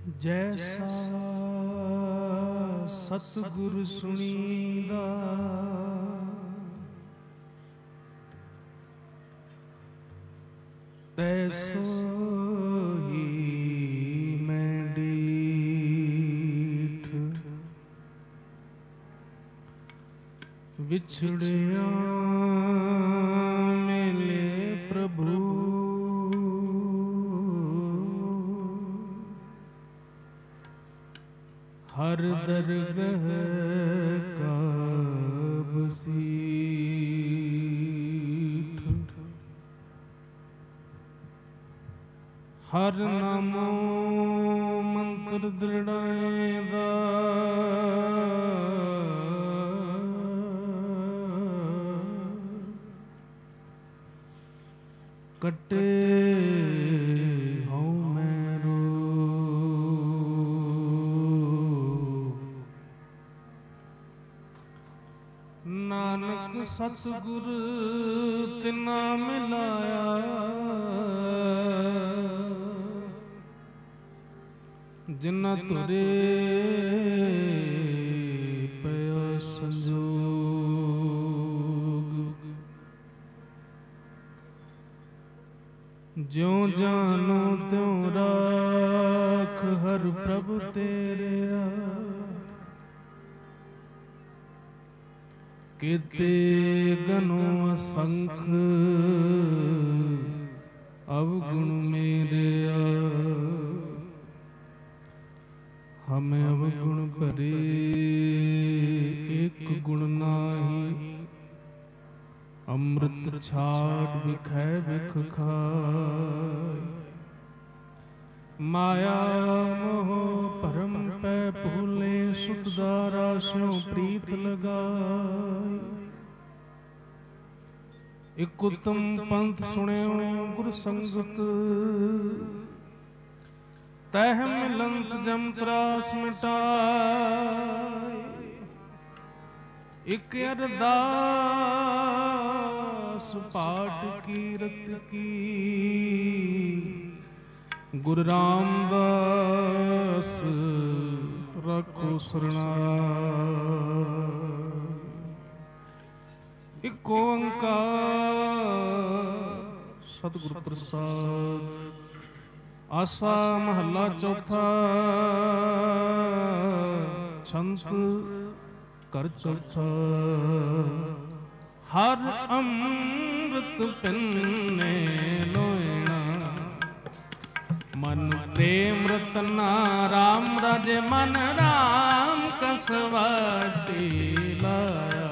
ਜੈਸਾ ਸਤਿਗੁਰ ਸੁਣੀਂਦਾ ਤੈਸੋ ਹੀ ਮੈਂ ਡੀਠ ਵਿਛੜਿਆ ਮਿਲੇ ਪ੍ਰਭੂ ਹਰ ਦਰਗਹ ਕਾ ਬਸੀਠ ਹਰ ਨਾਮੋ ਮੰਤਰ ਦ੍ਰਿੜਾਏਂਦਾ ਕੱਟੇ ਹਉ ਮੈਂ ਨਾਨਕ ਸਤਿਗੁਰ ਤਿਨਾ ਮਿਲਾਇਆ ਜਿਨ੍ਹਾਂ ਤੁਰੇ ਪਿਆ ਸੰਜੋਗ ਜਿਉ ਜਾਨੋ ਤਿਉ ਰਾਖ ਹਰ ਪ੍ਰਭ ਤੇਰਿਆ ਕੀਤੇ ਗਨੋ ਅਸੰਖ ਅਵਗੁਣ ਮੇਰਿਆ ਹਮੇ ਅਵਗੁਣ ਭਰੇ ਇੱਕ ਗੁਣ ਨਾਹੀ ਅੰਮ੍ਰਿਤ ਛਾੜ ਵਿਖੈ ਵਿਖ ਖਾਇ ਮਾਇਆ ਮੋਹ ਭਰਮ ਪੈ ਭੂਲੇ ਸੁਖਦਾ ਰਾਸਿਓ ਪ੍ਰੀਤ ਲਗਾਈ ਇਕ ਉਤਮ ਪੰਥ ਸੁਣਿਓ ਗੁਰ ਸੰਗਤ ਤਹਿ ਮਿਲੰਤ ਜਮ ਤਰਾਸ ਮਿਟਾਏ ਇਕ ਅਰਦਾਸ ਪਾਠ ਕੀਰਤ ਕੀ ਗੁਰੂ ਰਾਮਦਾਸ ਰੱਖੋ ਸਰਨਾਇ ਇਕ ਓੰਕਾਰ ਸਤਿਗੁਰ ਪ੍ਰਸਾਦ ਆਸਾ ਮਹੱਲਾ ਚੌਥਾ ਛੰਤ ਕਰ ਚੌਥਾ ਹਰ ਅੰਮ੍ਰਿਤ ਪਿੰਨੇ ਲੋਇਣਾ ਮਨ ਪ੍ਰੇਮ ਰਤਨਾ ਰਾਮ ਰਾਜੇ ਮਨ ਰਾਮ ਕਸਵਾਟੀ ਲਾਇਆ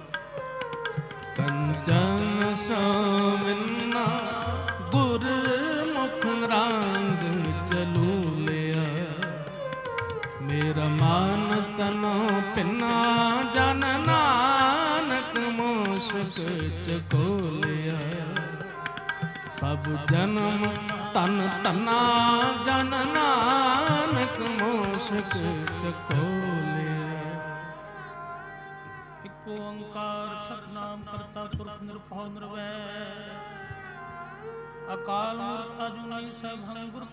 ਕੰਚਨ ਸੋਮਿਨਾ ਗੁਰ ਮੁਖ ਰੰਗ ਚਲੂ ਲਿਆ ਮੇਰਾ ਮਨ ਤਨੋ ਪਿੰਨਾ ਜਨ ਨਾਨਕ ਮੋਸ਼ਕ ਚਕੋ ਲਿਆ ਸਭ ਜਨਮ ਤਨ ਤਨਾ ਜਨ ਨਾਨਕ ਮੋਸ਼ਕ ਚਕੋ ਲਿਆ ਇਕ ਓੰਕਾਰ ਸਤਿਨਾਮ ਕਰਤਾ ਪੁਰਖ ਨਿਰਭਉ ਨਿਰਵੈਰ ਅਕਾਲ ਮੂਰਤ ਅਜੂਨੀ ਸੈਭੰ ਗੁਰ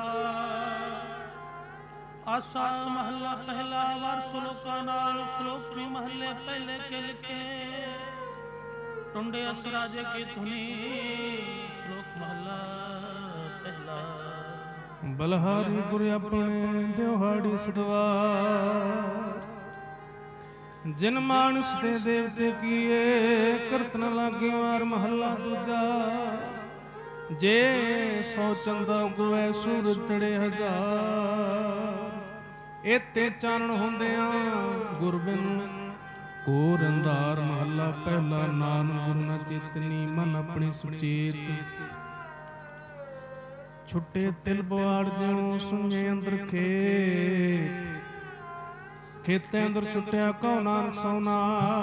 ਪ੍ਰਸਾਦ ਆਸਾ ਮਹੱਲਾ ਪਹਿਲਾ ਵਾਰ ਸ਼ਲੋਕਾਂ ਨਾਲ ਸ਼ਲੋਕਵੀਂ ਮਹੱਲੇ ਪਹਿਲੇ ਕੇ ਲਿਖੇ ਟੁੰਡੇ ਅਸ ਰਾਜੇ ਕੀ ਧੁਨੀ ਸ਼ਲੋਕ ਮਹੱਲਾ ਪਹਿਲਾ ਬਲਹਾਰੀ ਗੁਰ ਆਪਣੇ ਦਿਹਾੜੀ ਸਦਵਾਰ ਜਿਨ ਮਾਨਸ ਤੇ ਦੇਵਤੇ ਕੀਏ ਕਰਤ ਨ ਲਾਗੇ ਵਾਰ ਮਹੱਲਾ ਦੂਜਾ ਜੇ 100 ਚੰਦਾ ਉਗਵੇ ਸੂਰਜ ਚੜੇ ਹਜ਼ਾਰ ਏਤੇ ਚਾਨਣ ਹੁੰਦਿਆਂ ਗੁਰਬਿਨ ਕੋਰ ਅੰਧਾਰ ਮਹੱਲਾ ਪਹਿਲਾ ਨਾਨਕ ਗੁਰੂ ਨਾ ਚੇਤਨੀ ਮਨ ਆਪਣੀ ਸੁਚੇਤ ਛੁੱਟੇ ਤਿਲ ਬਵਾੜ ਜਿਉ ਸੁਣੇ ਅੰਦਰ ਖੇਤੇ ਅੰਦਰ ਛੁੱਟਿਆ ਕਉ ਨਾਨਕ ਸੋਨਾ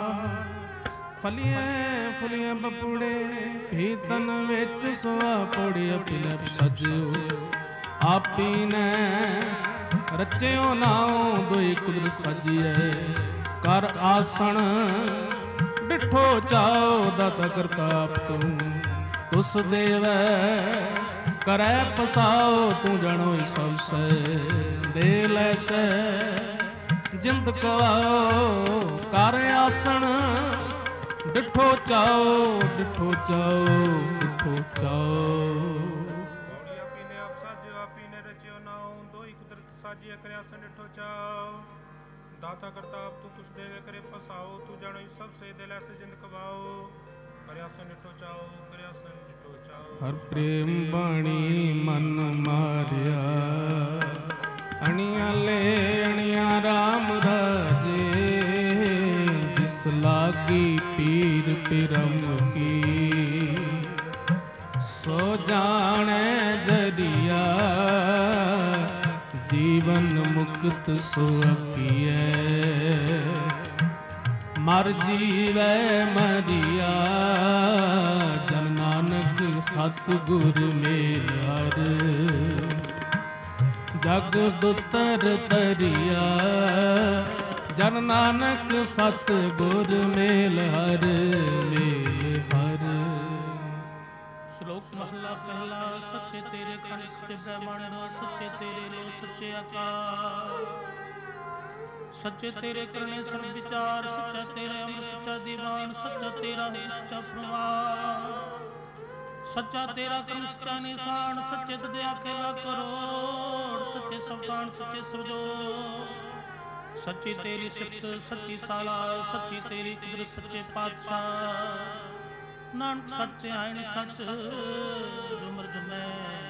ਫਲੀਏ ਫੁਲੀਏ ਬਪੂੜੇ ਭੀ ਤਨ ਵਿੱਚ ਸੁਆ ਪੋੜਿਆ ਪਿਲਪ ਸਜਿਓ ਆਪੀ ਨੇ ਰਚਿਓ ਨਾਉ ਦੋਈ ਕੁਦਰਤ ਸਜੀਏ ਕਰ ਆਸਣ ਡਿਠੋ ਚਾਓ ਦਾਤਾ ਕਰਤਾਪ ਤੂੰ ਤੁਸ ਦੇਵੈ ਕਰੇ ਪਸਾਓ ਤੂੰ ਜਣੋਈ ਸਭ ਸੇ ਦੇ ਲੈਸੈ ਜਿੰਦ ਕਵਾਓ ਕਰ ਆਸਣ ਡਿਠੋ ਚਾਓ ਡਿਠੋ ਚਾਓ ਡਿਠੋ ਚਾਓ। ਗੌੜੀ ਆਪੀ ਨੇ ਆਪ ਸਾਜਿਓ ਆਪੀ ਨੇ ਰਚਿਓ ਨਾਉ ਦੋਈ ਕੁਦਰਤ ਸਾਜਿਆ ਕਰਿਆ ਆਸਣ ਡਿਠੋ ਚਾਓ। ਦਾਤਾ ਕਰਤਾ ਆਪ ਤੂੰ ਤੁਸ ਦੇਵੇ ਕਰੇ ਪਸਾਓ ਤੂੰ ਜਾਣੋ ਸਭ ਸੇ ਦਿਲ ਐਸੇ ਜਿੰਦ ਕਵਾਓ ਕਰਿਆ ਆਸਣ ਡਿਠੋ ਚਾਓ ਕਰਿਆ ਆਸਣ ਡਿਠੋ ਚਾਓ। ਹਰ ਪ੍ਰੇਮ ਬਾਣੀ ਮਨ ਮਾਰਿਆ ਅਣੀਆਂ ਲੈ ਅਣੀਆਂ ਰਾਮ ਰਾਜੇ ਜਿਸ ਲਾਗੀ ਪੀਰ ਪਿਰਮ ਕੀ ਸੋ ਜਾਣੈ ਜਰੀਆ ਜੀਵਨ ਮੁਕਤ ਸੋ ਅਖੀਐ ਮਰ ਜੀਵੈ ਮਰੀਆ ਜਨ ਨਾਨਕ ਸਤਿਗੁਰ ਮੇਲ ਹਰ ਜਗ ਦੁਤਰ ਤਰੀਆ ਜਨ ਨਾਨਕ ਸਤਿਗੁਰ ਮੇਲ ਹਰ ਮੇਲ ਹਰ। ਸ਼ਲੋਕ ਮਹਲਾ ਪਹਿਲਾ। ਸੱਚੇ ਤੇਰੇ ਖੰਡ ਸੱਚੇ ਬ੍ਰਹਮੰਡ ਸੱਚੇ ਤੇਰੇ ਲੋ ਸੱਚੇ ਆਕਾਸ਼ ਸੱਚੇ ਤੇਰੇ ਕਰਨੇ ਸਰਬ ਵਿਚਾਰ ਸੱਚਾ ਤੇਰਾ ਅੰਮ੍ਰਿਤ ਸੱਚਾ ਦੀਵਾਨ ਸੱਚਾ ਤੇਰਾ ਹੀ ਸੱਚਾ ਫਰਮਾਨ ਸੱਚਾ ਤੇਰਾ ਕਰਮ ਸੱਚਾ ਨਿਸ਼ਾਨ ਸੱਚੇ ਤਦੇ ਆਖੇ ਲੱਖ ਕਰੋੜ ਸੱਚੇ ਸਵਤਾਨ ਸੱਚੇ ਸਵਜੋ ਸੱਚੀ ਤੇਰੀ ਸਿਫਤ ਸੱਚੀ ਸਾਲਾ ਸੱਚੀ ਤੇਰੀ ਕੁਦਰਤ ਸੱਚੇ ਪਾਤਸ਼ਾਹ ਨਾਨਕ ਸੱਚ ਆਇਣ ਸੱਚ ਜੁਮਰ ਜਮੈ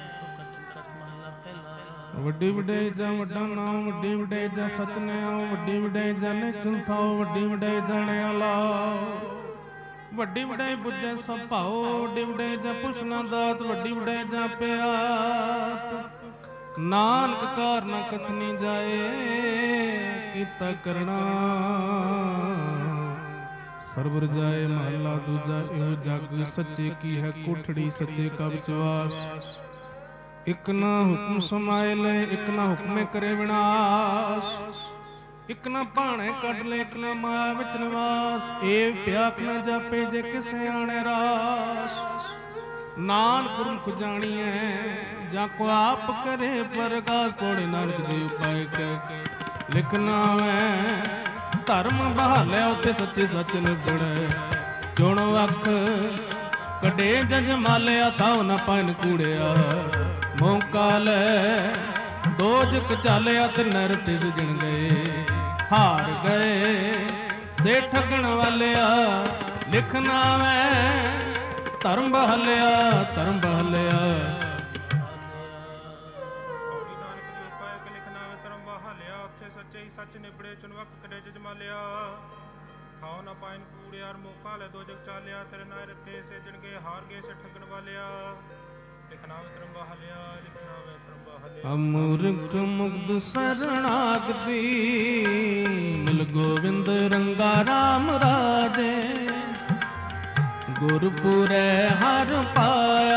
ਵੱਡੀ ਵਡਾਈ ਜਾਂ ਵੱਡਾ ਨਾਮ ਵੱਡੀ ਵਡਾਈ ਜਾਂ ਸਚ ਨੇ ਆਓ ਵੱਡੀ ਵਡਾਈ ਜਾਣੇ ਚੁੰਥਾਓ ਵੱਡੀ ਵਡਾਈ ਜਾਣੇ ਆਲਾਓ ਵੱਡੀ ਵਡਾਈ ਬੁੱਝੇ ਸਭ ਭਾਓ ਵੱਡੀ ਵਡਾਈ ਜਾਂ ਪੁੱਛਣਾ ਦਾਤ ਵੱਡੀ ਵਡਾਈ ਜਾਂ ਪਿਆਤ ਨਾਨਕ ਕਾਰ ਨਾ ਕਥਨੀ ਜਾਏ ਕੀਤਾ ਕਰਨਾ ਸਰਬਰ ਜਾਏ ਮਹਲਾ ਦੂਜਾ ਇਹੋ ਜਗ ਸੱਚੇ ਕੀ ਹੈ ਕੋਠੜੀ ਸੱਚੇ ਕਾ ਵਿਚਵਾਸ ਇਕ ਨਾ ਹੁਕਮ ਸਮਾਏ ਲੈ ਇਕ ਨਾ ਹੁਕਮੇ ਕਰੇ ਵਿਨਾਸ਼ ਇਕ ਨਾ ਭਾਣੇ ਕੱਢ ਲੈ ਇਕ ਨਾ ਮਾਇਆ ਵਿੱਚ ਨਿਵਾਸ ਏਵ ਪਿਆਕ ਨਾ ਜਾਪੇ ਜੇ ਕਿਸੇ ਆਣੇ ਰਾਸ ਨਾਨਕ ਗੁਰਮੁਖ ਜਾਣੀਐ ਜਾਂ ਕੋ ਆਪ ਕਰੇ ਪ੍ਰਗਾਸ ਕੋੜੇ ਨਾਨਕ ਦੇ ਉਪਾਇ ਕਹਿ ਲਿਖਣਾ ਵੈ ਧਰਮ ਬਹਾਲਿਆ ਉਤੇ ਸੱਚੇ ਸੱਚ ਨਿਬੜੈ ਚੁਣ ਅੱਖ ਕੱਢੇ ਜਜ ਮਾਲਿਆ ਥਾਉ ਨਾ ਪਾਇਨ ਕੂੜਿਆ ਮੌਕਾ ਲੈ ਦੋਜਕ ਚਾਲਿਆ ਤੇ ਨਰ ਤੇ ਸੁਜਣ ਗਏ ਹਾਰ ਗਏ ਸੇ ਠਗਣ ਵਾਲਿਆ ਲਿਖਣਾ ਵੈ ਧਰਮ ਬਹਲਿਆ ਧਰਮ ਬਹਲਿਆ। ਗੌੜੀ ਨਾਨਕ ਦੇ ਉਪਾਇ ਕੇ ਲਿਖਣਾ ਵੈ ਧਰਮ ਬਹਾਲਿਆ ਉੱਥੇ ਸੱਚੇ ਹੀ ਸੱਚ ਨਿਬੜੇ ਚੁਣਵਕ ਕੜੇ ਜਜ ਮਾਲਿਆ ਥਾਉ ਨਾ ਪਾਇਨ ਕੂੜਿਆ ਮੌਕਾ ਲੈ ਦੋਜਕ ਚਾਲਿਆ ਤੇਰੇ ਨਾਇ ਰਤੇ ਸੇ ਜਣ ਗਏ ਹਾਰ ਗਏ ਸੇ ਠਗਣ ਵਾਲਿਆ ਲਿਖਣਾ ਵੈ ਧਰਮ ਬਹਾਲਿਆ ਲਿਖਣਾ ਵੈ ਧਰਮ ਬਹਾਲਿਆ। ਅਮੁਰਖ ਮੁਗਧ ਸਰਣਾਗਤੀ ਮਿਲ ਗੋਬਿੰਦ ਰੰਗਾ ਰਾਮ ਰਾਜੇ ਗੁਰਪੁਰੈ ਹਰ ਪਾਇਆ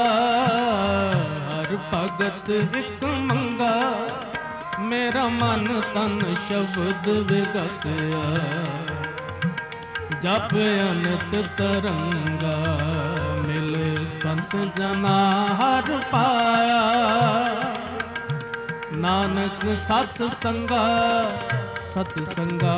ਹਰ ਭਗਤ ਇਕ ਮੰਗਾ ਮੇਰਾ ਮਨ ਤਨ ਸ਼ਬਦ ਵਿਗਸਿਆ ਜਪ ਅਨੰਤ ਤਰੰਗਾ ਮਿਲ ਸੰਤ ਜਨਾ ਹਰ ਪਾਇਆ ਨਾਨਕ ਸਤ ਸੰਗਾ ਸਤ ਸੰਗਾ।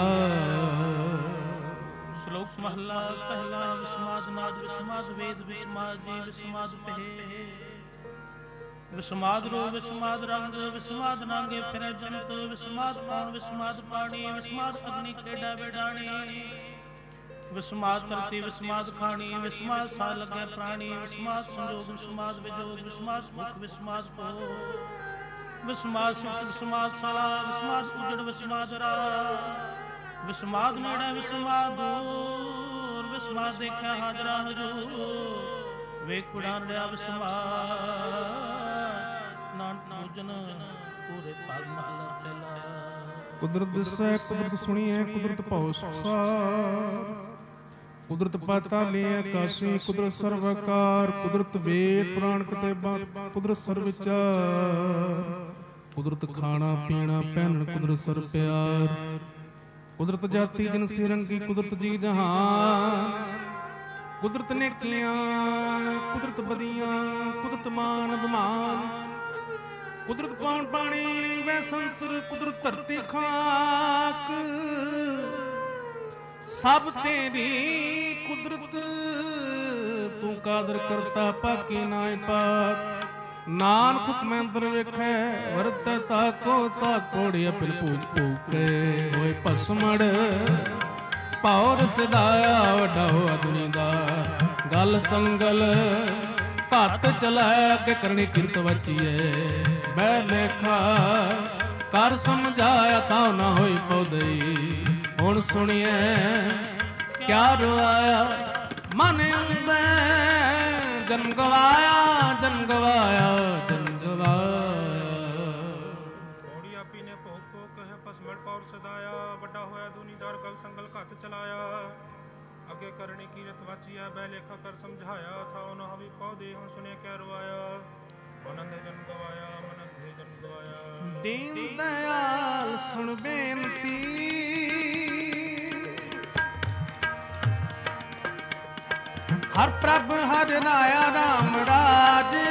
ਸ਼ਲੋਕ ਮਹਲਾ ਪਹਿਲਾ। ਵਿਸਮਾਦ ਨਾਦ ਵਿਸਮਾਦ ਵੇਦ ਵਿਸਮਾਦ ਜੀ ਵਿਸਮਾਦ ਪਹਿ ਵਿਸਮਾਦ ਰੂਪ ਵਿਸਮਾਦ ਰੰਗ ਵਿਸਮਾਦ ਨਾਂਗੇ ਫਿਰੇ ਜਨਤ ਵਿਸਮਾਦ ਪਾਉਣ ਵਿਸਮਾਦ ਪਾਣੀ ਵਿਸਮਾਦ ਅਗਨੀ ਖੇਡਾ ਵਿਡਾਣੀ ਵਿਸਮਾਦ ਧਰਤੀ ਵਿਸਮਾਦ ਖਾਣੀ ਵਿਸਮਾਦ ਸਾ ਲੱਗੇ ਪ੍ਰਾਣੀ ਵਿਸਮਾਦ ਸੰਜੋਗ ਵਿਸਮਾਦ ਵਿਜੋਗ ਵਿਸਮਾਦ ਮੁਖ ਵਿਸਮਾਦ ਭੋ ਵਿਸਮਾਦ ਸਿਫਤ ਵਿਸਮਾਦ ਸਾਲਾ ਵਿਸਮਾਦ ਉਜੜ ਵਿਸਮਾਦ ਰਾ ਵਿਸਮਾਦ ਨੇੜੇ ਵਿਸਮਾਦ ਦੂਰ ਵਿਸਮਾਦ ਦੇਖਿਆ ਹਾਜ਼ਰਾ ਹਜੂਰ ਵੇਖ ਉਡਾਣਿਆ ਵਿਸਮਾਦ ਨਾਨਕ ਪੂਜਨ ਪੂਰੇ ਭਾਗ ਮਹਲਾ ਪਹਿਲਾ। ਕੁਦਰਤ ਦਿਸੈ ਕੁਦਰਤ ਸੁਣੀਐ ਕੁਦਰਤ ਭਉ ਸੰਸਾਰ ਕੁਦਰਤ ਪਾਤਾਲੇ ਆਕਾਸ਼ੀ ਕੁਦਰਤ ਸਰਵਕਾਰ ਕੁਦਰਤ ਵੇਦ ਪੁਰਾਣ ਕਿਤਾਬਾਂ ਕੁਦਰਤ ਸਰਬ ਵਿਚਾਰ ਕੁਦਰਤ ਖਾਣਾ ਪੀਣਾ ਪਹਿਨਣ ਕੁਦਰਤ ਸਰਬ ਪਿਆਰ ਕੁਦਰਤ ਜਾਤੀ ਜਿਨਸੀ ਰੰਗੀ ਕੁਦਰਤ ਜੀ ਜਹਾਨ ਕੁਦਰਤ ਨੇ ਕੀਆਂ, ਕੁਦਰਤ ਬਦੀਆਂ, ਕੁਦਰਤ ਮਾਨ ਅਭਿਮਾਨ, ਕੁਦਰਤ ਪੌਣ ਪਾਣੀ ਵੈ ਸੰਸਰ, ਕੁਦਰਤ ਧਰਤੀ ਖਾਕ, ਸਭ ਤੇਰੀ ਕੁਦਰਤ, ਤੂੰ ਕਾਦਰ ਕਰਤਾ ਪਾਕੀ ਨਾਇ ਪਾਕ। ਨਾਨਕ ਹੁਕਮੈ ਅੰਦਰ ਵੇਖੈ, ਵਰਤੈ ਤਾਕੋ ਤਾਕੋੜਿਆ ਪਿਲ ਭੂਕ ਭੂਕੇ, ਹੋਏ ਭਸਮੜ ਪੌਰ ਸਿਧਾਇਆ, ਵੱਡਾ ਹੋਆ ਦੁਨੀ ਦਾ ਗਲ ਸੰਗਲ, ਘੱਟ ਚਲਾਇਆ ਕਿ ਕਰਨੀ ਕਿਰਤ ਵਚੀਏ, ਬਹਿ ਲੇਖਾ ਕਰ ਸਮਝਾਇਆ, ਤਾਂ ਨਾ ਹੋਈ ਪਉਦਈ। ਹੁਣ ਸੁਣੀਏ ਕਿਆ ਰਵਾਇਆ, ਮਨ ਅੰਦਰ ਜਨਮ ਗਵਾਇਆ, ਜਨਮ ਗਵਾਇਆ, ਜਨਮ ਗਵਾਇਆ। ਥੋੜੀ ਆਪੀ ਨੇ ਭੋਗ ਭੋਗ ਕਹਿ ਭਸਮੜ ਪੌਰ ਸਦਾਇਆ, ਵੱਡਾ ਹੋਇਆ ਦੂਨੀਦਾਰ ਗਲ ਸੰਗਲ ਘੱਟ ਚਲਾਇਆ, ਅੱਗੇ ਕਰਨੀ ਕੀਰਤ ਵਾਚੀਆ, ਬਹਿ ਲੇਖਾ ਕਰ ਸਮਝਾਇਆ, ਥਾਉ ਨਾ ਹਵੀ ਪੌਦੇ। ਹੁਣ ਸੁਣਿਆ ਕਿਆ ਰਵਾਇਆ, ਮਨੰਦੇ ਜਨਮ ਗਵਾਇਆ, ਮਨੰਦੇ ਜਨਮ ਗਵਾਇਆ। ਦੀਨ ਦਇਆਲ ਸੁਣ ਬੇਨਤੀ, ਹਰ ਪ੍ਰਭ ਹਰ ਰਾਇਆ ਰਾਮ ਰਾਜੇ,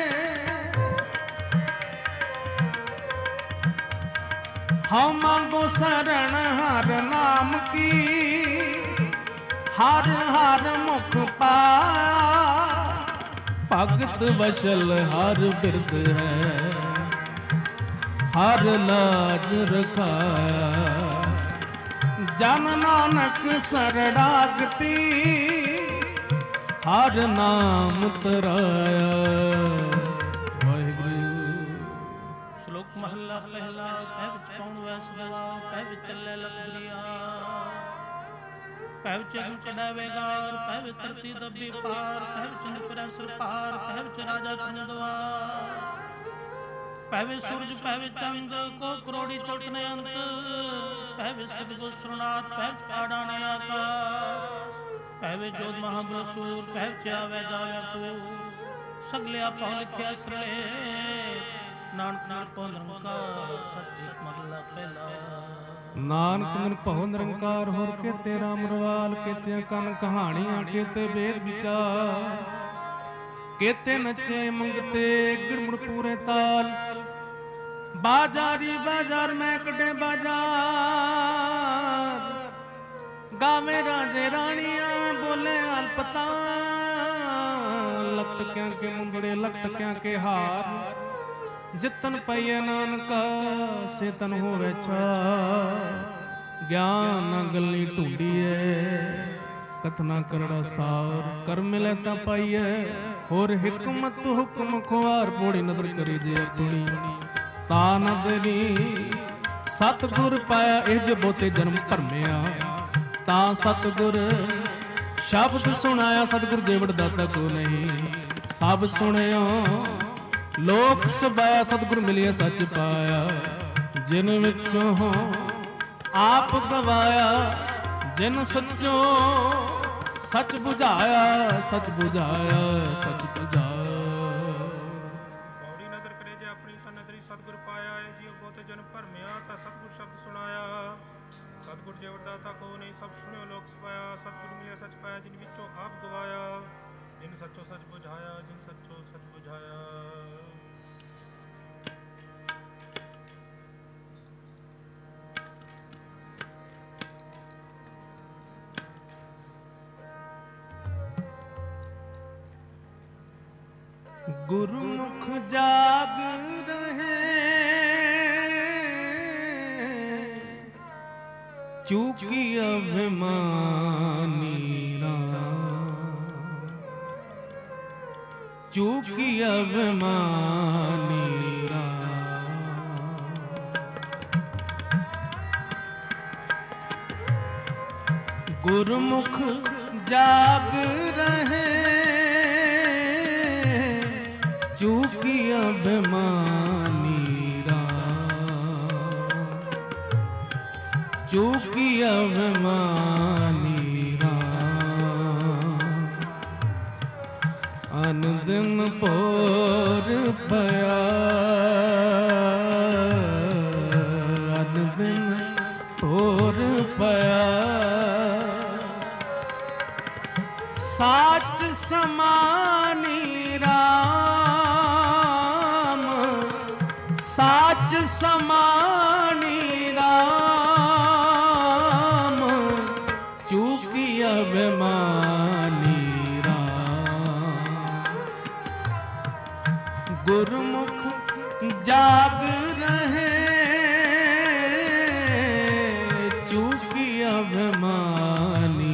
ਹਉ ਮੰਗੋ ਸਰਣ ਹਰ ਨਾਮ ਕੀ, ਹਰ ਹਰ ਮੁਖ ਪਾਇਆ, ਭਗਤ ਵਸ਼ਲ ਹਰ ਬਿਰਦ ਹੈ, ਹਰ ਲਾਜ ਰਖਾਇਆ। ਜਨ ਨਾਨਕ ਸਰੜਾਗਤੀ, ਹਰ ਨਾਮ ਤਰਾਇਆ। ਵਾਹਿਗੁਰੂ। ਸ਼ਲੋਕ ਮਹੱਲਾ ਪਹਿਲਾ। ਪੈ ਵਿੱਚ ਕੌਣ ਵੈਸ ਗਵਾ, ਪੈ ਵਿੱਚ ਚੱਲੇ ਲਖਲੀਆ, ਪੈ ਵਿੱਚ ਅਗਨ ਚੜਾਵੇਗਾਰ, ਪੈ ਵਿੱਚ ਧਰਤੀ ਦੱਬੀ ਪਾਰ, ਪੈ ਵਿੱਚ ਨਿਪਰੈ ਸਿਰ ਪਾਰ, ਪੈ ਵਿੱਚ ਰਾਜਾ ਚੰਦਵਾ, ਪੈ ਵਿੱਚ ਸੂਰਜ, ਪੈ ਵਿੱਚ ਚੰਦ, ਕੋ ਕਰੋੜੀ ਚੌਥਨੇ ਅੰਤ, ਪੈ ਵਿੱਚ ਸਤਿਗੁਰ ਸੁਰਨਾਥ, ਪੈ ਵਿੱਚ ਆਡਾਣੇ ਆਕਾਸ਼, ਪੈ ਵਿੱਚ ਜੋਤ ਮਹਾਬਲਸੂਰ, ਪੈ ਵਿੱਚ ਆਵੇ ਜਾਵੇ ਤੂੰ, ਸਗਲੇ ਆਪਾ ਲਿਖਿਆ ਸਰਲੇ, ਨਾਨਕ ਨਿਰਭਉ ਨਿਰੰਕਾਰ, ਸਤਿ ਮਹੱਲਾ ਪਹਿਲਾ। ਨਾਨਕ ਨਿਰਭਉ ਨਿਰੰਕਾਰ, ਹੋਰ ਕੇਤੇ ਰਾਮ ਰਵਾਲ, ਕੇਤਿਆਂ ਕਨ ਕਹਾਣੀਆਂ, ਕੇਤੇ ਵੇਦ ਵਿਚਾਰ, ਕੇਤੇ ਨੱਚੇ ਮੰਗਤੇ ਗਿੜਮੁੜ ਪੂਰੇ ਤਾਲ, ਬਾਜ਼ਾਰੀ ਬਾਜ਼ਾਰ ਮੈਂ ਕੱਢੇ ਬਾਜ਼ਾਰ, ਗਾਵੇ ਰਾਜੇ ਰਾਣੀਆਂ, ਬੋਲੇ ਅਲਪਤਾ, ਲੱਖ ਟਕਿਆਂ ਕੇ ਮੁੰਦੜੇ, ਲੱਖ ਟਕਿਆਂ ਕੇ ਹਾਰ, ਜਿਤਨ ਪਈਏ ਨਾਨਕਾ ਸੇ ਤਨ ਹੋਵੇ ਛਾ, ਗਿਆਨ ਨਾ ਗੱਲੀ ਢੂੰਡੀਏ, ਕਥਨਾ ਕਰੜਾ ਸਾਰ, ਕਰ ਮਿਲੇ ਤਾਂ ਪਾਈਏ, ਹੋਰ ਹਿਕਮਤ ਹੁਕਮ ਖੁਆਰ, ਪੋੜੀ ਨਦਰ ਕਰੀ ਜੇ ਆਪਣੀ, ਤਾ ਨਦਰੀ ਸਤਿਗੁਰ ਪਾਇਆ, ਇਹ ਜੇ ਬੋਤੇ ਜਨਮ ਭਰਮਿਆ, ਤਾਂ ਸਤਿਗੁਰ ਸ਼ਬਦ ਸੁਣਾਇਆ, ਸਤਿਗੁਰ ਦੇਵੜ ਦਾਤਾ ਕੋ ਨਹੀਂ, ਸਭ ਸੁਣਿਓ ਲੋਕ ਸਬਾਇਆ, ਸਤਿਗੁਰ ਮਿਲਿਆ ਸੱਚ ਪਾਇਆ, ਜਿਨ ਵਿੱਚੋਂ ਆਪ ਗਵਾਇਆ, ਜਿਨ ਸੱਚੋ ਸੱਚ ਬੁਝਾਇਆ, ਸੱਚ ਬੁਝਾਇਆ, ਸੱਚ ਸੁਝਾਇਆ। ਪੌੜੀ ਨਦਰ ਕਰੇ ਜੇ ਆਪਣੀ ਤਾਂ ਨਦਰੀ, ਸਤਿਗੁਰ ਪਾਇਆ, ਇਹ ਜੀਉ ਬਹੁਤੇ ਜਨ ਭਰਮਿਆ, ਤਾਂ ਸਤਿਗੁਰ ਸ਼ਬਦ ਸੁਣਾਇਆ, ਸਤਿਗੁਰ ਜੇਵੜ ਦਾਤਾ ਕੋ ਨਹੀਂ, ਸਭ ਸੁਣਿਓ ਲੋਕ ਸਪਾਇਆ, ਸਤਿਗੁਰ ਮਿਲਿਆ ਸੱਚ ਪਾਇਆ, ਜਿਨ ਵਿੱਚੋਂ ਆਪ ਗਵਾਇਆ, ਜਿਨ ਸੱਚੋ ਸੱਚ ਬੁਝਾਇਆ, ਜਿਨ ਸੱਚੋ ਸੱਚ ਬੁਝਾਇਆ। ਗੁਰਮੁਖ ਜਾਗ ਰਹੇ, ਚੂਕੀ ਅਭਿਮਾਨੀ ਰਾਮ, ਚੂਕੀ ਅਭਿਮਾਨੀ ਰਾਮ, ਗੁਰਮੁਖ ਜਾਗ ਰਹੇ, ਚੂਕੀ ਅਭਿਮਾਨੀ ਰਾਮ, ਚੂਕੀ ਅਭਿਮਾਨੀ ਰਾਮ, ਅਨ ਦਿਨ ਭੋਰ ਪਿਆ, ਅਨ ਦਿਨ ਭੋਰ ਪਿਆ, ਸਾ साच समानी राम, चूकी अभिमानी राम। गुरमुख जाग रहे, चूकी अभिमानी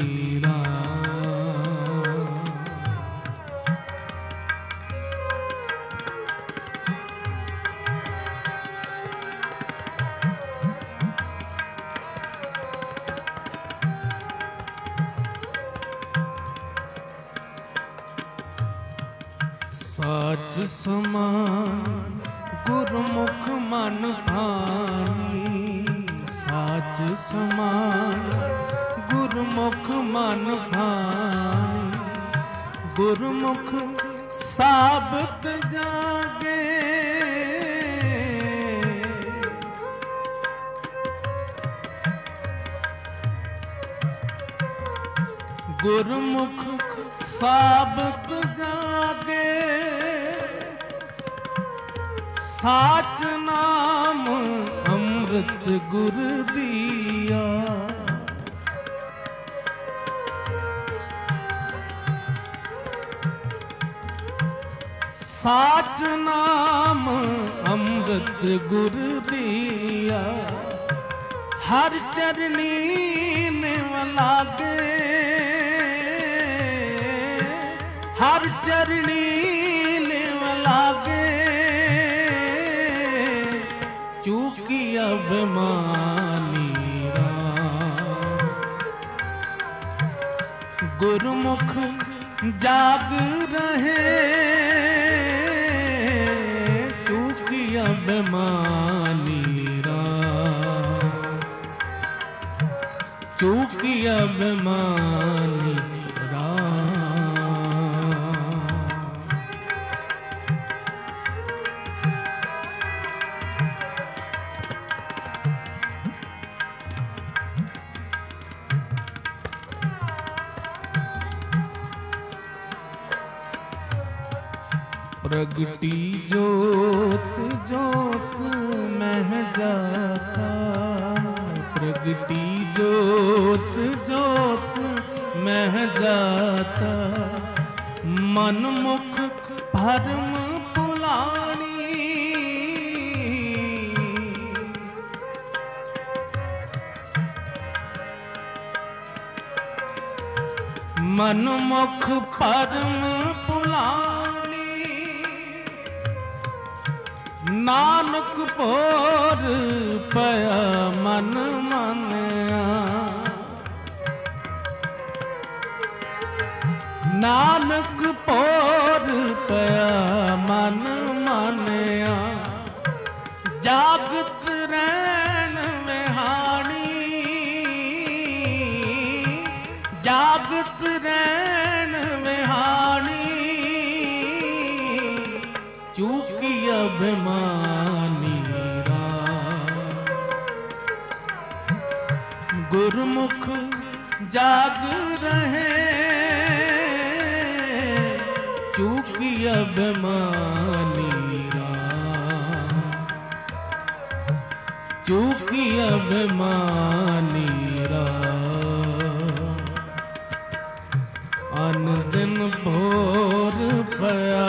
साच समान गुरमुख मन भानी। साच समान गुरमुख मन भानी। गुरमुख साबत जागे, गुरमुख साबत जागे। साच नाम अमृत गुर दिया। साच नाम अमृत गुर दिया। हर चरनी में लागे, हर चरनी में लागे। चूकी अभिमानी राम। गुरमुख जाग रहे, चूकी अभिमानी राम। चूकी अभिमानी प्रगटी जोत जोत मह जाता। प्रगटी जोत जोत मह जाता। मन मुख भरम पुलानी। मन मुख भरम पुलानी। नानक पोर पया मन मानया। नानक पोर पया मन मानया। जागत रैन विहानी। जागत रैन विहानी। चूकी अभिमानी राम। गुरमुख जाग रहे, चूकी अभिमानी राम। चूकी अभिमानी राम। अन दिन भोर पया।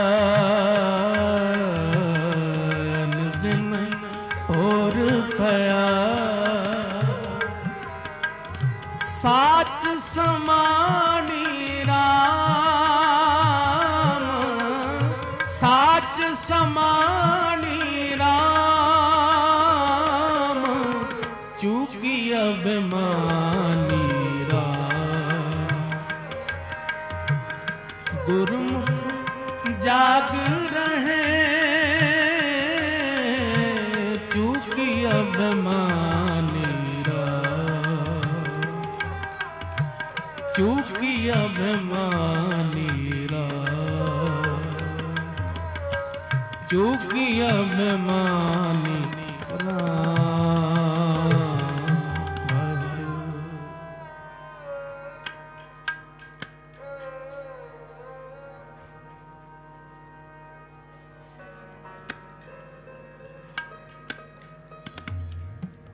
अन दिन भोर पया। साच समानी राम। साच समानी राम। चूकी अभिमानी राम। गुरमुख जाग रहे, चूकी अभिमानी राम। चूकी अभिमानी राम। चूकी अभिमानी राम।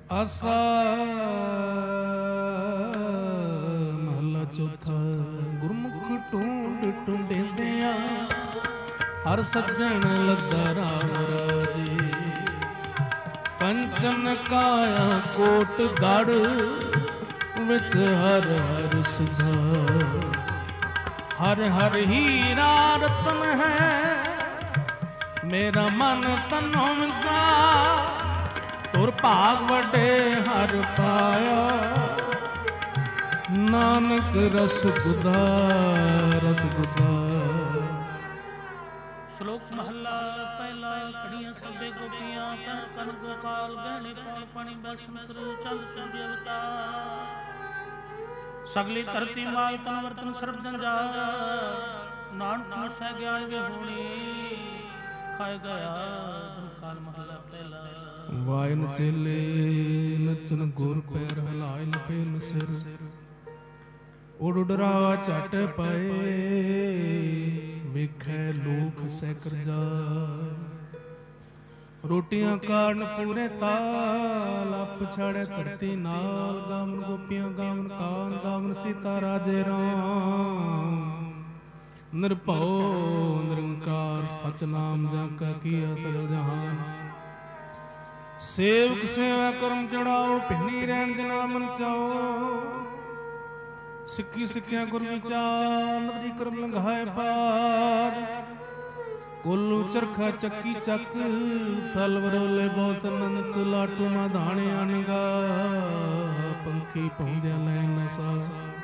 ਆਸਾ ਮਹਲਾ ਚੌਥਾ। ਗੁਰਮੁਖ ਢੂੰਡ ਢੂੰਡਿਆਂ ਹਰ ਸੱਜਣ ਲੱਗਾ ਰਾਮ ਰਾਜੇ। ਕੰਚਨ ਕਾਇਆ ਕੋਟ ਗੜ ਵਿੱਚ ਹਰ ਹਰ ਸੁਧਾ। ਹਰ ਹਰ ਹੀਰਾ ਰਤਨ ਹੈ ਮੇਰਾ ਮਨ ਤਨੋਂ ਮਿਲਦਾ। ਤੁਰ ਭਾਗ ਵੱਡੇ ਹਰ ਪਾਇਆ ਨਾਨਕ ਰਸ ਗੁਧਾ ਰਸ ਗੁਧਾ। ਸ਼ਲੋਕ ਮਹੱਲਾ ਪਹਿਲਾ। ਖੜੀਆਂ ਸਭੇ ਗੋਪੀਆਂ ਤਨ ਕਨ ਗੋਪਾਲ ਗਹਿਣੇ ਪੌਣ ਪਾਣੀ ਬੈਸਨ ਕਰੂ ਚੰਦ ਸੂਰਜ ਅਵਤਾਰ। ਸਗਲੀ ਧਰਤੀ ਮਾਲ ਤਨ ਵਰਤਨ ਸਰਬ ਜੰਜਾਲ। ਨਾਨਕ ਮਸੈ ਗਿਆਨ ਵਿਹੂਣੀ ਖਾਇ ਗਿਆ ਕਾਲ ਮਹੱਲਾ ਪਹਿਲਾ। ਵਾਇਨ ਚੇਲੇ ਨਚਨ ਗੁਰ ਪੈਰ ਹਲਾਇ ਲਪੇਨ ਸਿਰ। ਉਡ ਉਡਰਾ ਝਟ ਪਏ ਵੇਖੈ ਲੋਕ ਸੈਕਰ ਜਾਏ। ਰੋਟੀਆਂ ਕਾਰਨ ਪੂਰੇ ਤਾਲ ਅਪ ਛੜੇ ਧਰਤੀ ਨਾਲ। ਗਾਵਨ ਗੋਪੀਆਂ ਗਾਵਨ ਕਾਨ ਗਾਵਨ ਸੀਤਾ ਰਾਜੇ ਰਾਮ। ਨਿਰਭਉ ਨਿਰੰਕਾਰ ਸਚ ਨਾਮ ਜਾਂ ਕਾ ਕੀਆ ਸਗਲ ਜਹਾਨ। ਸੇਵਕ ਸੇਵਾ ਕਰਮ ਚੜਾਓ ਭਿੰਨੀ ਰਹਿਣ ਦੇ ਨਾਮ ਮਨ ਚਾਓ। ਸਿੱਖੀ ਸਿੱਖਿਆ ਗੁਰ ਵਿਚਾਰ ਨਵਜੀ ਕਰਮ ਲੰਘਾਏ ਪਾਰ। ਕੁੱਲ ਚਰਖਾ ਚੱਕੀ ਚੱਕ ਥਲ ਵਰੋਲੇ ਬਹੁਤ ਨੰਤ। ਲਾਟੂ ਮਾ ਧਾਣੇ ਅਨਗਾ ਪੰਖੀ ਪਹੁੰਚਿਆ ਲੈ ਨਸਾ।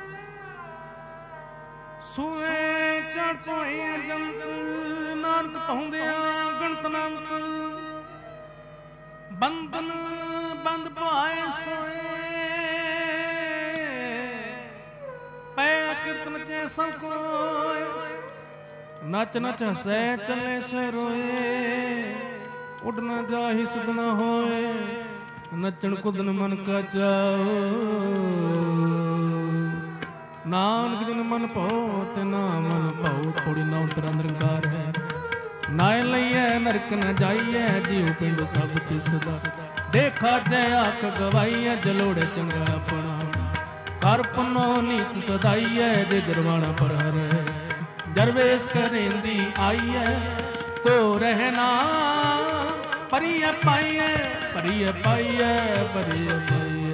ਸੂਏ ਚੜ ਪੋਏ ਜੰਤ ਨਾਨਕ ਪਹੁੰਦਿਆਂ ਗਣਤ ਨਾਮਕ। ਬੰਧਨ ਬੰਦ ਪਾਏ ਸੋਏ ਪੈ ਕੀਰਤਨ ਕੇ ਸਭ ਕੋਇ। ਨਚ ਨਚ ਹਸੈ ਚੱਲੇ ਸੇ ਰੋਏ। ਉੱਡ ਨਾ ਜਾਹੀ ਸੁਧ ਨਾ ਹੋਏ। ਨੱਚਣ ਕੁਦਨ ਮਨ ਕਾ ਚਾਓ। ਨਾਨਕ ਜਿਨ ਮਨ ਭਉ ਤੇ ਨਾ ਮਨ ਭਉ। ਥੋੜੀ ਨਾ ਉਤਰਾ ਨਿਰੰਕਾਰ ਹੈ। ਨਾਇ ਲਈਐ ਨਰਕ ਨ ਜਾਈਐ ਜੀਉ ਪਿੰਡ ਸਭ ਤਿਸ ਦਾ। ਦੇਖਾ ਜੈ ਆਖ ਗਵਾਈਐ ਜਲੋੜੇ ਚੰਗਾ ਆਪਣਾ। ਕਰ ਪੁਨੋ ਨੀਚ ਸਦਾਈਐ ਜੇ ਜਰਵਾਣਾ ਪਰ ਹਰੈ। ਜਰਵੇਸ ਕਰੇਂਦੀ ਆਈਐ ਤੋ ਰਹਿਣਾ। ਪਰੀਐ ਪਾਈਐ ਪਰੀਐ ਪਾਈਐ ਪਰੀਐ ਪਾਈਐ।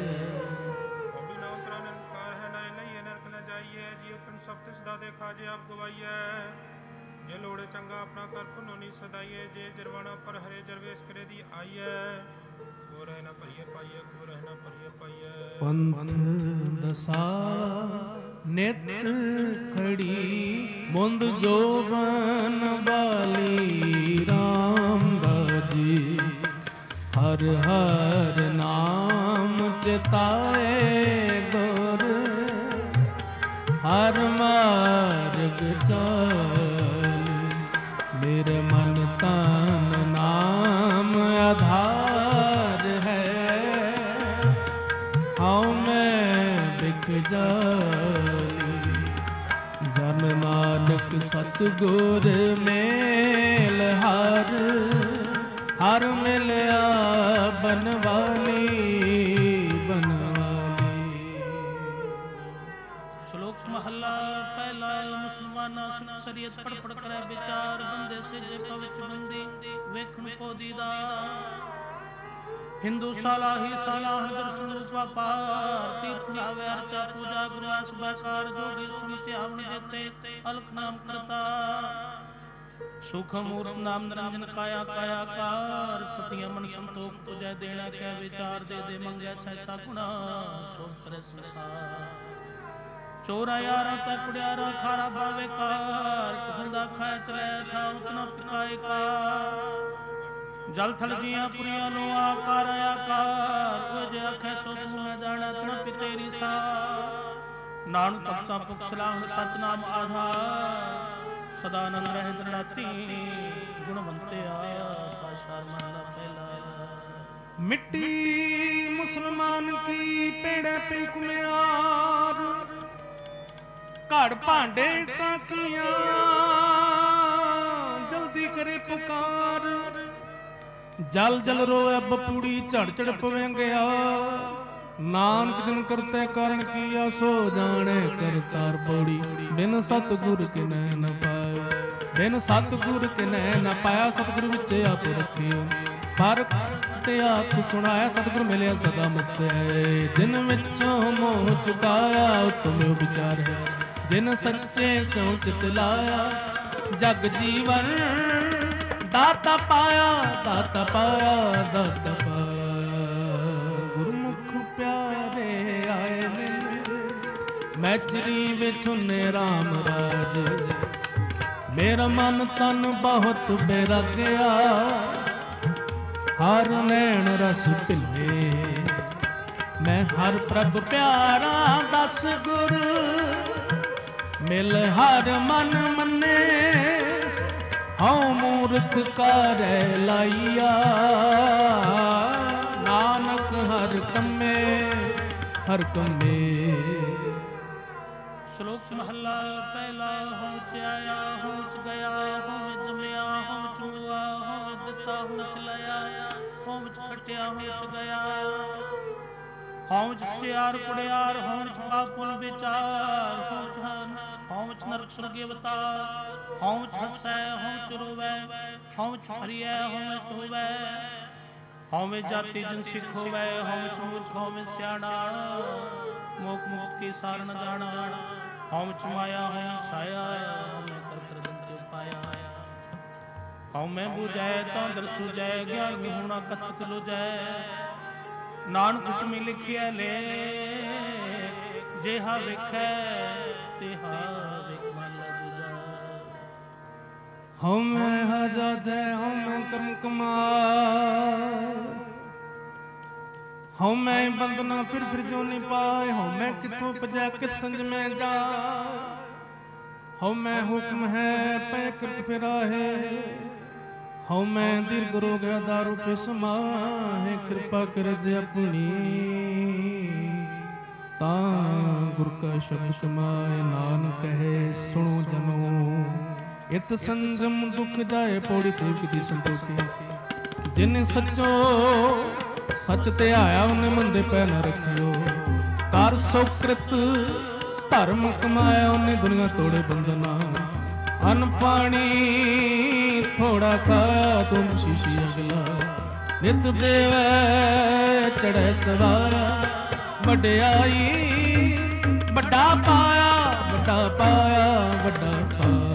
ਦੇਖਾ ਜੇ ਆਪ ਗਵਾਈਐ ਜੇ ਲੋੜੇ ਚੰਗਾ ਆਪਣਾ ਕਰ ਪੁਨੋ ਨੀ ਸਦਾਈਏ। ਜੇ ਜਰਵਾਣਾ ਪਰ ਹਰੇ ਜਰਵੇਸ ਕਰੇ ਦੀ ਆਈਐ। ਕੋ ਰਹਿ ਨਾ ਭਰੀਏ ਪਾਈਐ ਕੋ ਰਹਿ ਨਾ ਭਰੀਏ ਪਾਈਐ। ਪੰਥ ਦਸਾ ਨਿਤ ਖੜੀ ਮੁੰਦ ਜੋਬਨ ਬਾਲੀ। ਰਾਮ ਰਾਜੀ ਹਰ ਹਰ ਨਾਮ ਚਿਤਾਏ ਗੁਰ। ਹਰ ਮਾਰਗ ਚਾਲੀ ਮੇਰੇ ਮਨ ਤਨ ਨਾਮ ਆਧਾਰ ਹੈ। ਹਉ ਮੈਂ ਬਿਖ ਜਾਲੀ ਜਨ ਨਾਨਕ ਸਤਿਗੁਰ ਮੇਲ ਹਰ। ਹਰ ਮਿਲਿਆ ਬਨਵਾਲੀ ਬਨਵਾਲੀ। ਸ਼ਲੋਕ ਮਹੱਲਾ ਪਹਿਲਾ। ਮੁਸਲਮਾਨਾ ਸੁਖ ਸਰੀਅਤ ਪੜ ਪੜ ਕਰੈ ਵਿਚਾਰ। ਬੰਦੇ ਸਿਰੇ ਪਵਿੱਚ ਬੰਦੀ ਵੇਖਣ ਕੋ ਦੀਦਾ। ਹਿੰਦੂ ਸਾਲਾਹੀ ਸਾਲਾਹ ਦਰਸ਼ਨ ਵਪਾਰ। ਤੀਰਥ ਆਵੇ ਅਰਚਾ ਪੂਜਾ ਗੁਰਵਾਸ ਬਕਾਰ। ਜੋਗੀ ਸੁਣ ਧਿਆਵਣ ਜੇਤੇ ਅਲਖ ਨਾਮ ਕਰਤਾ। ਸੁਖ ਮੂਰਤ ਨਾਮ ਨਿਰੰਜਨ ਕਾਇਆ ਕਾਇਆ ਕਾਰ। ਸਤਿਆ ਮਨ ਸੰਤੋਖ ਤੁਜੈ ਦੇਣਾ ਕਿਆ ਵਿਚਾਰ। ਦੇ ਦੇ ਮੰਗਿਆ ਸੈਸਾ ਗੁਣਾ ਸੋਭ ਕਰੇ ਸੰਸਾਰ। ਚੋਰਾ ਯਾਰਾ ਤੈ ਕੁੜਿਆਰਾ ਖਾਰਾ ਬਾਵੇ ਕਾਰ। ਹੁੰਦਾ ਖਾਇ ਚਲੇ ਥਾ ਉਤਨਾ ਪਿਕਾਏ ਕਾਰ। ਜਲ ਥਲ ਜੀਆਂ ਪੁਰੀਆਂ ਨੂੰ ਆਕਾਰ ਆਕਾਰ। ਉਹ ਜੇ ਆਖੇ ਸੋ ਤੂੰ ਮੈਂ ਜਾਣਾ ਤਣ ਪਿਤੇਰੀ ਸਾ। ਨਾਨਕ ਭਗਤਾਂ ਪੁਖ ਸਲਾਹ ਸਚ ਨਾਮ ਆਧਾਰ। ਸਦਾ ਆਨੰਦ ਰਹਿ ਦ੍ਰਿੜਾਤੀ ਗੁਣਵੰਤਿਆ। ਪਾਸ਼ਾ ਮਹਲਾ ਪਹਿਲਾ। ਮਿੱਟੀ ਮੁਸਲਮਾਨ ਕੀ ਪੇੜੇ ਪੇ ਕੁਮਿਆਰ। ਘੜ ਭਾਂਡੇ ਟਾਕੀਆਂ ਜਲਦੀ ਕਰੇ ਪੁਕਾਰ। ਜਲ ਜਲ ਰੋਵੇ ਬਪੂੜੀ ਝੜ ਝੜ ਪਵੇਂਗਿਆ। ਨਾਨਕ ਜਿਨ ਕਰਤੇ ਕਾਰਨ ਕੀਆ ਸੋ ਜਾਣੇ ਕਰਤਾਰ ਪੌੜੀ। ਬਿਨ ਸਤਿਗੁਰ ਕਿਨੈ ਨ ਪਾਇਓ, ਬਿਨ ਸਤਿਗੁਰ ਕਿਨੈ ਨ ਪਾਇਆ। ਸਤਿਗੁਰ ਵਿੱਚ ਆਪ ਰੱਖਿਓ, ਪਰ ਤੇ ਆਪ ਸੁਣਾਇਆ। ਸਤਿਗੁਰ ਮਿਲਿਆ ਸਦਾ ਮੁਕਤ ਹੈ। ਜਿਨ ਵਿੱਚੋਂ ਮੋਹ ਚੁਕਾਇਆ ਤੁਮਿਓ ਵਿਚਾਰ ਹੈ। ਜਿਨ ਸੱਚੇ ਸਿਉ ਸਿਤ ਲਾਇਆ ਜਗ ਜੀਵਨ ਦਾਤਾ ਪਾਇਆ। ਦਾਤਾ ਪਾਇਆ, ਦਾਤਾ ਪਾਇਆ। ਗੁਰਮੁਖ ਪਿਆਰੇ ਆਏ ਨੇ ਮੈਚਰੀ ਵਿੱਚ ਨੇ ਰਾਮ ਰਾਜ। ਮੇਰਾ ਮਨ ਤਨ ਬਹੁਤ ਬੈਰਾਗਿਆ ਹਰ ਨੈਣ ਰਸ ਭਿੱਲੇ। ਮੈਂ ਹਰ ਪ੍ਰਭ ਪਿਆਰਾ ਦਸ ਗੁਰ ਮਿਲ ਹਰ ਮਨ ਮੰਨੇ। ਹਉ ਮੂਰਖ ਕਰੈ ਲਾਈਆ ਨਾਨਕ ਹਰ ਕੰਮੇ ਹਰ ਕੰਮੇ। ਸ਼ਲੋਕ ਮਹੱਲਾ ਪਹਿਲਾ। ਹਉ ਚ ਆਇਆ ਹਉ ਚ ਗਿਆ, ਹਉ ਵਿੱਚ ਜੰਮਿਆ ਹਉ ਵਿੱਚ ਮੁਆ, ਹਉ ਵਿੱਚ ਦਿੱਤਾ ਹਉ ਵਿੱਚ ਲਾਇਆ, ਹਉ ਵਿੱਚ ਖਟਿਆ ਹਉ ਵਿੱਚ ਗਿਆ। ਹਉ ਵਿੱਚ ਸਟਿਆਰ ਕੁੜਿਆਰ, ਹਉ ਵਿੱਚ ਪਾਪ ਪੁੰਨ ਵਿਚਾਰ, ਹਉ ਵਿੱਚ ਨਰਕ ਸੁਰਗ ਅਵਤਾਰ। ਹਉ ਵਿੱਚ ਹੱਸੈ ਹਉ ਵਿੱਚ ਰੋਵੈ, ਹਉ ਵਿੱਚ ਫਰੀਐ ਹਉ ਵਿੱਚ ਹੋਵੈ। ਹਉ ਵਿੱਚ ਜਾਤੀ ਜਨ ਸਿੱਖ ਹੋਵੈ, ਹਉ ਵਿੱਚ ਮੂਰਖ ਹਉ ਵਿੱਚ ਸਿਆਣਾ। ਮੋਖ ਮੁਕਤ ਕੀ ਸਾਰ ਨ ਜਾਣਾ। ਹਉ ਵਿੱਚ ਮਾਇਆ ਹਉ ਵਿੱਚ ਛਾਇਆ, ਹਉ ਮੈਂ ਕਰ ਕਰ ਦੰਤਿ ਉਪਾਇਆ। ਹਉ ਮੈਂ ਬੁਝੈ ਤਾਂ ਦਰ ਸੂਝੈ, ਗਿਆਨ ਵਿਹੂਣਾ ਕਥ ਕਥ ਲੋਝੈ। ਨਾਨਕ ਹੁਕਮੀ ਲਿਖਿਆ ਲੇਖ, ਜਿਹਾ ਵੇਖੈ ਤਿਹਾ ਵੇਖ ਮਨ ਦੂਜਾ। ਹਉ ਮੈਂ ਹਜਾਜੈ ਹਉ ਮੈਂ ਕਰਮ ਕਮਾਏ। ਹਉ ਮੈਂ ਬੰਦਨਾ ਫਿਰ ਫਿਰ ਜੋ ਨੀ ਪਾਏ। ਹਉ ਮੈਂ ਕਿਥੋਂ ਪਜੈ ਕਿਤ ਸੰਜ ਮੈਂ ਜਾਏ। ਹਉ ਮੈਂ ਹੁਕਮ ਹੈ ਪੈ ਕਿਰਤ ਫਿਰਾਹੇ। ਹਉ ਮੈਂ ਦੀਰਘ ਰੋਗ ਦਾਰੂ ਪੇ ਸਮਾਹੇ। ਕਿਰਪਾ ਕਰਜ ਆਪਣੀ ਤਾਂ ਗੁਰ ਕਾ ਸ਼ਬਦ ਕਮਾਏ। ਨਾਨਕ ਕਹੇ ਸੁਣੋ ਜਨੋ ਇਤ ਸੰਜਮ ਦੁਖ ਜਾਏ। ਪੌੜੀ ਸੇਵਕ ਦੀ ਸੰਤੋਖੀ। ਜਿਨ ਸੱਚੋ ਸੱਚ ਤੇ ਆਇਆ ਉਹਨੇ ਮੰਦੇ ਪੈ ਨ ਰੱਖਿਓ। ਕਰ ਸੁਕ੍ਰਿਤ ਧਰਮ ਕਮਾਇਆ ਉਹਨੇ ਦੁਨੀਆ ਤੋੜੇ ਬੰਧਨਾ। ਅਨ ਪਾਣੀ ਥੋੜਾ ਖਾਇਆ ਤੁਮ ਸ਼ੀਸ਼ੀ ਅਗਲਾ। ਨਿਤ ਦੇਵੈ ਚੜ੍ਹੈ ਸਵਾਇਆ। ਵਡਿਆਈ ਵੱਡਾ ਪਾਇਆ, ਵੱਡਾ ਪਾਇਆ, ਵੱਡਾ ਪਾਇਆ।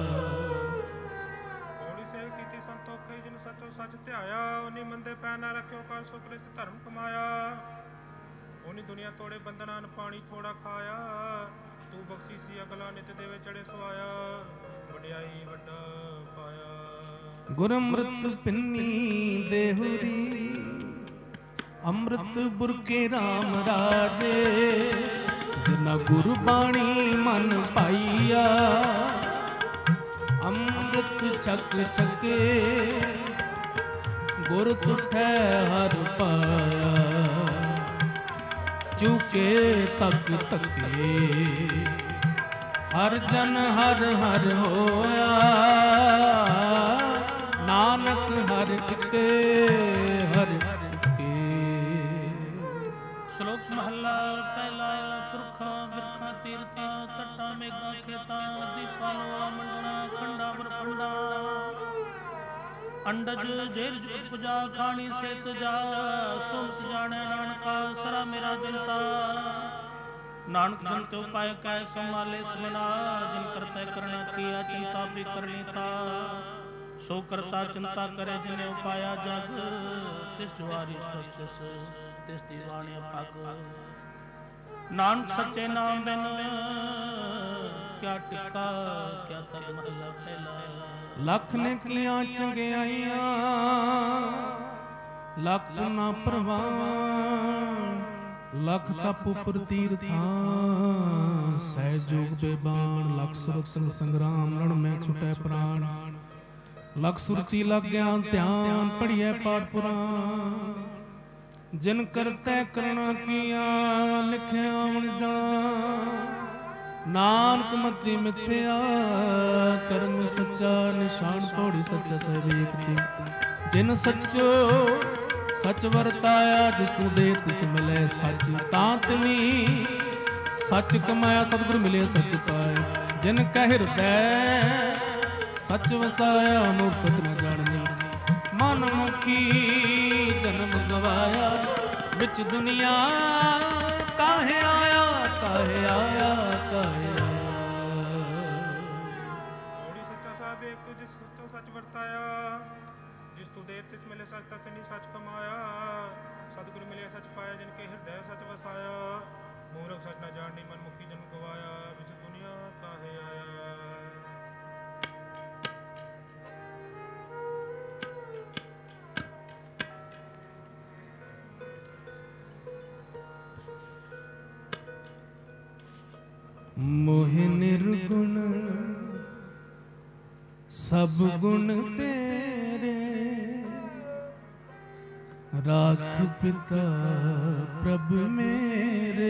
ਸੱਚ ਧਿਆਇਆ ਉਨੀ ਮੰਦੇ ਪੈ ਨਾ ਰੱਖਿਓ। ਕਰ ਸੁਕ੍ਰਿਤ ਧਰਮ ਕਮਾਇਆ ਉਨੀ ਦੁਨੀਆ ਤੋੜੇ ਬੰਧਨਾਂ। ਪਾਣੀ ਥੋੜਾ ਖਾਇਆ ਤੂੰ ਬਖਸ਼ੀ ਸੀ ਅਗਲਾ। ਨਿਤ ਦੇਵੇ ਚੜੇ ਸਵਾਇਆ, ਵਡਿਆਈ ਵੱਡਾ ਪਾਇਆ। ਗੁਰ ਅੰਮ੍ਰਿਤ ਪਿੰਨੀ ਦੇਹੁਰੀ, ਅੰਮ੍ਰਿਤ ਬੁਰਕੇ ਰਾਮ ਰਾਜੇ। ਜਿਨਾ ਗੁਰ ਬਾਣੀ ਮਨ ਪਾਈਆ, ਅੰਮ੍ਰਿਤ ਛਕ ਛਕੇ ਗੁਰ ਤੁਠੈ ਹਰ ਪਾਇਆ। ਚੁਕੇ ਤਕ ਤਕੇ ਹਰ ਜਨ ਹਰ ਹਰ ਹੋਇਆ। ਨਾਨਕ ਹਰ ਕਿਤੇ ਹਰ ਕੇ। ਸ਼ਲੋਕ ਮਹੱਲਾ ਪਹਿਲਾ। ਪੁਰਖਾਂ ਬਿਰਖਾਂ ਤੀਰਥਾਂ ਤੱਟਾਂ ਮੇਘਾਂ ਖੇਤਾਂ ਦੀਪਾਂ ਲੋਆ ਮੰਡਣਾ ਖੰਡਾ ਬਰਖੰਡਾ। ਅੰਡਜ ਜੇਰ ਉਪਜਾ ਖਾਣੀ ਸੇਤ ਜਾ। ਸੁਮਤ ਜਾਣੈ ਨਾਨਕਾ ਸਰਾ ਮੇਰਾ ਜਨਤਾ। ਨਾਨਕ ਜਨ ਤੇ ਉਪਾਇ ਕੈ ਸੰਭਾਲੇ ਸਮਨਾ। ਜਿਨ ਕਰਤੈ ਕਰਣਾ ਕੀਆ ਚਿੰਤਾ ਵੀ ਕਰਨੀ ਤਾ। ਸੋ ਕਰਤਾ ਚਿੰਤਾ ਕਰੇ ਜਿਨੇ ਉਪਾਇਆ ਜਗ। ਤਿਸ ਜੁਆਰੀ ਸਵਸਤਿਸ ਤਿਸ ਦੀ ਬਾਣੀ ਅਪਾਗ। ਨਾਨਕ ਸੱਚੇ ਨਾਮ ਬਿਨ ਕਿਆ ਟਿਕਾ ਕਿਆ ਤਗ। ਮਹਲਾ ਪਹਿਲਾ। ਲੱਖ ਨੇ ਕੀਆਂ ਚੰਗਿਆਈਆਂ ਲੱਖ ਨਾ ਪ੍ਰਵਾਨ। ਲੱਖ ਤਪ ਉਪਰ ਤੀਰਥਾਂ ਸਹਿ ਜੋਗ ਬੇਬਾਨ। ਲੱਖ ਸੁਰਤ ਸੰਗਰਾਮ ਲੜ ਮੈਂ ਛੁਟੈ ਪ੍ਰਾਣ। ਲੱਖ ਸੁਰਤੀ ਲੱਗ ਗਿਆਨ ਧਿਆਨ ਪੜੀਐ ਪਾਠ ਪੁਰਾਣ। ਜਿਨ ਕਰਤੈ ਕਰਣਾ ਕੀਆਂ ਲਿਖਿਆ ਵਣ ਜਾਣ। ਨਾਨਕ ਮਤੀ ਮਿਥਿਆ ਕਰਮ ਸੱਚਾ ਨਿਸ਼ਾਨ। ਪੌੜੀ ਸੱਚਾ ਸਹਿਬ ਏਕ ਤੇ जिन सचो सच वरताया, जिस तू दे तिस मिले सच तां तिनी, सच कमाया सतगुरु मिले सच पाया। जिन कह हृदय सच वसाया, मूर्ख सच न जाणनी, मन मुखी जन्म गवाया। बिच दुनिया काहे आया, काहे आया, काहे आया। ओड़ी सच्चा साहब एक तू जिस सचो सच वरताया, जिस तू दे तिस मिले सच तां तिनी, सच कमाया सतगुरु मिले सच पाया। जिनके हृदय सच वसाया, मूर्ख सच न जाणनी, मन मुखी जन्म गवाया। बिच दुनिया काहे आया। मोहि निर्गुण सब गुण तेरे, राख पिता प्रभु मेरे।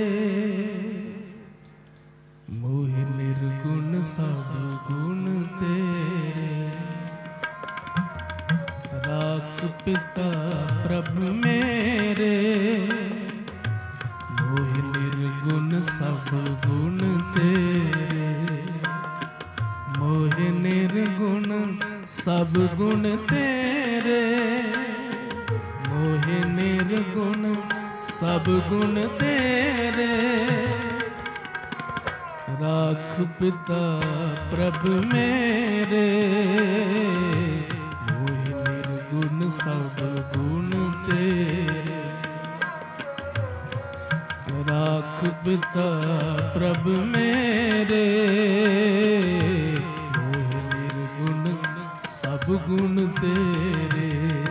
मोहि निर्गुण सब गुण तेरे, राख पिता प्रभु मेरे। मोहि निर्गुण सब गुण तेरे, मोहि निर्गुण सब गुण तेरे। मोहि निर्गुण सब गुण तेरे, राख पिता प्रभु मेरे। मोहि निर्गुण सब गुण तेरे, राख पिता प्रभु मेरे। मोहि निर्गुण सब गुण तेरे।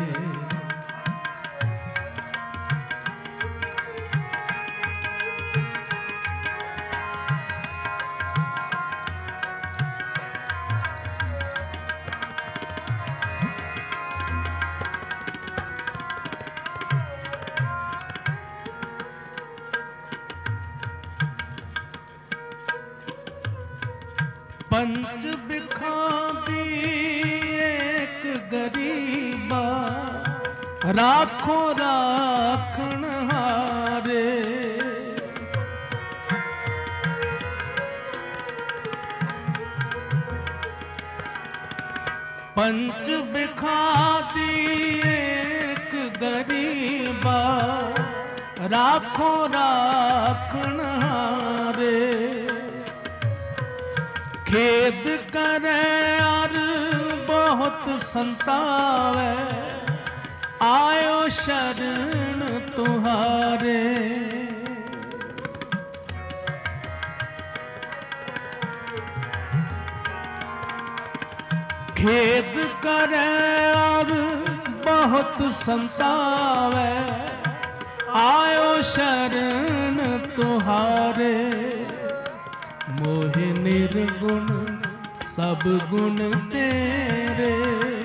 पंच बिखांदी एक गरीबा, राखो राखण हारे। पंच बिखांदी एक गरीबा, राखो राखण हारे। खेद करे और बहुत संतावे, आयो शरण तुहारे। खेद करे और बहुत संतावे, आयो शरण तुहारे। मोहि निर्गुण सब गुण तेरे,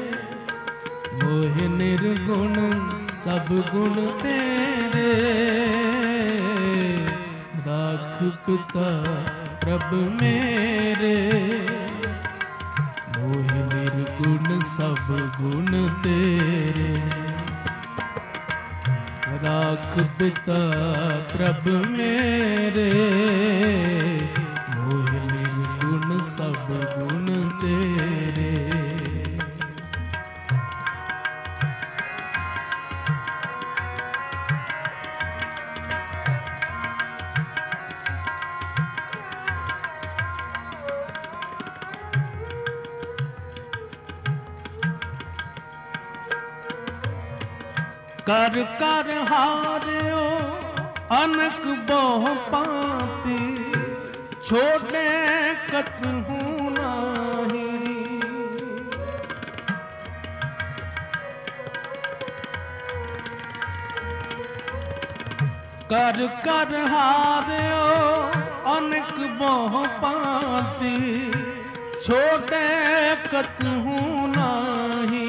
मोहि निर्गुण सब गुण तेरे। राख पिता प्रभु मेरे, मोहि निर्गुण सब गुण तेरे। राख पिता प्रभु मेरे, मोहि निर्गुण सब गुण तेरे। कर कर हारियो अनक बहु पाती, छोटे कतहु नाही। कर कर हारियो अनक बहु पाती, छोटे कतहु नाही।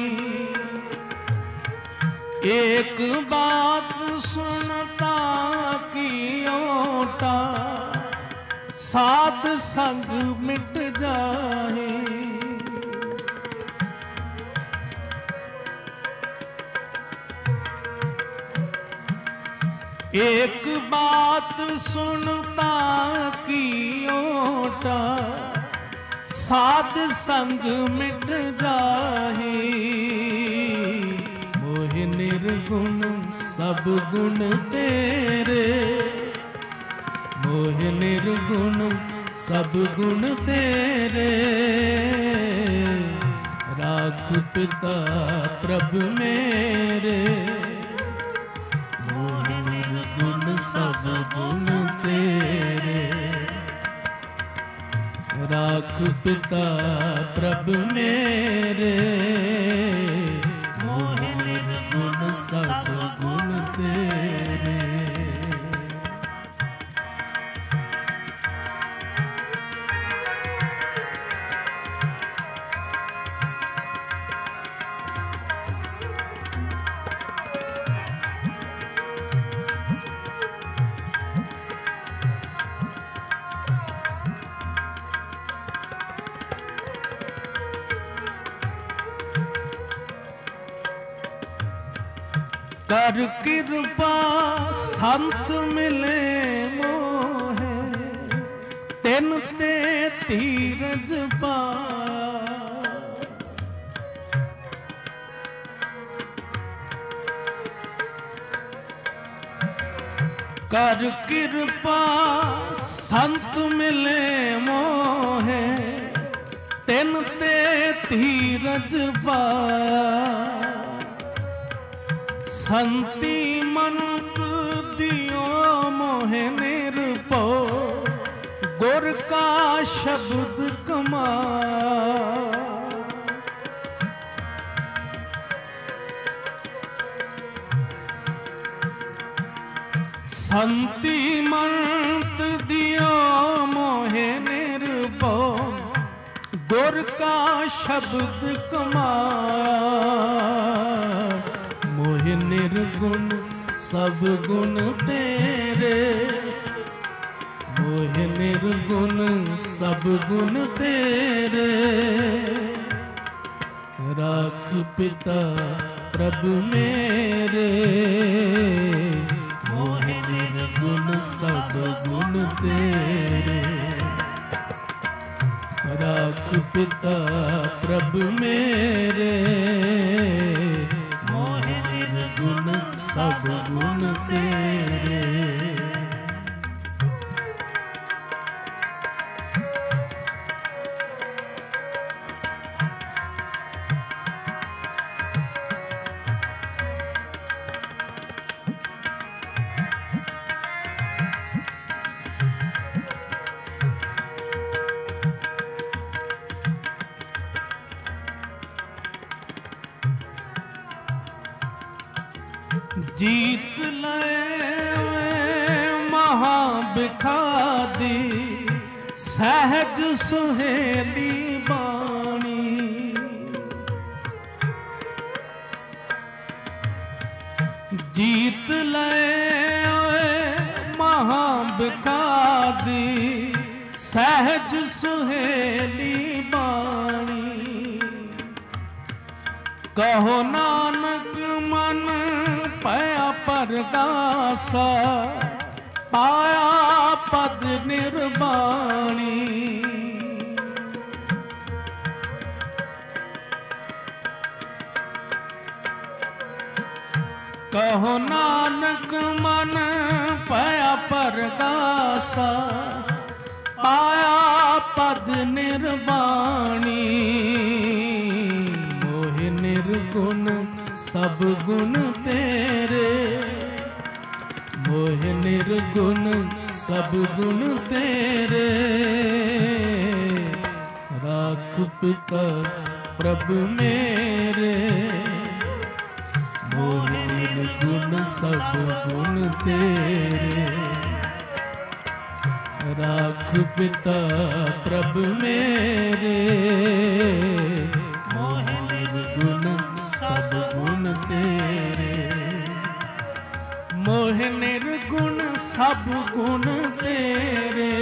एक बात सुनता की ओटा, साध संग मिट जाए। एक बात सुनता की ओटा, साध संग मिट जाही। मोह निर्गुण सब गुण तेरे, मोह निर्गुण सब गुण तेरे। राख पिता प्रभु मेरे, मोह निर्गुण सब गुण तेरे। राख पिता प्रभु मेरे, मोह निर्गुण सब गुण तेरे। कर कृपा संत मिले मोहे, तिन ते धीरज पाया। कर कृपा संत मिले मोहे, तिन ते धीरज पाया। संति मनक दियो मोहे निरपो, गुर का शब्द कमाया। संति मनक दियो मोहे निरपो, गुर का शब्द कमाया। मोह निर्गुण सब गुण तेरे, मोह निर्गुण सब गुण तेरे। राख पिता प्रभु मेरे, मोह निर्गुण सब गुण तेरे। राख पिता प्रभु मेरे, गुण सब गुण तेरे। जीत ले महाबिखादी, सहज सुहेली बाणी। जीत ले महाबिखादी, सहज सुहेली बाणी। कहो नानक मन पया परगासा, पाया पद निर्वाणी। कहो नानक मन पया परगासा, पाया पद निर्वाणी। मोह निर्गुण सब गुण तेरे, मोह निर्गुण सब गुण तेरे। राख पिता प्रभु मेरे, मोह निर्गुण सब गुण तेरे। राख पिता प्रभु मेरे, मोह निर्गुण सब गुण तेरे। मोह निर्गुण सब गुण तेरे,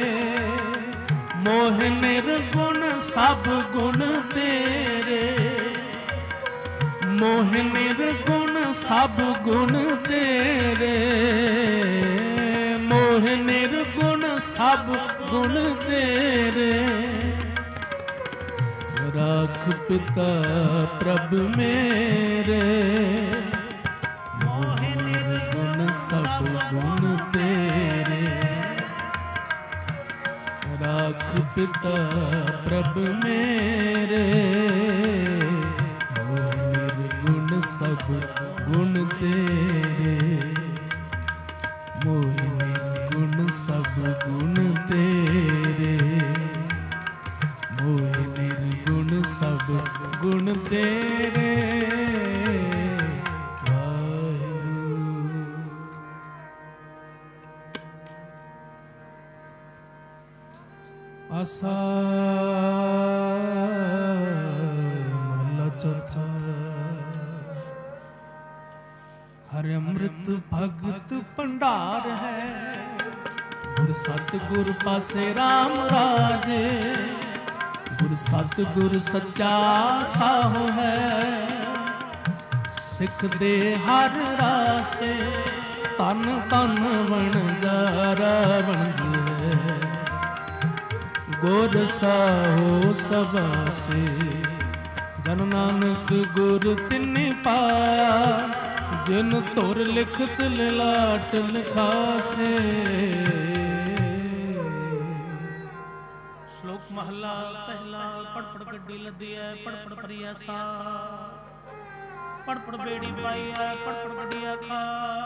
मोह निर्गुण सब गुण तेरे। मोह निर्गुण ਸਭ ਗੁਣ ਤੇਰੇ, ਮੋਹ ਨਿਰਗੁਣ ਸਭ ਗੁਣ ਤੇਰੇ। ਰਾਖ ਪਿਤਾ ਪ੍ਰਭ ਮੇਰੇ, ਮੋਹ ਨਿਰਗੁਣ ਸਭ ਗੁਣ ਤੇਰੇ। ਰਾਖ ਪਿਤਾ ਪ੍ਰਭ ਮੇਰੇ, ਮੋਹ ਨਿਰਗੁਣ ਸਭ ਗੁਣ ਤੇਰੇ। ਮੋਹ ਨਿਰਗੁਣ ਸਭ ਗੁਣ ਤੇਰੇ, ਮੋਹ ਨਿਰਗੁਣ ਸਭ ਗੁਣ ਤੇਰੇ। ਆਸਾ ਮਹਲਾ ਚੌਥਾ। ਹਰਿ ਅੰਮ੍ਰਿਤ ਭਗਤ ਭੰਡਾਰ ਹੈ, ਗੁਰ ਸਤਿਗੁਰ ਪਾਸੇ ਰਾਮ ਰਾਜੇ। ਗੁਰ ਸਤਿਗੁਰ ਸੱਚਾ ਸਾਹੁ ਹੈ, ਸਿੱਖ ਦੇ ਹਰ ਰਾਸੇ। ਧਨ ਧਨ ਵਣਜਾਰਾ ਵਣਜੈ, ਗੁਰ ਸਾਹੁ ਸਭਾਸੇ। ਜਨ ਨਾਨਕ ਗੁਰ ਤਿਨਿ ਪਾਇਆ, ਜਿਨ ਧੁਰ ਲਿਖਤ ਲਿਲਾਟ ਲਿਖਾਸੇ। ਸ਼ਲੋਕ ਮਹਲਾ ਪਹਿਲਾ। ਪੜ ਪੜ ਗੱਡੀ ਲੱਦੀ ਐ, ਪੜ ਪੜ ਭਰੀ ਐਸਾ। ਪੜ ਪੜ ਬੇੜੀ ਪਾਈ ਐ, ਪੜ ਪੜ ਗੱਡੀ ਆਖਾ।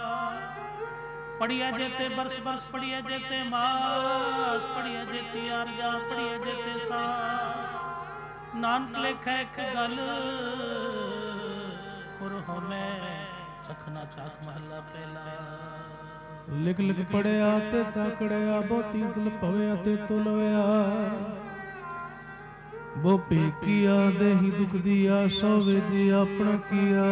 ਪੜੀਐ ਜੇਤੇ ਬਰਸ ਬਰਸ, ਪੜੀਐ ਜੇਤੇ ਮਾਸ। ਪੜੀਐ ਜੇਤੀ ਆਰਜਾ, ਪੜੀਐ ਜੇਤੇ ਸਾਸ। ਨਾਨਕ ਲੇਖੈ ਇੱਕ ਗੱਲ, ਪੁਰ ਹੋਮੈ ਚਖਨਾ ਚਾਖ। ਮਹਲਾ ਪਹਿਲਾ। ਲਿਖ ਲਿਖ ਪੜਿਆ ਤੇ ਤਾਕੜਿਆ, ਬਹੁਤੀ ਦਿਲ ਪਵਿਆ ਤੇ ਤੁਲਵਿਆ। ਬੋ ਪੇਕੀਆ ਦੇਹੀ ਦੁਖ ਦੀਆ, ਸੋ ਵੇਦੀ ਆਪਣਾ ਕੀਆ।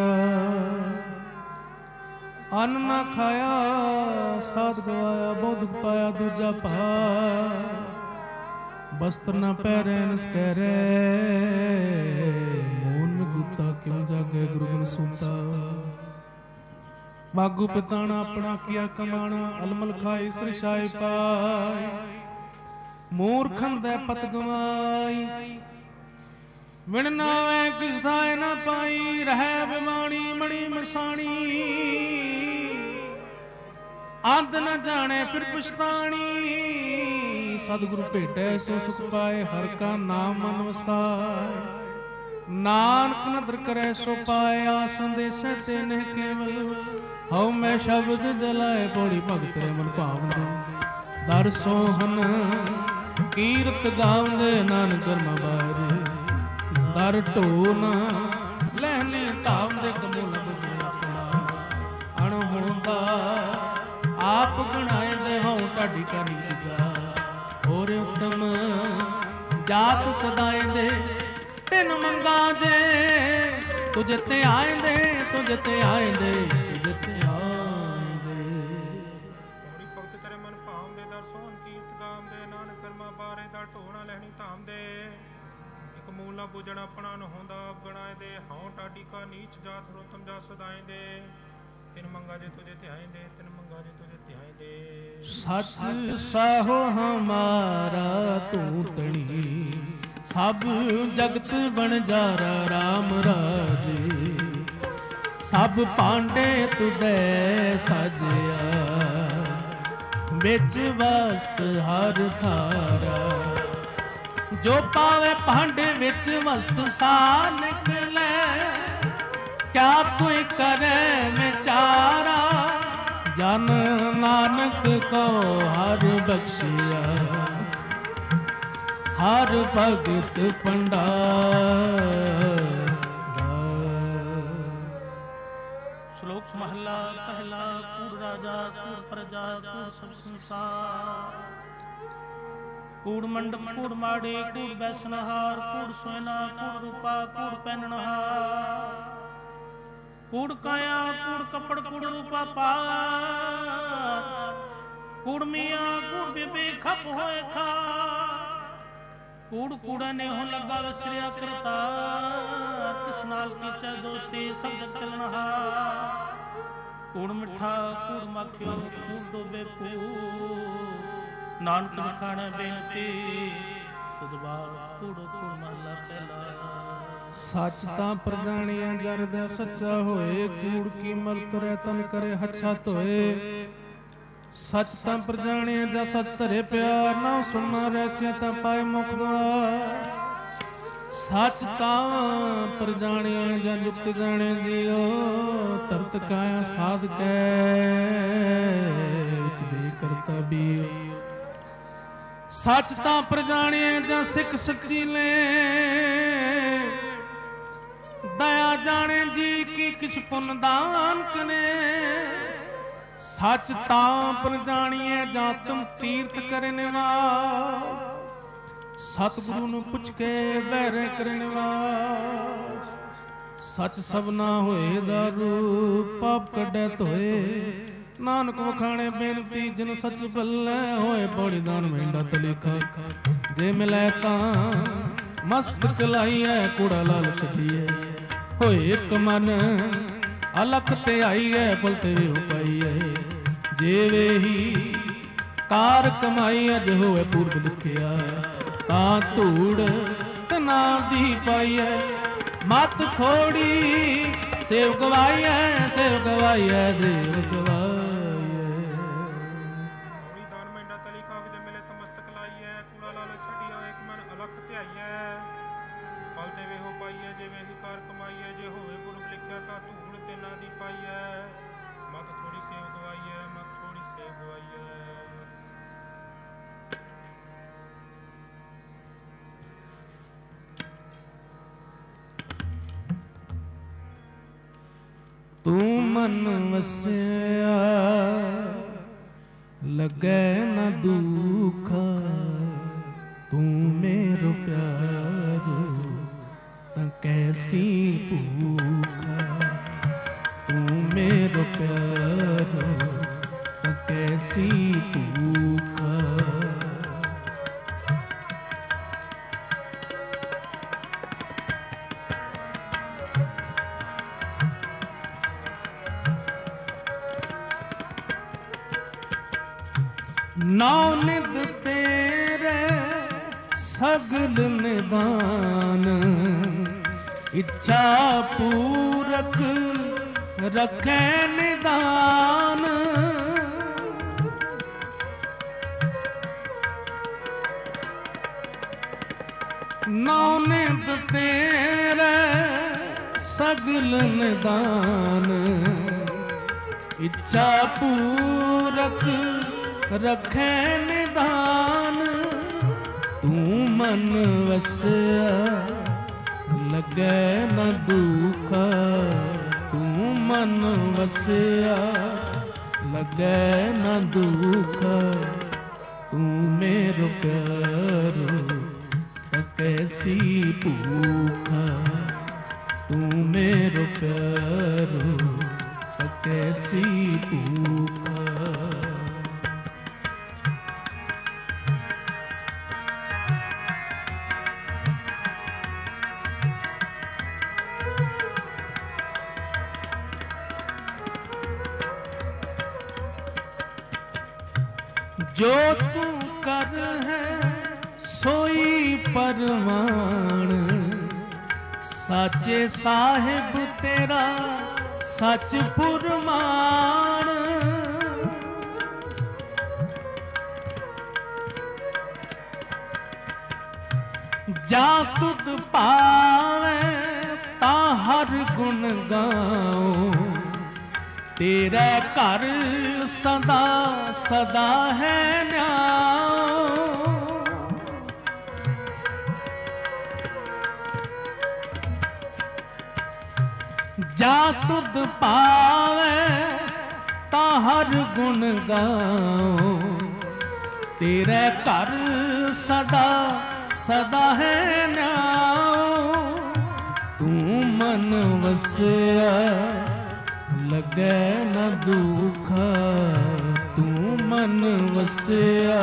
ਅੰਨ ਨਾ ਖਾਇਆ ਸਾਧ ਗਵਾਇਆ, ਬਹੁਤ ਦੁਖ ਪਾਇਆ ਦੂਜਾ ਭਾ। ਬਸਤਰ ਨਾ ਪਹਿਰੇ ਨਿਸ ਕਹਿਰੇ, ਮੋਨ ਮੇ ਗੁੱਤਾ ਕਿਉਂ ਜਾਗੇ ਗੁਰੂ ਬਿਨ ਸੁਣਤਾ। ਬਾਗੂ ਪਿਤਾਣਾ ਆਪਣਾ ਕੀਆ ਕਮਾਣਾ, ਅਲਮਲ ਖਾਈ ਸਰਸ਼ਾਏ ਪਾਈ। ਮੂਰਖਨ ਦੇ ਪਤ ਗਵਾਈ, ਵਿਣ ਨਾਵੇ ਕਿਸ ਥਾਏ ਨਾ ਪਾਈ। ਰਹਿ ਬਿਮਾਣੀ ਮਣੀ ਮਸਾਣੀ, ਅੰਤ ਨ ਜਾਣੇ ਫਿਰ ਪਛਤਾਣੀ। ਸਤਿਗੁਰੂ ਭੇਟੈ ਸੋ ਸੁਖ ਪਾਏ, ਹਰਿ ਕਾ ਨਾਮ ਮਨ ਵਸਾਏ। ਨਾਨਕ ਨਦਰ ਕਰੈ ਸੋ ਪਾਇਆ, ਸੰਦੇਸ਼ੈ ਤੇ ਨਹਿ ਕੇਵਲ। ਹਉ ਮੈਂ ਸ਼ਬਦ ਜਲਾਏ, ਪੌੜੀ ਭਗਤ ਰੇ ਮਨ ਭਾਵਨਾ। ਦਰ ਸੋਹਨ ਕੀਰਤ ਗਾਵਦੇ, ਨਾਨਕ ਕਰਮਾ ਬਾਰੇ। ਦਰ ਢੋਨਾ ਲਹਿਨੇ ਧਾਵਦੇ, ਕਮੂਲ ਬੁਝਿਆ ਆਪਣਾ। ਅਣ ਹੁੰਦਾ ਆਪ ਗਣਾਏ ਦੇ, ਹਉ ਢਾਡੀ ਕਾ ਨੀਚਾ। ਹੋਰ ਉਤਮ ਜਾਤ ਸਦਾਏ ਦੇ, ਤਿੰਨ ਮੰਗਾ ਦੇ। ਤੁਝ ਤੇ ਆਏ ਦੇ, ਤੁਝ ਤੇ ਆਏ ਦੇ, ਤੁਝ ਤੇ ਆਏ ਦੇ। ਹੋਰੀ ਭਗਤ ਤੇਰੇ ਮਨ ਭਾਵਦੇ, ਦਰ ਸੋਹਣ ਕੀਰਤ ਗਾਵਦੇ। ਨਾਨਕ ਕਰਮਾ ਬਾਰੇ, ਦਰ ਢੋਣਾ ਲੈਣੀ ਧਾਮਦੇ। ਇੱਕ ਮੂਲ ਨਾ ਬੁਝਣ ਆਪਣਾ ਨ ਹੁੰਦਾ, ਆਪ ਗਣਾਏ ਦੇ। ਹਉ ਢਾਡੀ ਕਾ ਨੀਚ ਜਾਤ, ਰੋਤਮ ਜਾ ਸਦਾਏ ਦੇ। ਤਿਨ ਮੰਗਾ ਜੇ ਤੁਝੇ ਧਿਆਏ ਦੇ, ਤਿਨ ਮੰਗਾ ਜੇ ਤੁਝੇ ਧਿਆਏ ਦੇ। ਸਚ ਸਾਹੋ ਹਮਾਰਾ ਤੂੰ ਤਣੀ, ਸਭ ਜਗਤ ਬਣਜਾਰਾ ਰਾਮ ਰਾਜੇ। ਸਭ ਭਾਂਡੇ ਤੁਧੈ ਸਾਜਿਆ, ਵਿੱਚ ਵਸਤ ਹਰ ਥਾਰਾ। ਜੋ ਪਾਵੇ ਭਾਂਡੇ ਵਿੱਚ ਵਸਤ ਸਾਰ ਨਿਕਲੇ, ਕਿਆ ਕੋਈ ਕਰੇ ਵਿਚਾਰਾ। ਜਨ ਨਾਨਕ ਕੋ ਹਰ ਬਖਸ਼ਿਆ, ਹਰ ਭਗਤ ਭੰਡਾਰ। ਸ਼ਲੋਕ ਮਹਲਾ ਪਹਿਲਾ। ਕੂੜ ਰਾਜਾ ਕੂੜ ਪ੍ਰਜਾ, ਕੂੜ ਸਭ ਸੰਸਾਰ। ਕੂੜ ਮੰਡਪ ਕੂੜ ਮਾੜੇ, ਕੂੜ ਬੈਸਨਹਾਰ। ਕੂੜ ਸੋਇਨਾ ਕੂੜ ਰੂਪਾ, ਕੂੜ ਪਹਿਨਣਹਾਰ। ਕੂੜ ਕਾਇਆ ਕੂੜ ਕੱਪੜ, ਕੂੜ ਰੂਪਾ ਪਾਰ। ਕੂੜ ਮੀਆਂ ਕੂੜ ਬੀਬੀ ਖਪ ਹੋਏ ਖਾ। ਕੂੜ ਕੂੜਾ ਨੇ ਹੋ ਲੱਗਾ ਵਸਰਿਆ ਕਰਤਾ। ਕਿਸ ਨਾਲ ਕੀਚੈ ਦੋਸਤੀ, ਸਭ ਜਗ ਚਲਨਹਾਰ। ਕੂੜ ਮਿੱਠਾ ਕੂੜ ਮਾਖਿਓ ਕੂੜ ਡੋਬੇ ਪੂ ਨਾਨਕ ਵਖਾਣੈ ਬੇਨਤੀ ਤੁਧ ਬਾਲ ਕੂੜ ਕੂੜ ਮਹਲਾ ਪਹਿਲਾ। ਸੱਚ ਤਾਂ ਪ੍ਰਜਾਣੀਆਂ ਜਰਦਾ ਸੱਚਾ ਹੋਏ ਕੂੜ ਕੀ ਮਲ ਤੁਰੈ ਤਨ ਕਰੇ ਹੱਛਾ ਧੋਏ। ਸੱਚ ਤਾਂ ਪ੍ਰਜਾਣੀਆਂ ਜਾਂ ਸੱਚ ਧਰੇ ਪਿਆਰ ਨਾ ਸੁਣਨਾ ਰਹਿਸਿਆ ਤਾਂ ਪਾਏ ਮੁਖ ਦੁਆਰ। ਸੱਚ ਤਾਂ ਪ੍ਰਜਾਣੀਆਂ ਜਾਂ ਜੁਗਤ ਜਾਣੇ ਜੀਓ ਤਰਤ ਕਾਇਆ ਸਾਧ ਕੈ ਵਿੱਚ ਦੇ ਕਰਤਾ ਬੀਓ। ਸੱਚ ਤਾਂ ਪ੍ਰਜਾਣੀਆਂ ਜਾਂ ਸਿੱਖ ਸੱਚੀ ਲੈ ਦਇਆ ਜਾਣੇ ਜੀ ਕੀ ਕਿਛ ਪੁੰਨ ਦਾਨ ਕਨੇ। ਸੱਚ ਤਾਂ ਪ੍ਰਜਾਣੀਏ ਜਾਂ ਤੁਮ ਤੀਰਥ ਕਰੇ ਨਿਵਾਸ। ਸਤਿਗੁਰੂ ਨੂੰ ਪੁੱਛ ਕੇ ਬਹਿਰੇ ਕਰੇ ਨਿਵਾਸ। ਸੱਚ ਸਭਨਾ ਹੋਏ ਦਾਰੂ ਪਾਪ ਕੱਢੈ ਧੋਏ। ਨਾਨਕ ਵਖਾਣੇ ਬੇਨਤੀ ਜਿਨ ਸੱਚ ਬੱਲੇ ਹੋਏ ਬੋੜੀ ਦਾਨ ਮਹਿੰਡਾ ਤਲੇਖਾ। ਜੇ ਮਿਲੈ ਤਾਂ ਮਸਤ ਚਲਾਈਐ ਕੂੜਾ ਲਾਲ ਛੱਡੀਐ। ਹੋਏ ਇੱਕ ਮਨ ਅਲਖ ਤੇ ਆਈਐ ਪੁਲ ਤੇ ਵੀ ਉਪਾਈਐ। ਜੇ ਵੇਹੀ ਕਾਰ ਕਮਾਈ ਅਜ ਹੋਵੇ ਪੂਰਬ ਲਿਖਿਆ। ਤਾਂ ਧੂੜ ਤਨਾ ਦੀ ਪਾਈਐ ਮਤ ਥੋੜੀ ਸੇਵ ਗਵਾਈਐ ਸੇਵ ਗਵਾਈਐ ਦੇਵ ਗਵਾਈਐ। ਹੋੜੀ ਦਾਨ ਮਹਿੰਡਾ ਤਲੀ ਕਾਗਜ ਮਿਲੇ ਤਾਂ ਮਸਤਕ ਲਾਈਐ। ਕੂੜਾ ਲਾਲ ਛੱਡੀਐ ਇੱਕ ਮਨ ਅਲਖ ਧਿਆਈਐ। ਫਲ ਤੇ ਵੇਹੋ ਪਾਈਐ ਜੇ ਵੇਹੀ ਕਾਰ ਕਮਾਈਐ। ਜੇ ਹੋਵੇ ਪੁਰਬ ਲਿਖਿਆ ਤਾਂ ਧੂੜ ਤੇ ਨਾ ਦੀ ਪਾਈਐ। ਮਤ ਥੋੜੀ ਸੇਵ ਗਵਾਈਐ ਮਤ ਥੋੜੀ ਸੇਵ ਗਵਾਈਐ। ਤੂੰ ਮਨ ਵਸਿਆ ਲੱਗੈ ਨ ਦੁਖ। ਤੂੰ ਮੇਰੋ ਪਿਆਰੋ ਤਾਂ ਕੈਸੀ ਭੂਖਾ। ਤੂੰ ਮੇਰੋ ਪਿਆਰੋ ਤਾਂ ਕੈਸੀ ਭੂਖਾ। ਨੌ ਨਿਧ ਤੇਰੇ ਸਗਲ ਨਿਦਾਨ। ਇੱਛਾ ਪੂਰਕ ਰੱਖੈ ਨਿਦਾਨ। ਨੌ ਨਿਧ ਤੇਰੇ ਸਗਲ ਨਿਦਾਨ। ਇੱਛਾ ਪੂਰਕ ਰੱਖੈ ਨਿਦਾਨ। ਤੂੰ ਮਨ ਵਸਿਆ ਲੱਗੈ ਨ ਦੁਖ। ਤੂੰ ਮਨ ਵਸਿਆ ਲੱਗੈ ਨ ਦੁਖ। ਤੂੰ ਮੇਰੋ ਪਿਆਰੋ ਤਾਂ ਕੈਸੀ ਭੂਖਾ। ਤੂੰ ਮੇਰੋ ਪਿਆਰੋ ਤਾਂ ਕੈਸੀ ਭੂਖਾ। ਜੋ ਤੂੰ ਕਰ ਹੈ ਸੋਈ ਪਰਵਾਨ। ਸਾਚੇ ਸਾਹਿਬ ਤੇਰਾ ਸੱਚ ਪੁਰਮਾਨ। ਜਾ ਤੁਧ ਪਾਵੇ ਤਾਂ ਹਰ ਗੁਣ ਗਾਓ। ਤੇਰਾ ਘਰ ਸਦਾ ਸਦਾ ਹੈ ਨਿਆਓ। ਜਾ ਤੁਧ ਪਾਵੇ ਤਾਂ ਹਰ ਗੁਣ ਗਾਓ। ਤੇਰੇ ਘਰ ਸਦਾ ਸਦਾ ਹੈ ਨਿਆਓ। ਤੂੰ ਮਨ ਵਸਿਆ ਲੱਗੈ ਨ ਦੁਖ। ਤੂੰ ਮਨ ਵਸਿਆ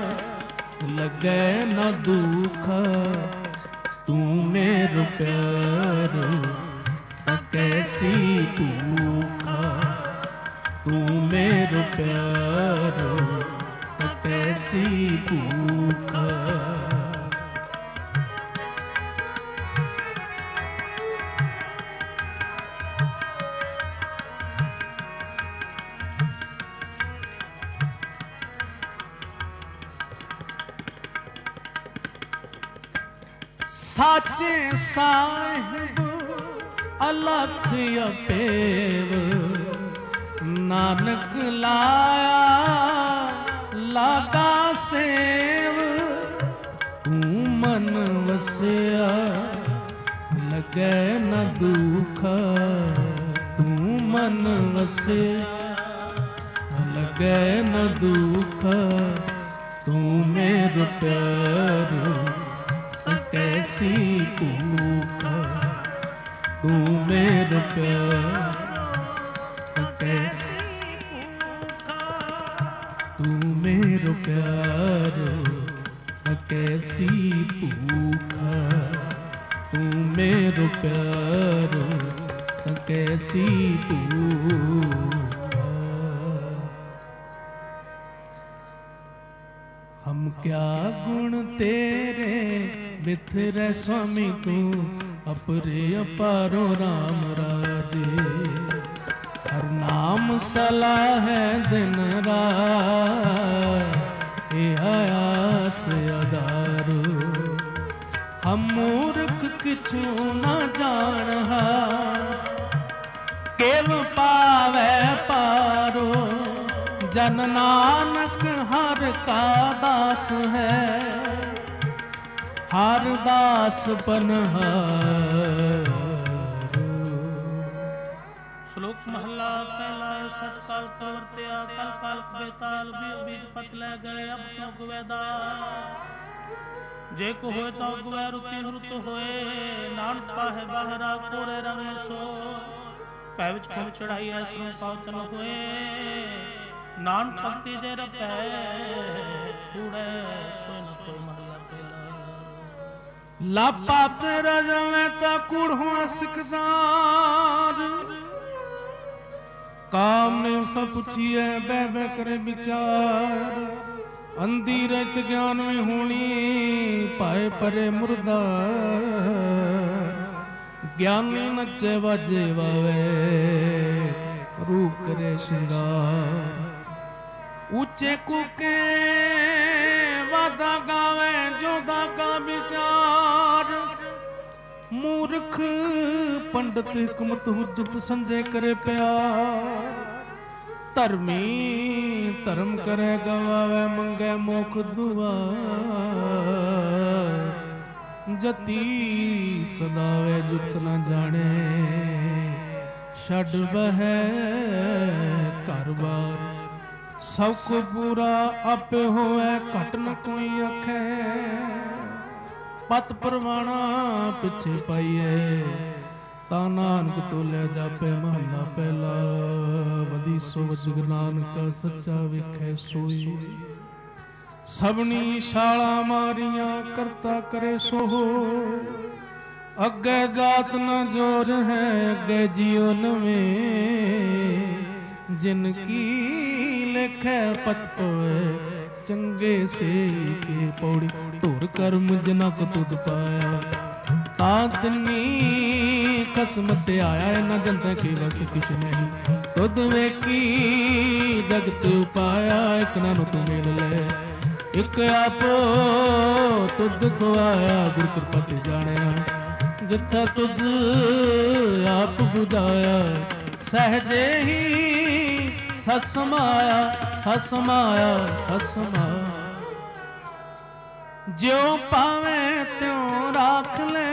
ਲੱਗੈ ਨ ਦੁਖ। ਤੂੰ ਮੇਰੋ ਪਿਆਰੋ ਤਾਂ ਕੈਸੀ ਭੂਖਾ। तू मेरो प्यारो कैसी भूख। साचे साहिब अलख अपेव, नानक लाया लागा सेव। तू मन वसिया लगे न दुख, तू मन वसिया लगे न दुख। तू मेरो प्यारो कैसी भूख, तू मेरो प्यार कैसी भूख। तू मेरो प्यार कैसी भूख, तू मेरो प्यार कैसी भूख। हम क्या गुण तेरे बिथरे स्वामी तू, अपरे अपारो राम राजे। हर नाम सलाह है दिन रात, ए आयास अदारो। हम मूर्ख किछु न जानहा, केव पावे पारो। जन नानक हर का दास है, हर दास बनहारो। श्लोक महला पहला। सतकाल प्रवर्त्या कल काल बेताल, बीज पत ले गए अब क्यों गुवेदा। जे को होए तो गुवे रुति रुत होए, नानक पाहे बाहरा कोरे रंग सो। पै विच खून चढ़ाई ऐसों पावतन होए, नानक भक्ति दे रखै कूड़े सोए न कोई महला पहला। लापात रजवे ता कूढ़ों सिकदार, काम में सब पूछिए बह बह करे विचार। अंधी रत ज्ञान में होनी पाए परे मुर्दा, ज्ञानी नचे बाजे वावे रूप करे श्रृंगार। ऊंचे कुके वादा गावे जोदा का विचार। मूर्ख पंडित हिकमत हुज्जत संजय करे प्यार। धर्मी धर्म करे गवावे मंगे मोख दुआर। जती सदावे जुत न जाने छड़ बह घर बार। सब को पूरा आपे होए घट न कोई आखे। पत परवाना पिछे पाइए ता नानक तोले जापे महला पहला। वदी सो जग नानक सच्चा विखे सोई। सबनी शाला मारिया करता करे सो। अगे जात न जोर है अगे जीवन में। जिनकी लेखे पत पवे चंगे से के पौड़ी। धुर कर्म जनक तुद पाया तातनी खसम से आया न जनता की बस किस नहीं। तुद वेकी जगत पाया एक नानु तू मिल ले। एक आप तुद खुआया गुर कृपा ते जाने। जिथा तुद आप बुझाया सहजे ही ससमाया ससमाया ससमाया। ज्यो पावे त्यों राख ले।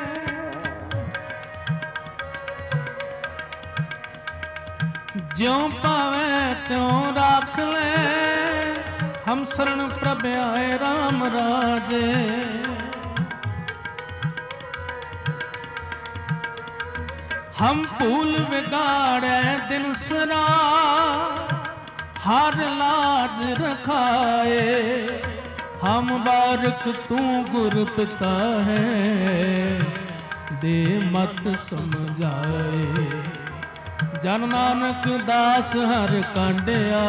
ज्यों पावे त्यों राख ले। हम शरण प्रभ आए राम राजे। हम फूल बिगाड़े दिन सरा। हर लाज रखाए। हम बारक तू गुर पिता है। दे मत समझाए। ਜਨ ਨਾਨਕ ਦਾਸ ਹਰ ਕਾਂਡਿਆ,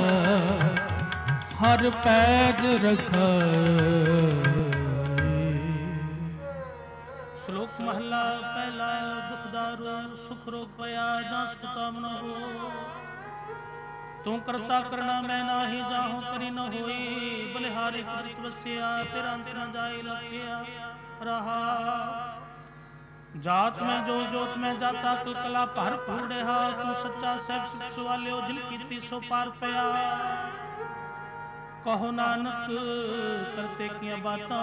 ਹਰ ਪੈਜ ਰਖਾਏ। ਸ਼ਲੋਕ ਮਹਲਾ ਪਹਿਲਾ। ਦੁਖ ਦਾਰੂ ਸੁਖ ਰੋਗ ਪਿਆ, ਜਾਂ ਸੁਖ ਕਾਮ ਨ ਹੋ। ਤੂੰ ਕਰਤਾ ਕਰਨਾ ਮੈਂ ਨਾਹੀ, ਜਾਹੋ ਕਰੀ ਨ ਹੋਈ। ਬਲਿਹਾਰੀ ਕ੍ਰਿਤ ਵਸਿਆ, ਤੇਰਾ ਅੰਤ ਨ ਜਾਏ ਲਖਿਆ ਰਹਾ। ਜਾਤ ਮੈਂ ਜੋ ਜੋਤ ਮੈਂ ਜਾਤਾ, ਕਲਕਲਾ ਭਰ ਪੂੜਿਆ। ਤੂੰ ਸੱਚਾ ਸਹਿਬ ਸਿੱਖ ਸਵਾਲਿਓ, ਜਿਲ ਕੀਤੀ ਸੋ ਪਾਰ ਪਿਆ। ਕਹੋ ਨਾਨਕ ਕਰਤੇ ਕੀਆਂ ਬਾਤਾਂ,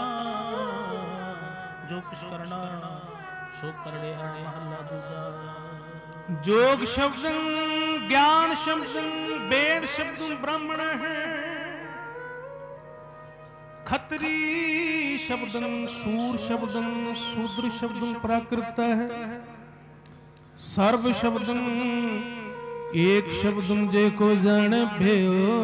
ਜੋ ਕਿਛ ਕਰਨਾ ਸੋ ਕਰੜਿਆ। ਮਹਲਾ ਦੂਜਾ। ਜੋਗ ਸ਼ਬਦੰ ਗਿਆਨ ਸ਼ਬਦੰ, ਵੇਦ ਸ਼ਬਦੰ ਬ੍ਰਾਹਮਣ ਹੈ। ਖੱਤਰੀ ਸ਼ਬਦੰ ਸੂਰ ਸ਼ਬਦੰ, ਸ਼ੂਦਰ ਸ਼ਬਦੰ ਪ੍ਰਾਕ੍ਰਿਤ ਹੈ। ਸਰਬ ਸ਼ਬਦੰ ਏਕ ਸ਼ਬਦੰ, ਜੇ ਕੋ ਜਾਣ ਭਿਓ।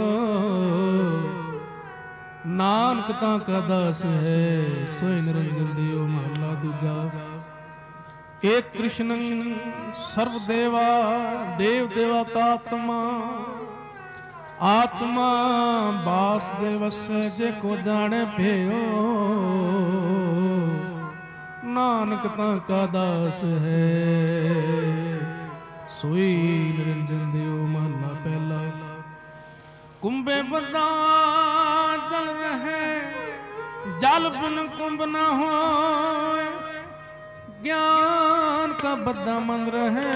ਨਾਨਕ ਤਾਂ ਕਾ ਦਾਸ ਹੈ, ਸੋਇ ਨਿਰੰਜਨ ਦਿਓ। ਮਹਲਾ ਦੂਜਾ। ਏਕ ਕ੍ਰਿਸ਼ਨੰ ਸਰਵ ਦੇਵਾ, ਦੇਵ ਦੇਵਾ ਤਾਤਮਾ। ਆਤਮਾ ਵਾਸੁਦੇਵ ਜੇ ਕੋ ਜਾਣੈ ਭਿਓ। ਨਾਨਕ ਤਾਂ ਕਾ ਦਾਸ ਹੈ, ਸੋਈ ਨਿਰੰਜਨ ਦਿਓ। ਮਹਲਾ ਪਹਿਲਾ। ਕੁੰਭੇ ਬੱਧਾ ਜਲ ਰਹੇ, ਜਲ ਬਿਨ ਕੁੰਭ ਨ ਹੋਏ। ਗਿਆਨ ਕਾ ਬੱਧਾ ਮਨ ਰਹੇ,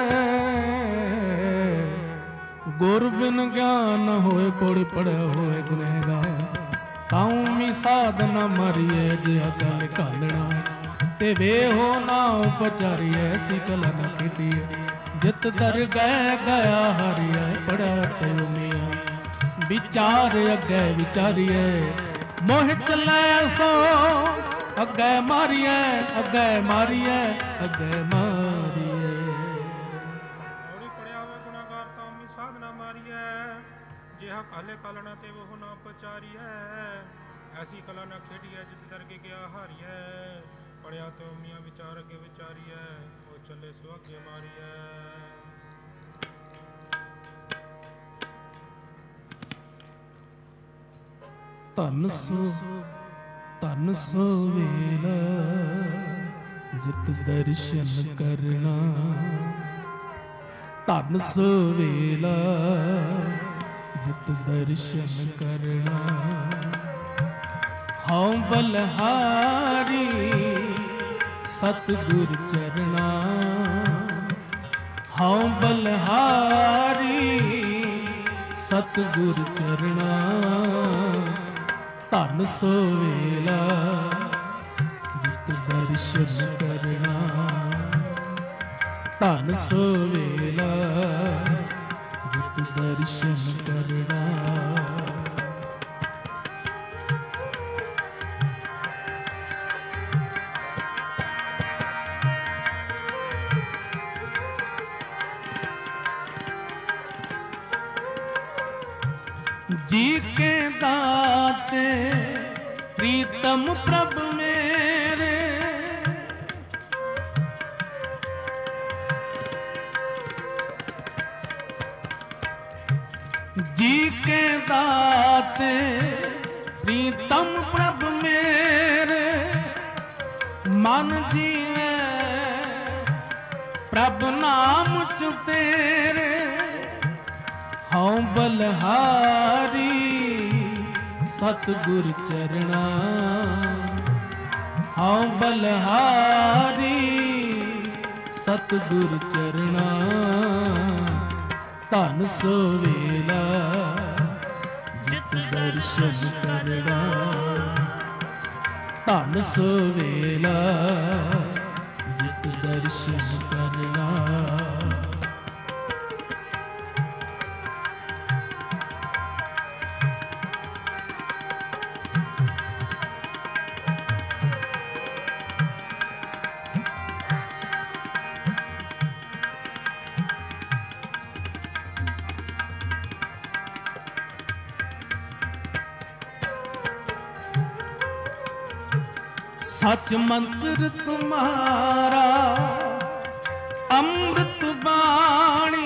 ਗੁਰ ਬਿਨ ਗਿਆਨ ਨ ਹੋਏ। ਪੌੜੀ ਪੜਿਆ ਹੋਏ ਗੁਨਹਗਾਰ, ਤਾਉ ਮੀ ਸਾਧ ਨ ਮਾਰੀਐ। ਜਿਹਾ ਗਲ ਘਾਲਣਾ ਤੇ ਵੇਹੋ ਨਾ ਉਪਚਾਰੀਐ। ਐਸੀ ਕਲਾ ਨ ਖੇਡੀਐ, ਜਿਤ ਦਰ ਗਏ ਗਿਆ ਹਰਿਐ। ਪੜਾ ਤੇ ਉਮੀਆਂ ਵਿਚਾਰ ਅੱਗੇ ਵਿਚਾਰੀਐ। ਮੋਹ ਚੱਲੈ ਸੋ ਅੱਗੇ ਮਾਰੀਐ, ਅੱਗੇ ਮਾਰੀਐ, ਅੱਗੇ ਮਾਰੀਐ। ਪੌੜੀ ਪੜਿਆ ਹੋਵੇ ਗੁਨਾਹਗਾਰ, ਤਾਂ ਮੀ ਸਾਧ ਨਾ ਮਾਰੀਐ। ਜਿਹਾ ਕਾਲੇ ਕਾਲਣਾ ਤੇ ਉਹ ਨਾ ਪਚਾਰੀਐ। ਐਸੀ ਕਲਾ ਨਾ ਖੇਡੀਐ, ਜਿਤ ਦਰਗੇ ਗਿਆ ਹਾਰੀਐ। ਪੜਿਆ ਤੇ ਉਮੀਆਂ ਵਿਚਾਰ ਅੱਗੇ ਵਿਚਾਰੀਐ। ਉਹ ਚੱਲੇ ਸੋ ਅੱਗੇ ਮਾਰੀਐ। ਧਨ ਸੋ ਵੇਲਾ, ਜਿਤ ਦਰਸ਼ਨ ਕਰਨਾ। ਧਨ ਸੋ ਵੇਲਾ, ਜਿਤ ਦਰਸ਼ਨ ਕਰਨਾ। ਹਉ ਬਲਹਾਰੀ ਸਤਿਗੁਰ ਚਰਣਾ। ਹਉ ਬਲਹਾਰੀ ਸਤਿਗੁਰ ਚਰਣਾ। ਧਨ ਸੋ ਵੇਲਾ, ਜਿਤ ਦਰਸ਼ਨ ਕਰਨਾ। ਧਨ ਸੋ ਵੇਲਾ, ਜਿਤ ਦਰਸ਼ਨ ਕਰਨਾ। जी के दाते प्रीतम प्रभु मेरे। जी के दाते प्रीतम प्रभु मेरे। मन जीवे प्रभु नाम चु तेरे। हऊँ बलहारी सतगुर चरना। हऊँ बलहारी सतगुर चरना। धन सो वेला जित दर्शन करना। धन सो वेला जित दर्शन करना। सच मंत्र तुम्हारा अमृत बाणी।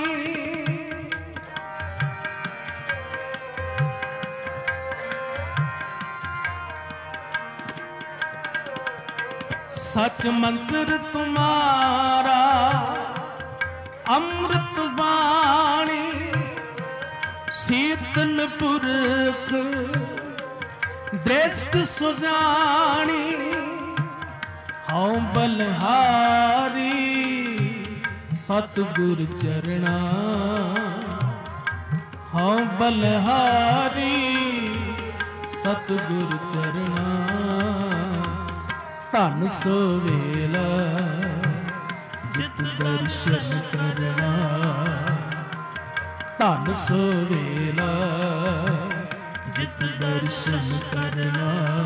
सच मंत्र तुम्हारा अमृत वाणी, शीतल पुरख दृष्ट सुजानी। हऊँ बलहारी सतगुर चरणा, हऊँ बलहारी सतगुर चरणा। धन सो वेला जित दर्शन करना, धन सो वेला जित दर्शन करना।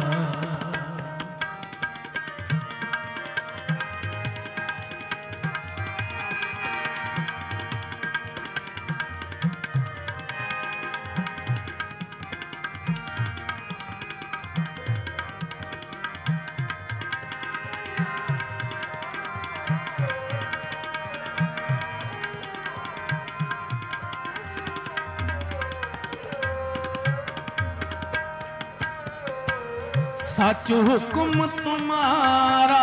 सच हुक्म तुम्हारा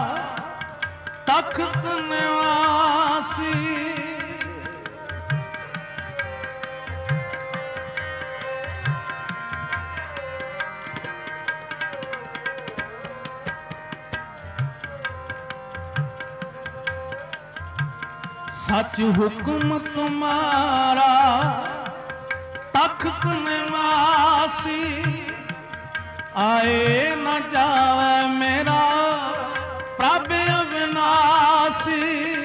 तख्त निवासी। सच हुक्म तुम्हारा तख्त निवासी। आए न जावे मेरा प्रभ अविनाशी।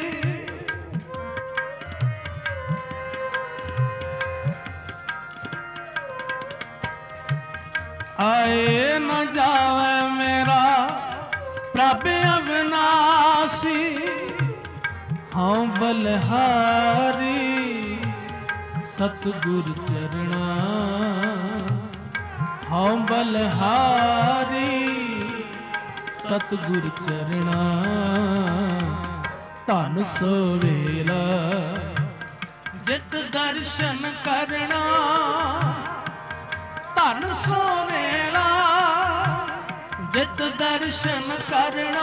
आए न जावे मेरा प्रभ अविनाशी। हाँ बलहारी सतगुर चरणा, हाँ बलहारी सतगुर चरणा। धन सो वेला जित दर्शन करना, धन सो वेला जित दर्शन करना।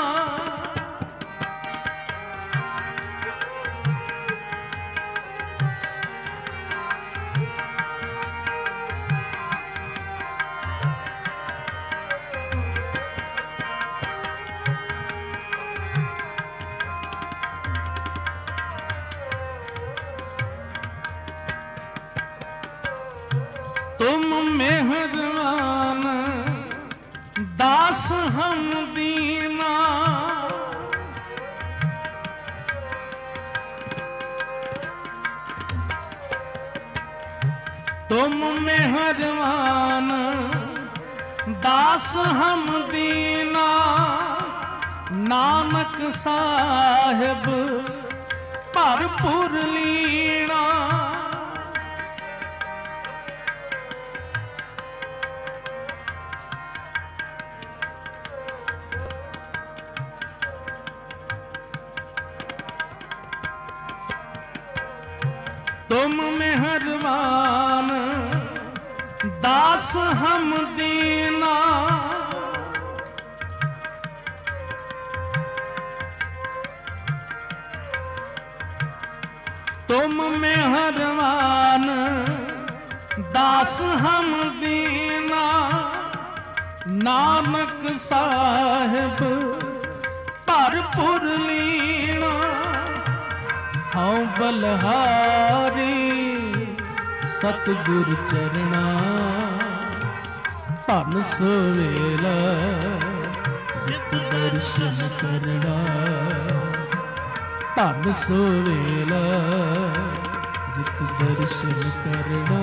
तुम मेहरबान दास हम दीना। तुम मेहरबान दास हम दीना। नानक साहिब भरपूर लीना। तुम मेहरबान दास हम दीना। तुम मेहरबान दास हम दीना। नानक साहिब भरपूर लीना। हाँ बलहारी सतगुर चरणा। धन सो वेला जित दर्शन करना। धन सो वेला जित दर्शन करना।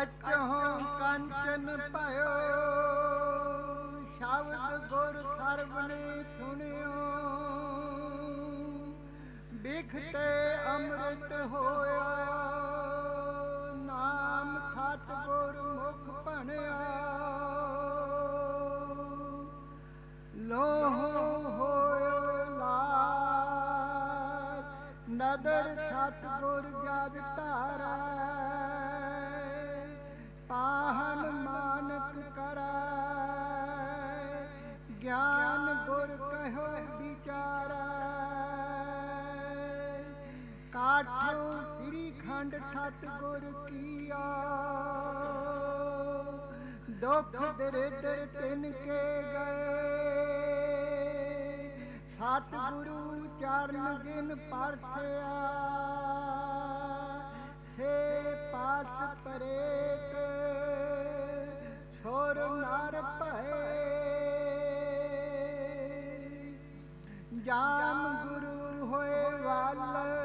ਸੱਚੋਂ ਕੰਚਨ ਭਇਓ, ਸ਼ਬਦ ਗੁਰ ਸਰਬ ਨੇ ਸੁਣਿਓ। ਬਿਖਤੇ ਅੰਮ੍ਰਿਤ ਹੋਇਆ, ਨਾਮ ਸਤਿਗੁਰ ਮੁਖ ਭਣਿਆ। ਲੋਹ ਹੋਇ ਲਾਜ, ਨਦਰ ਸਤਿਗੁਰ ਜਗ ਧਾਰੈ। ਪਾਹਨ ਮਾਨਕ ਕਰੈ, ਗਿਆਨ ਗੁਰ ਕਹਿਓ ਵਿਚਾਰੈ। ਕਾਠੋ ਸ੍ਰੀ ਖੰਡ ਸਤਿਗੁਰ ਕੀਆ, ਦੁਖ ਦਰਿਦ੍ਰ ਤਿਨ ਕੇ ਗਏ। ਸਤਿਗੁਰੂ ਚਰਨ ਜਿਨ ਪਰਸਿਆ, ਸੇ ਪਾਸ ਪਰੇਤ ਸੁਰ ਨਰ ਭਏ। ਜਾਮ ਗੁਰੂ ਹੋਏ ਵਾਲ,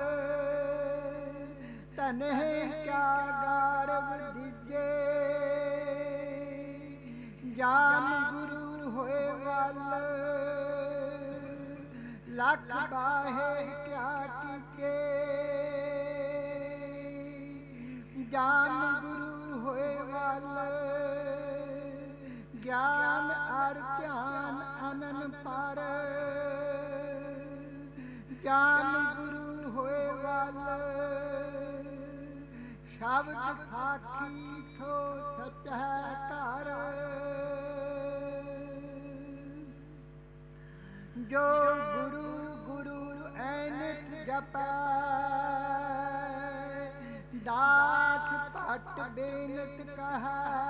ਧਨਹਿ ਕਿਆ ਗਾਰਵ ਦੀਜੇ। ਜਾਮ ਗੁਰੂ ਹੋਏ ਵਾਲ, ਲੱਖ ਬਾਹੇ ਕਿਆ ਕੀਕੇ। ਜਾਮ ਗੁਰੂ ਹੋਏ ਵਾਲ, ਗਿਆਨ ਅਰ ਧਿਆਨ ਅਨਨ ਪਰ। ਜਾਮ ਗੁਰੂ ਹੋਏ ਵਾਲ, ਸ਼ਬਦ ਸਾਖੀ ਸੋ ਸਚੈ ਘਰ। ਜੋ ਗੁਰੂ ਗੁਰੂ ਐਨਿਸ ਜਪੈ, ਦਾਸ ਭਟ ਬੇਨਤ ਕਹੈ।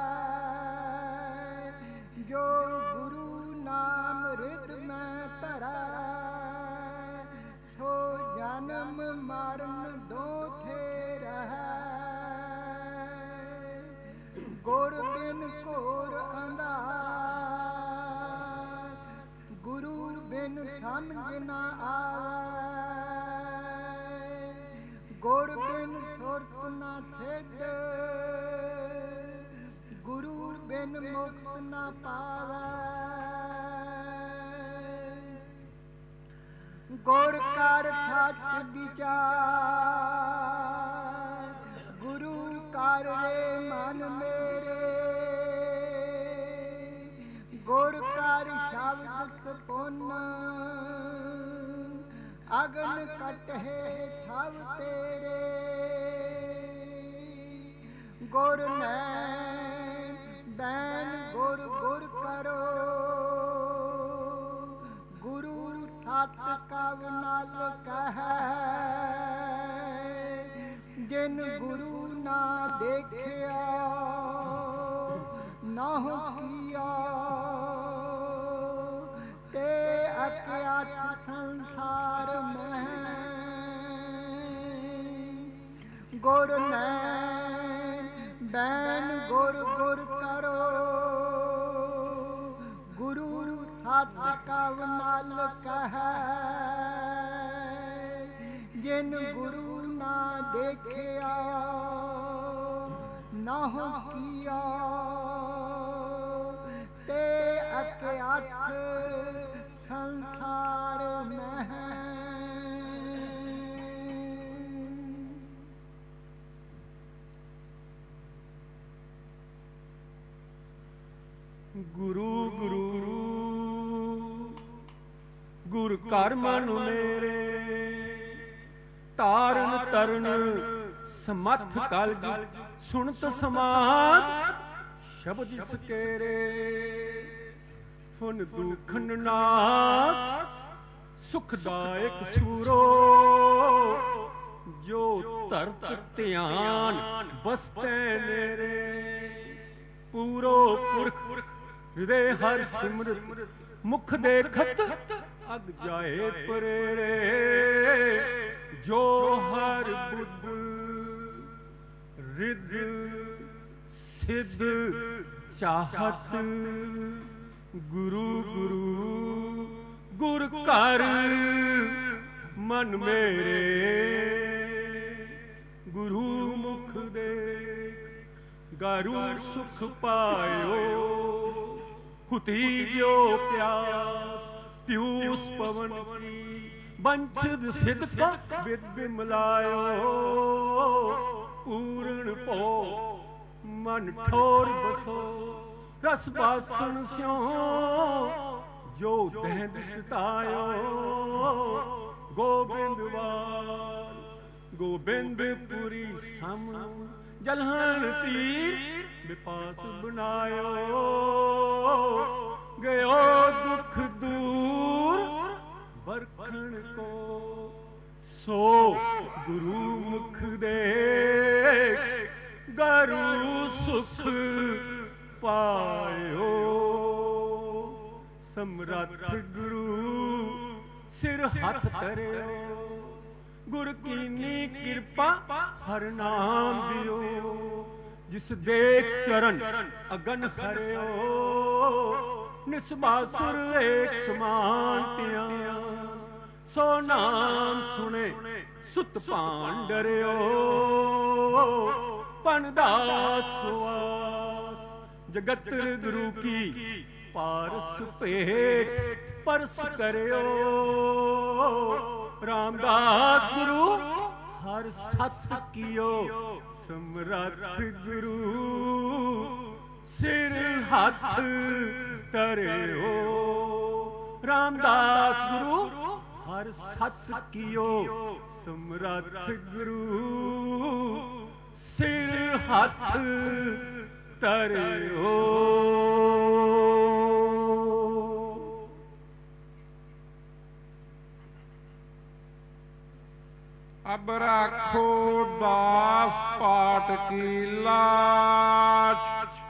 ਜੋ ਗੁਰੂ ਨਾਮ ਰਿਦ ਮੈਂ ਧਰੈ, ਸੋ ਜਨਮ ਮਰਨ ਦੋਥੇ ਰਹੈ। ਗੁਰ ਬਿਨ ਘੋਰ ਅੰਧਾਰ, ਗੁਰੂ ਬਿਨ ਸਮਝ ਨਾ ਆਵੈ। ਗੁਰ ਬਿਨ ਸੁਰਤ ਨਾ ਸਿੱਧ, ਗੁਰੂ ਬਿਨ ਮੁਕਤ ਨਾ ਪਾਵੈ। ਗੁਰ ਕਰ ਸੱਚ ਵਿਚਾਰ, ਗੁਰੂ ਕਰ ਰੇ ਮਨ ਮੇਰੇ। ਗੁਰ ਕਰ ਸ਼ਬਦ ਸਪੁੰਨ, ਅਗਨ ਕਟਹਿ ਸਭ ਤੇਰੇ। ਗੁਰ ਨੈਣ ਬੈਨ ਗੁਰ ਗੁਰ ਕਰੋ, ਗੁਰੂ ਸਤ ਕਵ ਨਲ ਕਹੈ। ਜਿਨ ਗੁਰੂ ਨਾ ਦੇਖਿਆ, ਨਾਹੁ ਕੀਆ। ਤੇ ਅਕਿਆਤ ਸੰਸਾਰ ਮਹਿ, ਗੁਰ ਨੈਣ ਬੈਨ ਗੁਰ ਗੁਰ ਕਰੋ। ਗੁਰੂ ਸਤ ਕਵ ਨਲ ਕਹੈ। ਜਿਨ ਗੁਰੂ ਨਾ ਦੇਖਿਆ, ਨਾਹੁ ਕੀਆ। ਤੇ ਅਕਿਆਤ ਸੰਸਾਰ ਮਹਿ। ਗੁਰੂ ਗੁਰੂ ਗੁਰ ਘਰ ਮਨ ਮੇਰੇ। ਤਾਰਨ ਤਰਨ ਸਮੱਥ ਕਲਗ, ਸੁਣਤ ਸਮਾਦ ਸ਼ਬਦ ਸਕੇਰੇ। ਫੁਨ ਦੁਖਨ ਨਾਸ, ਸੁਖਦਾਇਕ ਸੂਰੋ। ਜੋ ਧਰਤ ਧਿਆਨ ਬਸਤੈ ਮੇਰੇ। ਪੂਰੋ ਪੁਰਖ ਹਿਰਦੇ ਹਰ ਸਿਮਰਤ, ਮੁਖ ਦੇਖਤ ਅਗ ਜਾਏ ਪਰੇਰੇ। ਜੋ ਹਰ ਬੁੱਧ ਰਿਦ ਸਿਧ ਚਾਹਤ। ਗੁਰੂ ਗੁਰੂ ਗੁਰ ਘਰ ਮਨ ਮੇਰੇ। ਗੁਰੂ ਮੁਖ ਦੇਖ गारू सुख पायो। हुती जो प्यास पीयूष पवन की, बंछद सिद्ध विद बिमलायो। पूर्ण पो मन ठोर बसो, रस बासन स्यों जो दहद सितायो। गोबिंदवार गोबिंदपुरी सम, जलहन तीर विपास बनायो। गयो दुख दूर बरखण को, सो गुरु मुख देख गरु सुख पायो। समरथ गुरु सिर हथ धरियो, गुर कीनी कृपा हर नाम दियो। जिस देख चरण अगन हरियो, निस्बासुर एक समान तिया। सो नाम सुने सुत भान डरियो। पनदास सुवास जगत गुरु की, पारस भेट परस करियो। रामदास गुरु हर सत कियो, समरथ गुरु सिर हथ धरियो। रामदास गुरु हर सत कियो, समरथ गुरु सिर हथ धरियो। अब राखो दास पाठ की लाज,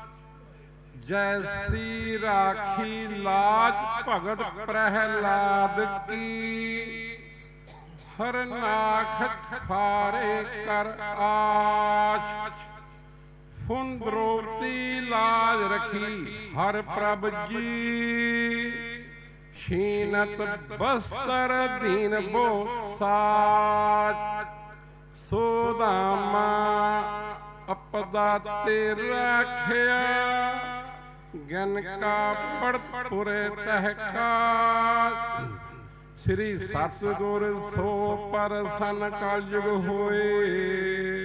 जैसी राखी लाज भगत प्रहलाद की। हर नाख फारे कर आज, फुन द्रौपदी लाज रखी हर प्रभ जी। क्षीणत बस्तर दीन बो साज, सोदामा अपदा ते राखिया। ज्ञान का पढ़ पुरे तहकाज, श्री सतगुर सो पर सन कलयुग होए।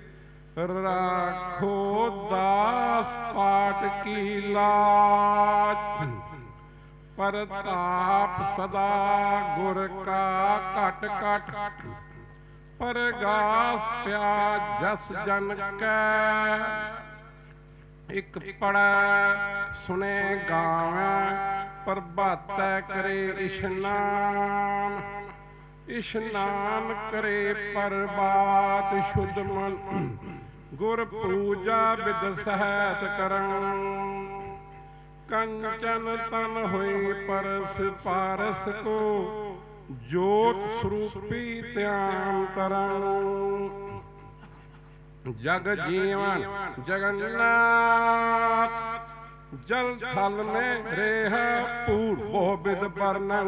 राखो दास पाठ की लाज, परताप सदा गुर का कट कट। परगास प्याज जस जन कै, एक पढ़ै सुने गावै। प्रभातै करे इशनान, इशनान करे प्रभात शुद्ध मन। गुर पूजा विद सहत करन, कंचन तन हुई परस पारस को। जोत स्वरूपी त्यान तरन, जग जीवन जगन्नाथ। जल थल में रेह पूर बहु विध वर्णन।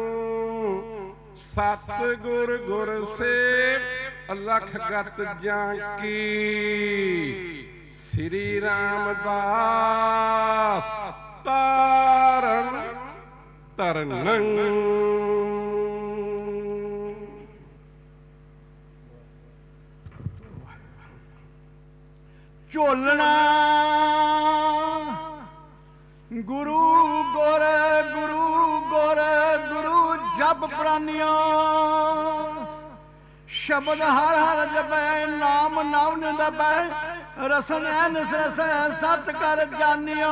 सतगुर गुर से अलख गत जाकी, श्री रामदास तारण तरनੰ। ਝੋਲਣਾ ਗੁਰੂ ਗੁਰ ਗੁਰੂ ਗੁਰ ਗੁਰੂ ਜਪ ਪ੍ਰਾਨਿਓ। ਸ਼ਬਦ ਹਰ ਹਰ ਜਪੈ, ਨਾਮ ਨਾਮ ਨਿਦਪੈ। ਰਸਨ ਐਨਸ ਰਸੈ ਸਤ ਕਰ ਜਾਣਿਓ।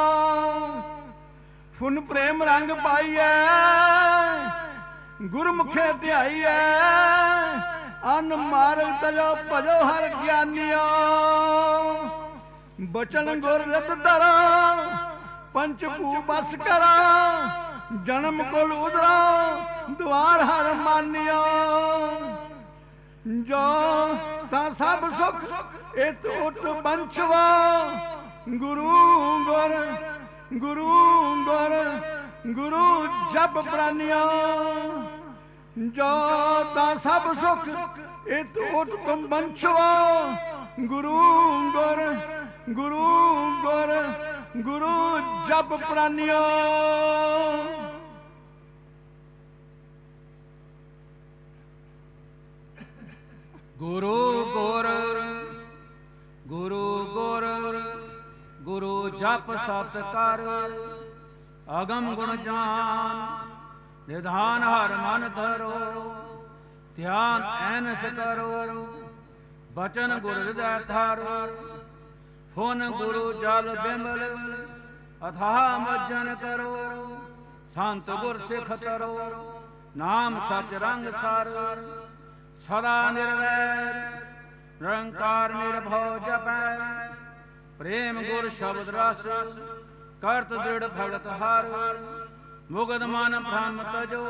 ਫੁਨ ਪ੍ਰੇਮ ਰੰਗ ਪਾਈਐ, ਗੁਰਮੁਖੇ ਧਿਆਈਐ। ਅਨ ਮਾਰਗ ਤਜੋ ਭਜੋ ਹਰ ਗਿਆਨੀਓ। ਬਚਨ ਗੁਰ ਰਤ ਧਰਾ, ਪੰਚ ਭੂ ਬਸ ਕਰਾ। ਜਨਮ ਕੁਲ ਉਦਰਾ, ਦੁਆਰ ਹਰ ਮਾਨਿਓ। ਜੋ ਤਾਂ ਸਭ ਸੁਖ ਇਤ ਉਟ ਬੰਛਵਾ। ਗੁਰੂ ਗੁਰ ਗੁਰੂ ਗੁਰ ਗੁਰੂ ਜਪ ਪ੍ਰਾਨਿਓ। ਜੋ ਤਾਂ ਸਭ ਸੁਖ ਇਤ ਉਟ ਤੁਮ ਬੰਛਵਾ। ਗੁਰੂ ਗੁਰ ਗੁਰੂ ਗੁਰ ਗੁਰੂ ਜਪ ਪ੍ਰਾਨਿਓ ਗੁਰੂ ਗੁਰ ਗੁਰੂ ਗੁਰ ਗੁਰੂ ਜਪ ਸਤ ਕਰ ਅਗਮ ਗੁਣ ਜਾਨ ਨਿਧਾਨ ਹਰ ਮਨ ਧਰੋ ਧਿਆਨ ਐਨਸ ਕਰੋ ਬਚਨ ਗੁਰ ਹਿਰਦੈ ਧਾਰੋ ਫੁਨ ਗੁਰੂ ਜਲ ਬਿਮਲ ਅਥਾਹ ਮੱਜਨ ਕਰੋ ਸੰਤ ਗੁਰ ਸਿਖ ਤਰੋ ਨਾਮ ਸਚ ਰੰਗ ਸਾਰ ਸਦਾ ਨਿਰਵੈਰ ਨਿਰੰਕਾਰ ਨਿਰਭਉ ਜਪੈ ਪ੍ਰੇਮ ਗੁਰ ਸ਼ਬਦ ਰਸ ਕਰਤ ਦ੍ਰਿੜ ਭਗਤ ਹਰ ਮੁਗਧ ਮਨ ਭ੍ਰਮ ਤਜੋ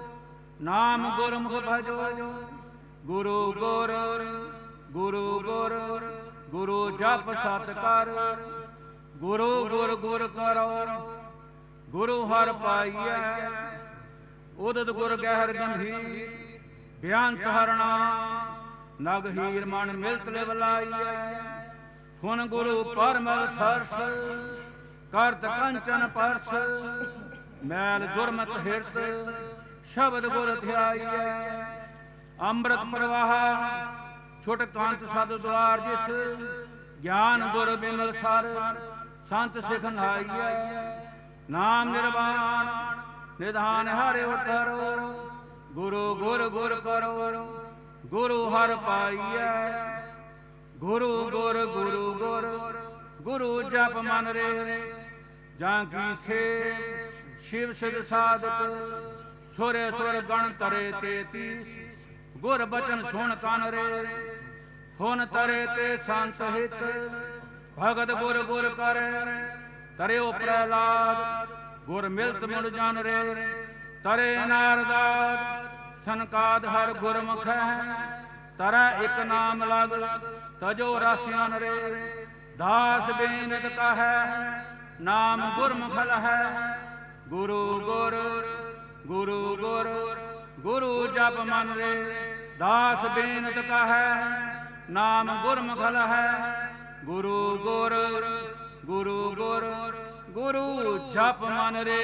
ਨਾਮ ਗੁਰਮੁਖ ਭਜੋ ਗੁਰੂ ਗੁਰ ਗੁਰੂ ਗੁਰ ਗੁਰੂ ਜਪ ਸਤ ਕਰ ਗੁਰੂ ਗੁਰ ਗੁਰ ਕਰੋ ਗੁਰੂ ਹਰਿ ਪਾਈਐ ਉਦਤ ਗੁਰ ਗਹਿਰ ਗੰਭੀਰ ਬਿਆੰਤ ਹਰਣਾ ਨਗ ਹੀਰ ਮਨ ਮਿਲਤ ਲਿਵ ਲਾਈਐ ਫੁਨ ਗੁਰੂ ਪਰਮਲ ਸਰਸ ਕਰਤ ਕੰਚਨ ਪਰਸ ਮੈਲ ਗੁਰਮਤਿ ਹਿਰਤ ਸ਼ਬਦ ਗੁਰ ਧਿਆਈਐ ਅੰਮ੍ਰਿਤ ਪ੍ਰਵਾਹ ਛੁਟ ਕਾਂਤ ਸਦ ਦੁਆਰ ਜਿਸ ਗਿਆਨ ਗੁਰ ਬਿਮਲ ਸਰ ਸੰਤ ਸਿਖ ਨਾਈਐ ਨਾਮ ਨਿਰਵਾਣ ਨਿਧਾਨ ਹਰਿ ਉਤਰੋ ਗੁਰੂ ਗੁਰ ਗੁਰ ਕਰੋ ਗੁਰੂ ਹਰਿ ਪਾਈਐ ਗੁਰੂ ਗੁਰ ਗੁਰੂ ਗੁਰ ਗੁਰੂ ਜਪ ਮਨ ਰੇ ਜਾਂ ਕੀ ਸੇ ਸ਼ਿਵ ਸਿਧ ਸਾਧਕ ਸੁਰੇ ਸੁਰ ਗਣ ਤਰੇ 33 ਗੁਰ ਬਚਨ ਸੁਣ ਕਨ ਰੇ ਹੁਨ ਤਰੇ ਤੇ ਸੰਤ ਹਿਤ ਭਗਤ ਗੁਰ ਗੁਰ ਕਰੇ ਤਰਿਓ ਪ੍ਰਹਲਾਦ ਗੁਰ ਮਿਲਤ ਮੁੜ ਜਨ ਰੇ ਤਰੇ ਨਾਰਦਾਦ ਸੰਕਾਦ ਹਰ ਗੁਰਮੁਖ ਹੈ ਤਰਾ ਇਕ ਨਾਮ ਲਗ ਤਜੋ ਰਸਿਆਨ ਰੇ ਦਾਸ ਬੇਨਤ ਕਹੈ ਨਾਮ ਗੁਰਮੁਖ ਲਹੈ ਗੁਰੂ ਗੁਰ ਗੁਰੂ ਗੁਰ ਗੁਰੂ ਜਪ ਮਨ ਰੇ ਦਾਸ ਬੇਨਤ ਕਹੈ ਨਾਮ ਗੁਰਮੁਖ ਲਹੈ ਗੁਰੂ ਗੁਰ ਗੁਰੂ ਗੁਰ ਗੁਰੂ ਜਪ ਮਨ ਰੇ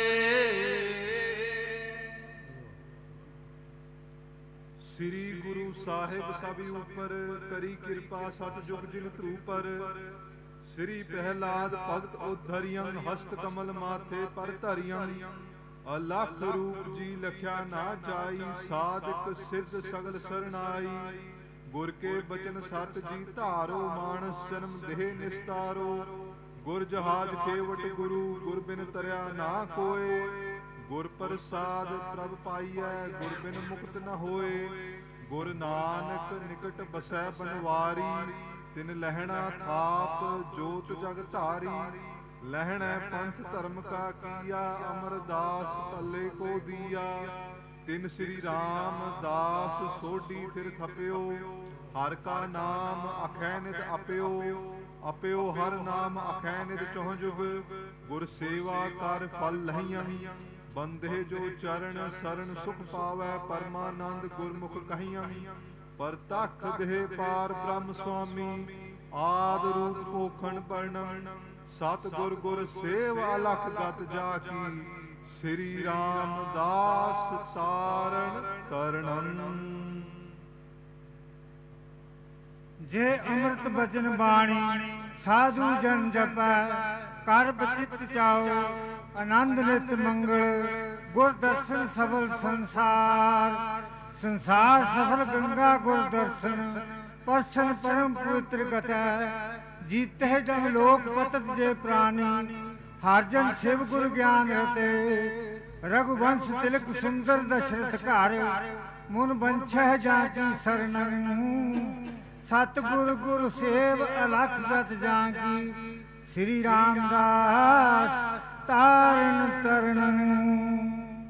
ਸ੍ਰੀ ਗੁਰੂ ਸਾਹਿਬ ਸਭੀ ਉਪਰ ਕਰੀ ਕਿਰਪਾ ਸਤਿਜੁਗ ਜਿਨ ਧੂਪਰ ਸ੍ਰੀ ਪ੍ਰਹਿਲਾਦ ਭਗਤ ਉਧਰਿਯੰ ਹਸਤ ਕਮਲ ਮਾਥੇ ਪਰ ਧਰਿਯੰ ਅਲਖ ਰੂਪ ਜੀ ਲਖਿਆ ਨਾ ਜਾਈ ਸਾਧਕ ਸਿੱਧ ਸਗਲ ਸਰਣਾਈ ਗੁਰ ਕੇ ਬਚਨ ਸਤ ਜੀ ਧਾਰੋ ਮਾਨਸ ਜਨਮ ਦੇਹ ਨਿਸਤਾਰੋ ਗੁਰ ਜਹਾਜ ਖੇਵਟ ਗੁਰੂ ਗੁਰ ਬਿਨ ਤਰਿਆ ਨਾ ਕੋਏ ਗੁਰ ਪ੍ਰਸਾਦ ਪ੍ਰਭ ਪਾਈਐ ਗੁਰ ਬਿਨ ਮੁਕਤ ਨ ਹੋਏ ਗੁਰ ਨਾਨਕ ਨਿਕਟ ਬਸੈ ਬਨਵਾਰੀ ਤਿਨ ਲਹਿਣਾ ਥਾਪ ਜੋਤ ਜਗ ਧਾਰੀ ਲਹਿਣੈ ਪੰਥ ਧਰਮ ਕਾ ਕੀਆ ਅਮਰਦਾਸ ਪੱਲੇ ਕੋ ਦੀਆ ਤਿਨ ਸ੍ਰੀ ਰਾਮ ਦਾਸ ਸੋਢੀ ਥਿਰ ਥਪਿਓ ਹਰ ਕਾ ਨਾਮ ਅਖੈ ਨਿਤ ਅਪਿਓ ਅਪਿਓ ਹਰ ਨਾਮ ਅਖੈ ਨਿਤ ਚਹੁ ਜੁਗ ਗੁਰ ਸੇਵਾ ਕਰ ਫਲ ਲਹੀਆਂ ਬੰਦੇ ਜੋ ਚਰਨ ਸਰਣ ਸੁਖ ਪਾਵੈ ਪਰਮਾਨੰਦ ਗੁਰਮੁਖ ਕਹੀਆਂ ਪਰ ਤਖ ਦੇਹ ਪਾਰ ਬ੍ਰਹਮ ਸੁਆਮੀ ਆਦ ਰੂਪ ਪੋਖਣ ਪਰਣਮ ਸਤ ਗੁਰ ਗੁਰ ਸੇਵ ਅਲਖ ਗਤ ਜਾ ਕੀ ਸ੍ਰੀ ਰਾਮ ਦਾਸ ਤਾਰਨ ਤਰਣੰ ਜੇ ਅੰਮ੍ਰਿਤ ਬਚਨ ਬਾਣੀ ਸਾਧੂ ਜਨ ਜਪੈ ਕਰ ਬਚਿਤ ਚਾਓ ਆਨੰਦ ਨਿਤ ਮੰਗਲ ਗੁਰ ਦਰਸ਼ਨ ਸਫਲ ਸੰਸਾਰ ਸੰਸਾਰ ਸਫਲ ਗੰਗਾ ਗੁਰ ਦਰਸ਼ਨ ਪਰਸ਼ਨ ਪਰਮ ਪਵਿੱਤਰ ਗਤੈ ਜੀਤੇ ਜਨ ਲੋਕ ਪਤਤ ਜੇ ਪ੍ਰਾਨੀ ਹਰ ਜਨ ਸ਼ਿਵ ਗੁਰ ਗਿਆਨ ਰਤੇ ਰਘੁਵੰਸ਼ ਤਿਲਕ ਸੁੰਦਰ ਦਸ਼ਰਥ ਘਰ ਮੁਨ ਬੰਛੈ ਜਾਂ ਕੀ ਸਰਣੰ ਸਤ ਗੁਰ ਗੁਰ ਸੇਵ ਅਲਖ ਗਤ ਜਾਂ ਕੀ ਸ੍ਰੀ ਰਾਮਦਾਸ ਤਾਰਨ ਤਰਣੰ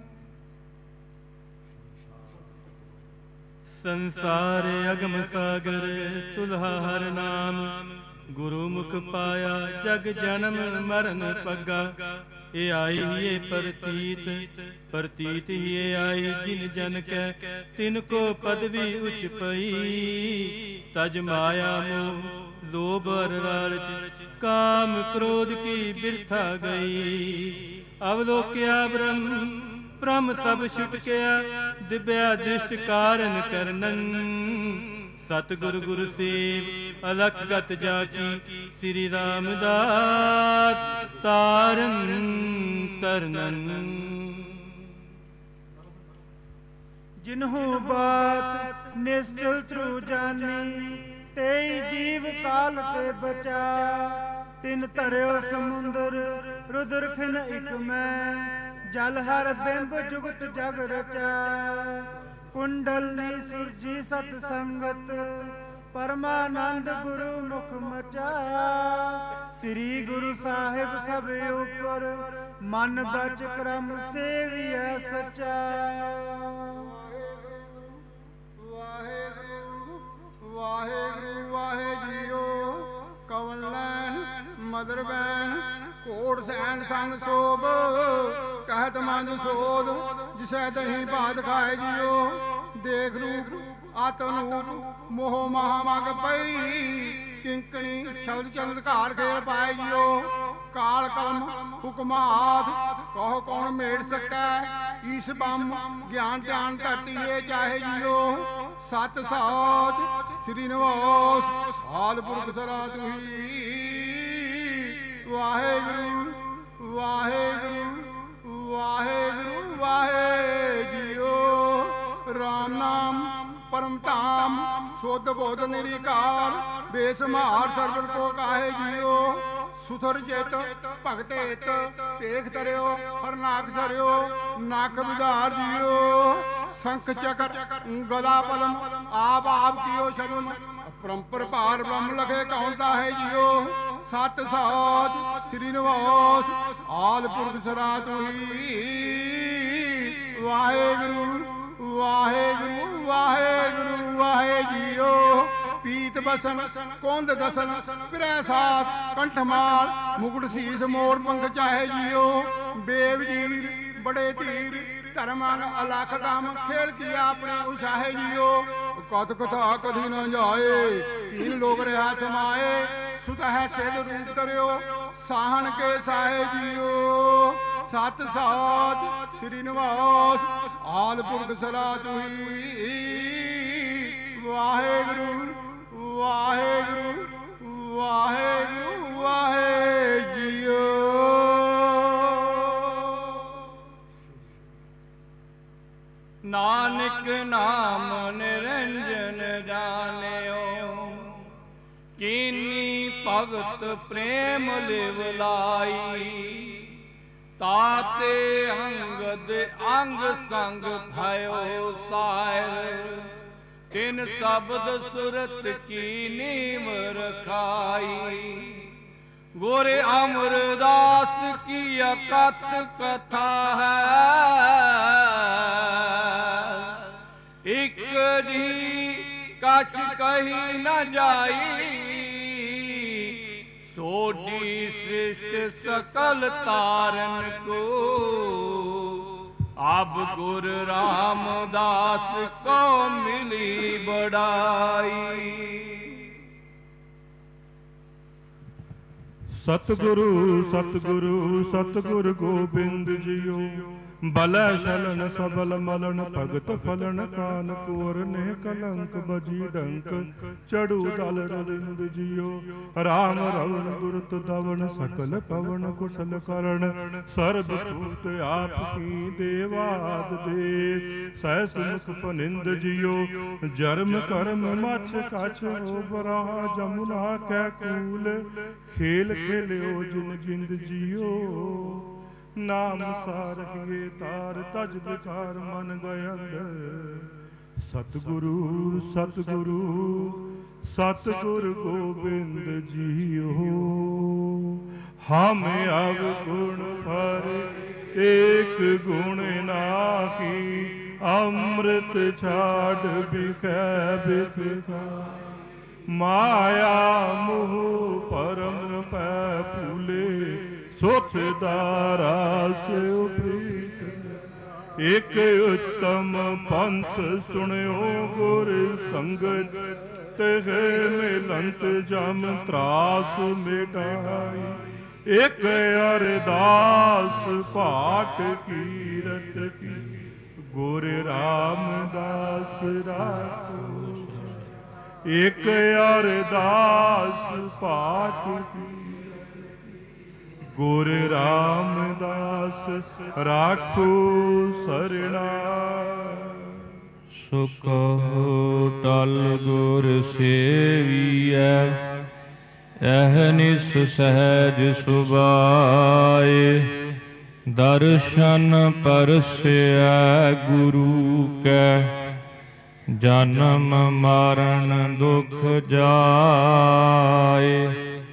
ਸੰਸਾਰ ਅਗਮ ਸਾਗਰ ਤੁਲਹਾ ਹਰ ਨਾਮ ਗੁਰੂ ਮੁਖ ਪਾਇਆ ਜਗ ਜਨਮ ਮਰਨ ਪੱਗਾ ਇਹ ਆਈ ਇਹ ਪ੍ਰਤੀਤ ਹੀ ਇਹ ਆਈ ਜਿਨ ਜਨ ਕੈ ਤਿਨ ਕੋ ਪਦਵੀ ਉਚ ਪਈ ਤਜ ਮਾਇਆ ਮੋਹ ਲੋਭ ਅਰ ਲਾਲਚ ਕਾਮ ਕ੍ਰੋਧ ਕੀ ਬਿਰਥਾ ਗਈ ਅਵਲੋਕਿਆ ਬ੍ਰਹਮ ਸਭ ਛੁਟਕਿਆ ਦਿਵਿਆ ਦ੍ਰਿਸ਼ਟ ਕਾਰਨ ਕਰਨਨ ਸਤਿਗੁਰ ਗੁਰ ਸੇਵ ਅਲਖ ਗਤ ਜਾ ਕੀ ਸ੍ਰੀ ਰਾਮਦਾਸ ਤਾਰਨ ਤਰਨਨ ਜਿਨਹੂ ਬਾਤ ਨਿਸ਼ਚਲ ਤਰੂ ਜਾਨੀ ਤੇਈ ਜੀਵ ਕਾਲ ਤੇ ਬਚਾ ਤਿਨ ਧਰਿਓ ਸਮੁੰਦਰ ਰੁਦਰ ਖਿਨ ਇਕ ਮੈਂ ਜਲ ਹਰ ਬਿੰਬ ਜੁਗਤ ਜਗ ਰਚਾ ਕੁੰਡਲਨੀ ਸੁਰਜੀ ਸਤ ਸੰਗਤ ਪਰਮਾਨੰਦ ਗੁਰੂ ਮੁਖ ਮਚਾ ਸ੍ਰੀ ਗੁਰੂ ਸਾਹਿਬ ਸਭ ਉਪਰ ਮਨ ਬਚ ਕਰਮ ਸੇਵੀਐ ਸਚਾ ਵਾਹਿਗੁਰੂ ਵਾਹਿਗੁਰੂ ਵਾਹਿ ਜੀਓ ਕਵਨ ਲੈਨ ਮਦਰ ਬੈਨ ਕੋੜ ਸੈਨ ਸੰਗ ਸੋਭ ਕਹਿਤ ਮਨ ਸੋਧ ਜਿਸੈ ਦਹੀਂ ਭਾਤ ਖਾਏ ਜੀਓ ਦੇਖ ਰੂਪ ਆਤਨੂਪ ਮੋਹ ਮਹਾ ਮਗ ਪਈ ਕਿੰਕਣੀ ਸ਼ਬਦ ਚੰਦ ਘਾਰ ਖੇਲ ਪਾਏ ਜੀਓ ਕਾਲ ਕਲਮ ਹੁਕਮਾਤ ਕਹੋ ਕੌਣ ਮੇੜ ਸਕੈ ਈਸ ਬੰਮ ਗਿਆਨ ਧਿਆਨ ਧਰਤੀਏ ਚਾਹੇ ਜੀਓ ਸਤ ਸੌਚ ਸ੍ਰੀ ਨਿਵਾਸ ਹਾਲ ਪੁਰਖ ਸਰਾ ਤੁਹੀ ਵਾਹਿਗੁਰੂ ਵਾਹਿਗੁਰੂ ਵਾਹਿਗੁਰੂ ਵਾਹਿ ਜੀਓ ਰਾਮ ਨਾਮ ਪਰਮ ਧਾਮ ਸ਼ੁੱਧ ਬੋਧ ਨਿਰੀਕਾਰ ਬੇਸਮਾਰ ਸਰਵਰ ਕੋ ਕਾਹੇ ਜੀਓ ਸੁਥਰ ਚਿਤ ਭਗਤ ਹਿਤ ਭੇਖ ਤਰਿਓ ਹਰਨਾਕ ਸਰਿਓ ਨਖ ਵਿਧਾਰ ਜੀਓ ਸੰਖ ਚਕਰ ਗਦਾ ਪਦਮ ਆਪ ਕੀਓ ਸ਼ਰਮ ਪਰੰਪਰ ਭਾਰ ਬ੍ਰਹਮ ਲਖੇ ਕੌਂਤਾ ਹੈ ਜੀਓ ਸਤ ਸੌਚ ਸ੍ਰੀ ਨਿਵਾਸ ਆਲ ਪੁਰਖ ਸਰਾ ਤੁਹੀ ਵਾਹਿਗੁਰੂ ਵਾਹਿਗੁਰੂ ਵਾਹਿਗੁਰੂ ਵਾਹਿ ਜੀਓ ਪੀਤ ਬਸਨ ਕੁੰਦ ਦਸਨ ਫਿਰੈ ਸਾਥ ਕੰਠਮਾਲ ਮੁਕਟ ਸੀਸ ਮੋਰ ਪੰਖ ਚਾਹੇ ਜੀਓ ਬੇਵ ਜੀਰ ਬੜੇ ਧੀਰ ਧਰਮਾਂ ਅਲਖ ਕੰਮ ਖੇਲ ਕੀ ਆਪਣੇ ਉਸ਼ਾਹੇ ਜੀਓ ਕਤ ਕਥਾ ਕਧੀ ਨਾ ਜਾਏ ਤੀਨ ਲੋਕ ਰਹਾ ਸਮਾਏ ਸੁਤ ਹੈ ਸਿਧ ਰੂਪ ਤਰਿਓ ਸਾਹਣ ਕੇ ਸਾਹੇ ਜੀਓ ਸਤ ਸਾਚ ਸ੍ਰੀ ਨਿਵਾਸ ਆਲ ਪੁਰਖ ਸਰਾ ਤੁਹੀ ਵਾਹਿਗੁਰੂ ਵਾਹਿਗੁਰੂ ਵਾਹਿਗੁਰੂ ਵਾਹਿ ਜੀਓ ਨਾਨਕ ਨਾਮ ਨਿਰੰਜਨ ਜਾਣਿਓ ਕੀਨੀ ਭਗਤ ਪ੍ਰੇਮ ਲਿਵ ਲਾਈ ਤਾਤੇ ਅੰਗਦ ਅੰਗ ਸੰਗ ਭਇਓ ਸਾਇਰ ਤਿਨ ਸ਼ਬਦ ਸੁਰਤ ਕੀ ਨੀਮ ਰਖਾਈ ਗੁਰ ਅਮਰਦਾਸ ਕੀ ਅਕਥ ਕਥਾ ਹੈ ਇਕ ਜੀ ਕਛ ਕਹੀ ਨ ਜਾਈ ਸੋਢੀ ਸ੍ਰਿਸ਼ਟ ਸਕਲ ਤਾਰਨ ਕੋ ਅਬ ਗੁਰ ਰਾਮਦਾਸ ਕੋ ਮਿਲੀ ਬੜਾਈ ਸਤਿਗੁਰੂ ਸਤਿਗੁਰੂ ਸਤਿਗੁਰ ਗੋਬਿੰਦ ਜੀਓ ਬਲੈ ਸ਼ਲਨ ਸਬਲ ਮਲਨ ਭਗਤ ਫਲਨ ਕਾਨ ਕੋਰ ਨੇ ਕਲੰਕ ਬਜੀ ਡੰਕ ਚੜੂ ਦਲ ਰਲਿੰਦ ਜੀਓ ਰਾਮ ਰਵਣ ਦੁਰਤ ਦਵਣ ਸਕਲ ਪਵਨ ਕੁਸ਼ਲ ਕਰਨ ਸਰਬ ਭੂਤ ਆਪ ਕੀ ਦੇਵਾਦ ਦੇ ਸਹਿਸ ਮੁਖ ਪਨਿੰਦ ਜੀਓ ਜਰਮ ਕਰਮ ਮਛ ਕਛ ਉਬਰਾ ਜਮੁਨਾ ਕੈ ਕੂਲ ਖੇਲ ਖੇਲਿਓ ਜਿਨ ਜਿੰਦ ਜੀਓ ਨਾਮ ਸਾਰਹੀਏ ਤਾਰ ਤਜ ਵਿਕਾਰ ਮਨ ਗਏ ਅੰਦਰ ਸਤਿਗੁਰੂ ਸਤਿਗੁਰੂ ਸਤਿਗੁਰ ਗੋਬਿੰਦ ਜੀਓ ਹਮ ਅਵ ਗੁਣ ਭਰ ਏਕ ਗੁਣ ਨਾਹੀ ਅੰਮ੍ਰਿਤ ਛਾੜ ਬਿਖੈ ਬਿਖਾ ਮਾਇਆ ਮੋਹ ਪਰਮ ਪੈ ਭੂਲੇ ਸੁਖ ਦਾ ਰਾਸ ਉਪਰੀਤ। ਇਕ ਉਤਮ ਪੰਥ ਸੁਣਿਓ ਗੁਰ ਸੰਗਤ, ਤਹ ਮਿਲੰਤ ਜਮ ਤਰਾਸ ਮਿਟਾਈ। ਇਕ ਅਰਦਾਸ ਪਾਠ ਕੀਰਤ ਕੀ, ਗੁਰ ਰਾਮਦਾਸ ਰਾਖੋ। ਇਕ ਅਰਦਾਸ ਪਾਠ ਕੀ, ਗੁਰ ਰਾਮਦਾਸ ਰਾਖੋ ਸਰਣਾ। ਸੋ ਕਹੋ ਟਲ ਗੁਰ ਸੇਵੀਐ, ਅਹਨਿਸ ਸਹਿਜ ਸੁਭਾਏ। ਦਰਸ਼ਨ ਪਰਸਿਐ ਗੁਰੂ ਕੈ, ਜਨਮ ਮਰਨ ਦੁਖ ਜਾਏ।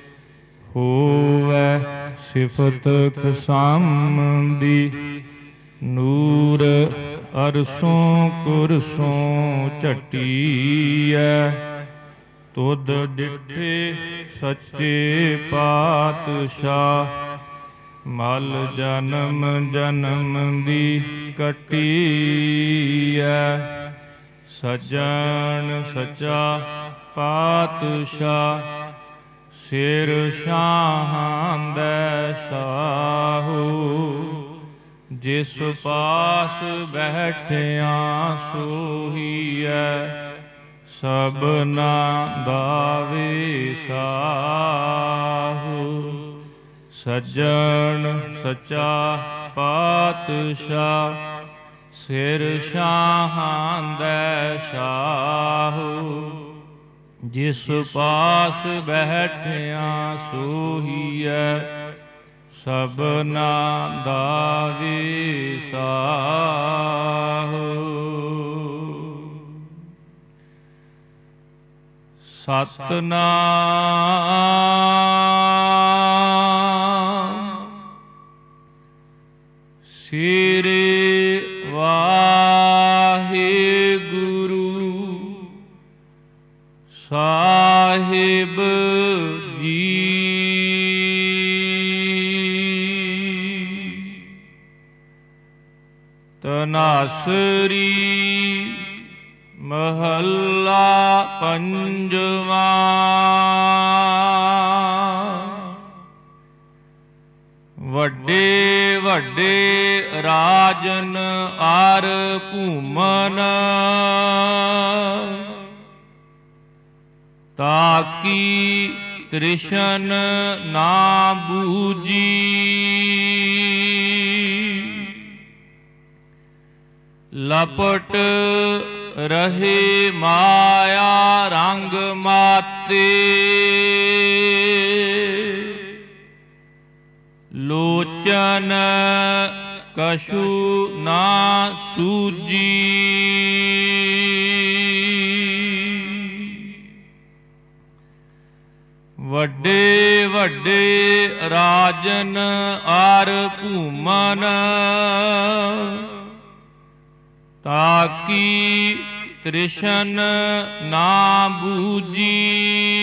ਹੋਵੈ ਸਿਫਤ ਖਸਮ-ਦੀ, ਨੂਰ ਅਰਸੋਂ ਕੁਰਸੋਂ ਝਟੀਐ। ਤੁਧ ਡਿਠੇ ਸੱਚੇ ਪਾਤਸ਼ਾਹ, ਮਲ ਜਨਮ ਜਨਮ ਦੀ ਕੱਟੀਐ। ਸੱਜਣ ਸੱਚਾ ਪਾਤਸ਼ਾਹ, ਸਿਰ ਸ਼ਾਹਾਂ ਦੈ ਸਾਹੋ। ਜਿਸ ਪਾਸ ਬੈਠਿਆ ਸੋਹੀਐ, ਸਭਨਾ ਦਾ ਸਾਹੋ। ਸੱਜਣ ਸੱਚਾ ਪਾਤਸ਼ਾਹ, ਸਿਰ ਸ਼ਾਹਾਂ ਦੈ ਸਾਹੋ। ਜਿਸ ਪਾਸ ਬੈਠਿਆ ਸੋਹੀਐ, ਸਭਨਾ ਦਾ ਸਾਹੋ। ਸਤਨਾਮ ਸ੍ਰੀ ਵਾਹਿਗੁਰੂ ਸਾਹਿਬ ਜੀ। ਤਨਾਸਰੀ ਮਹੱਲਾ ਪੰਜਵਾਂ। ਵੱਡੇ ਵੱਡੇ ਰਾਜਨ ਆਰ ਭੂਮਨ, ਤਾਕੀ ਤ੍ਰਿਸ਼ਨ ਨਾ ਬੂਜੀ। ਲਪਟ ਰਹੇ ਮਾਇਆ ਰੰਗ ਮਾਤੇ, ਲੋਚਨ ਕਛੂ ਨਾ ਸੂਜੀ। ਵੱਡੇ ਵੱਡੇ ਰਾਜਨ ਆਰ ਭੂਮਨ, ਤਾਕੀ ਤ੍ਰਿਸ਼ਨ ਨਾ ਬੂਜੀ।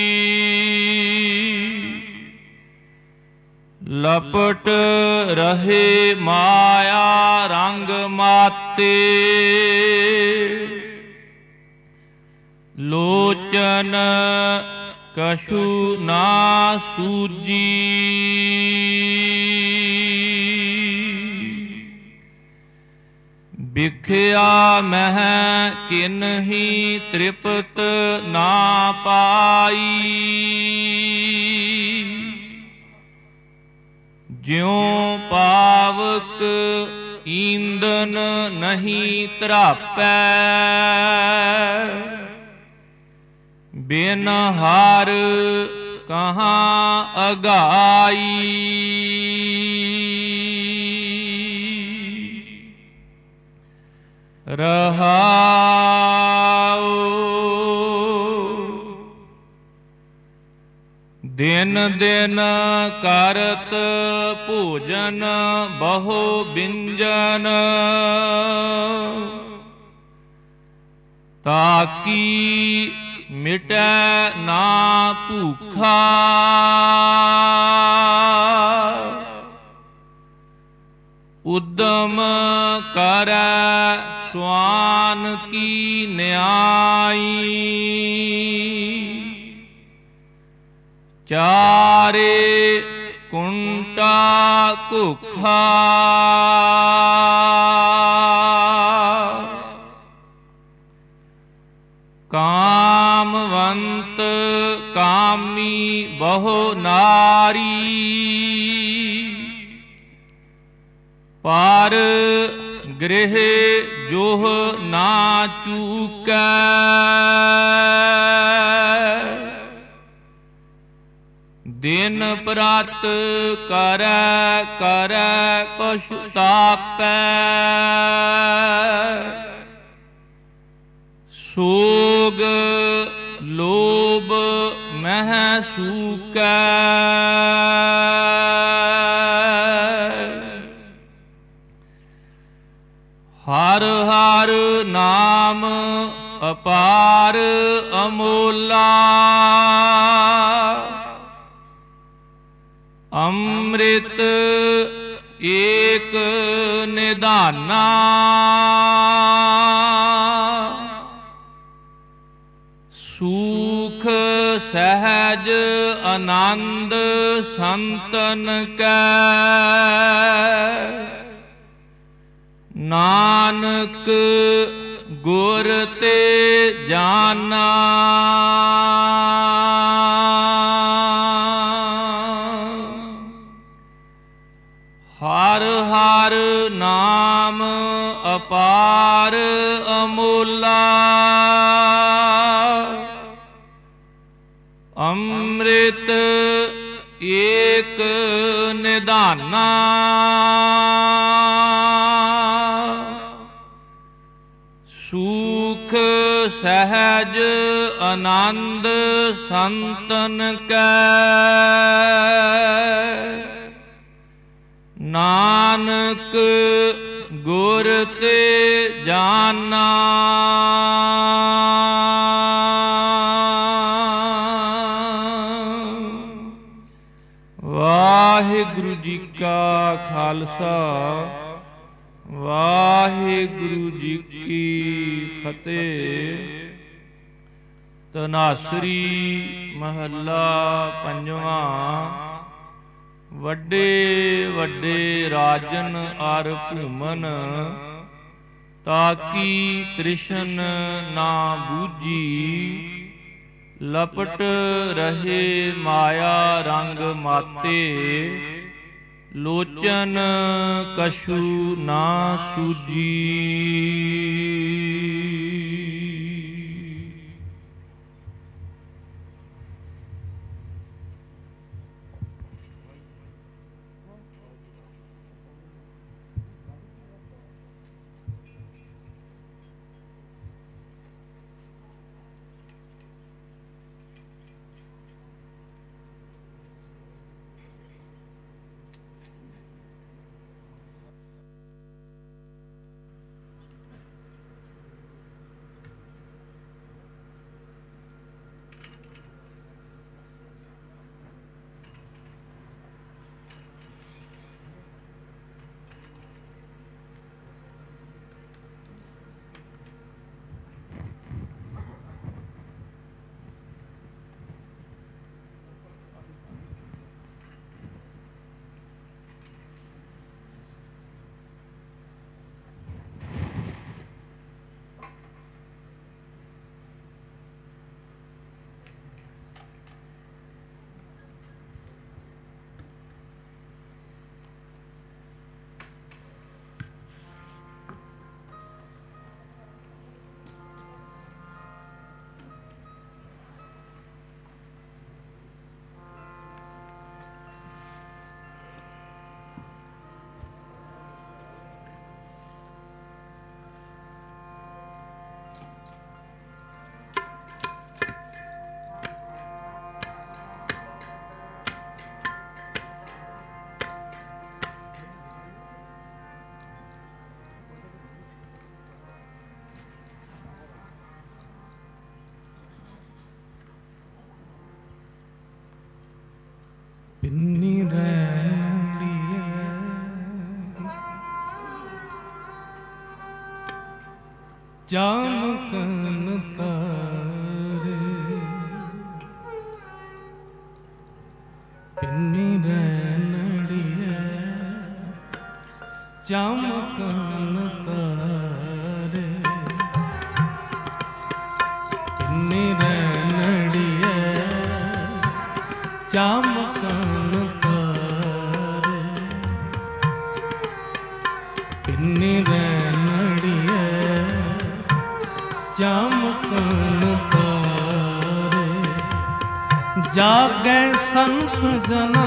ਲਪਟ ਰਹੇ ਮਾਇਆ ਰੰਗ ਮਾਤੇ, ਲੋਚਨ ਕਛੂ ਨਾ ਸੂਜੀ। ਵਿਖਿਆ ਮਹਿ ਕਿਨਹੀ ਤ੍ਰਿਪਤ ਨਾ ਪਾਈ, ਜਿਉ ਪਾਵਕ ਈਂਦਨ ਨਹੀਂ ਤਰਾਪੈ। ਬਿਨ ਹਾਰ ਕਹਾਂ ਅਗਾਈ, ਰਹਾਉ। ਦਿਨ ਦਿਨ ਕਰਤ ਭੋਜਨ ਬਹੁ ਬਿੰਜਨ, ਤਾਕੀ ਮਿਟੈ ਨਾ ਭੂਖਾ। ਉਦਮ ਕਰੈ ਸੁਆਨ ਕੀ ਨਿਆਈ, ਚਾਰੇ ਕੁੰਟਾ ਭੁਖਾ, ਕਾਮਵੰਤ ਕਾਮੀ ਬਹੁ ਨਾਰੀ, ਪਰ ਗ੍ਰਹਿ ਜੋਹ ਨਾ ਚੂਕੈ, ਦਿਨ ਪ੍ਰਤ ਕਰੈ ਕਰੈ ਪਛਤਾਪੈ, ਸੋਗ ਲੋਭ ਮਹਿ ਸੂਕੈ, ਹਰ ਹਰ ਨਾਮ ਅਪਾਰ ਅਮੋਲਾ, ਅੰਮ੍ਰਿਤ ਏਕ ਨਿਧਾਨਾ, ਸੂਖ ਸਹਿਜ ਆਨੰਦ ਸੰਤਨ ਕੈ, ਨਾਨਕ ਗੁਰ ਤੇ ਜਾਨਾ, ਹਰ ਹਰ ਨਾਮ ਅਪਾਰ ਅਮੋਲਾ, ਅੰਮ੍ਰਿਤ ਏਕ ਨਿਧਾਨਾ, ਸੂਖ ਸਹਿਜ ਆਨੰਦ ਸੰਤਨ ਕੈ, ਨਾਨਕ ਗੁਰ ਤੇ ਜਾਨਾ, ਵਾਹਿਗੁਰੂ ਜੀ ਕਾ ਖਾਲਸਾ, ਵਾਹਿਗੁਰੂ ਜੀ ਕੀ ਫਤਿਹ। ਧਨਾਸਰੀ ਮਹੱਲਾ ਪੰਜਵਾਂ। ਵੱਡੇ ਵੱਡੇ ਰਾਜਨ ਅਰ ਭੂਮਨ, ਤਾਕੀ ਤ੍ਰਿਸ਼ਨ ਨਾ ਬੂਝੀ, ਲਪਟ ਰਹੇ ਮਾਇਆ ਰੰਗ ਮਾਤੇ, ਲੋਚਨ ਕਛੂ ਨਾ ਸੂਜੀ। चमकन तारे पिन्नी रैनड़िए चमकन तारे पिन्नी रैनड़िए चमकन तारे पिन्नी रैनड़िए चमकन तारे जागे संत जना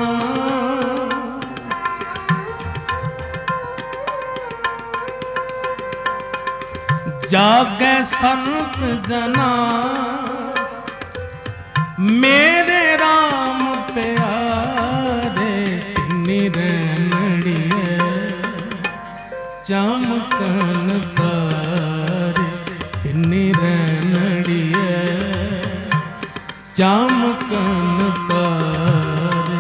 जागे संत जना मेरे राम प्यारे निरनड़िए चमकन तारे निरनड़िए चमकन तारे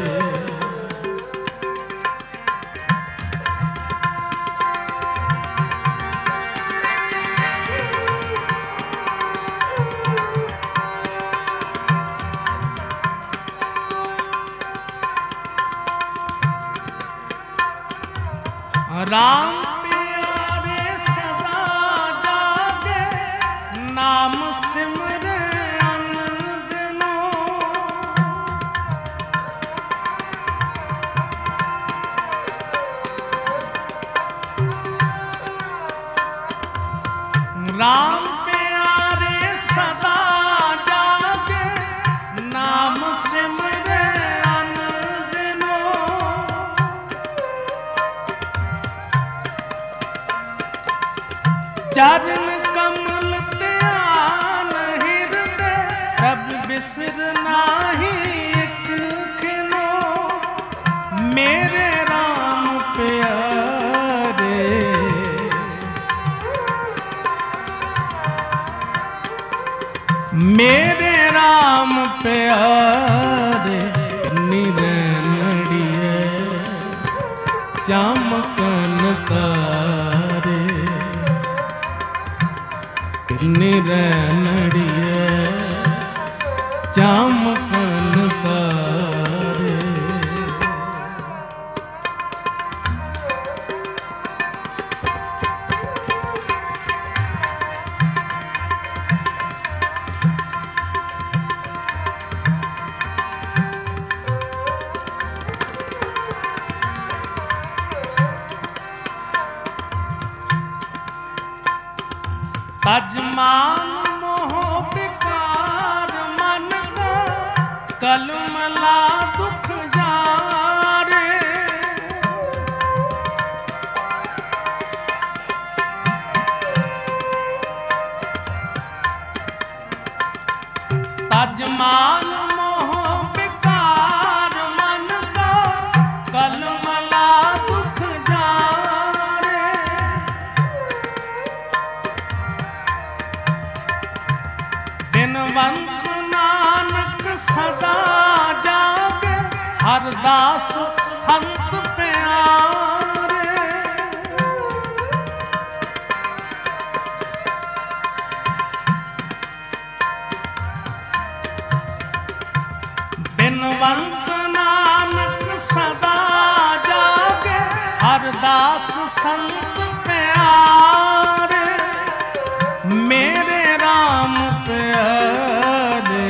राम प्यारे सदा जागे नाम सिमरे अनदिनो राम प्यारे सदा जागे नाम सिमरे अनदिनो चरण कमल ध्यान हृदय रब बिसर नाही एक खिनो मेरे राम प्यारे मेरे राम प्यारे निरनड़िए चमकन तारे निरनड़िए चमकन तारे तजमान मोह विकार मन का कलमला दुख जारे तजमान मोह विकार मन का कलमला दुख जारे बिनवंत नानक सदा जागे हरदास संत प्यारे बिनवंत नानक सदा जागे हरदास संत प्यारे मेरे राम प्यारे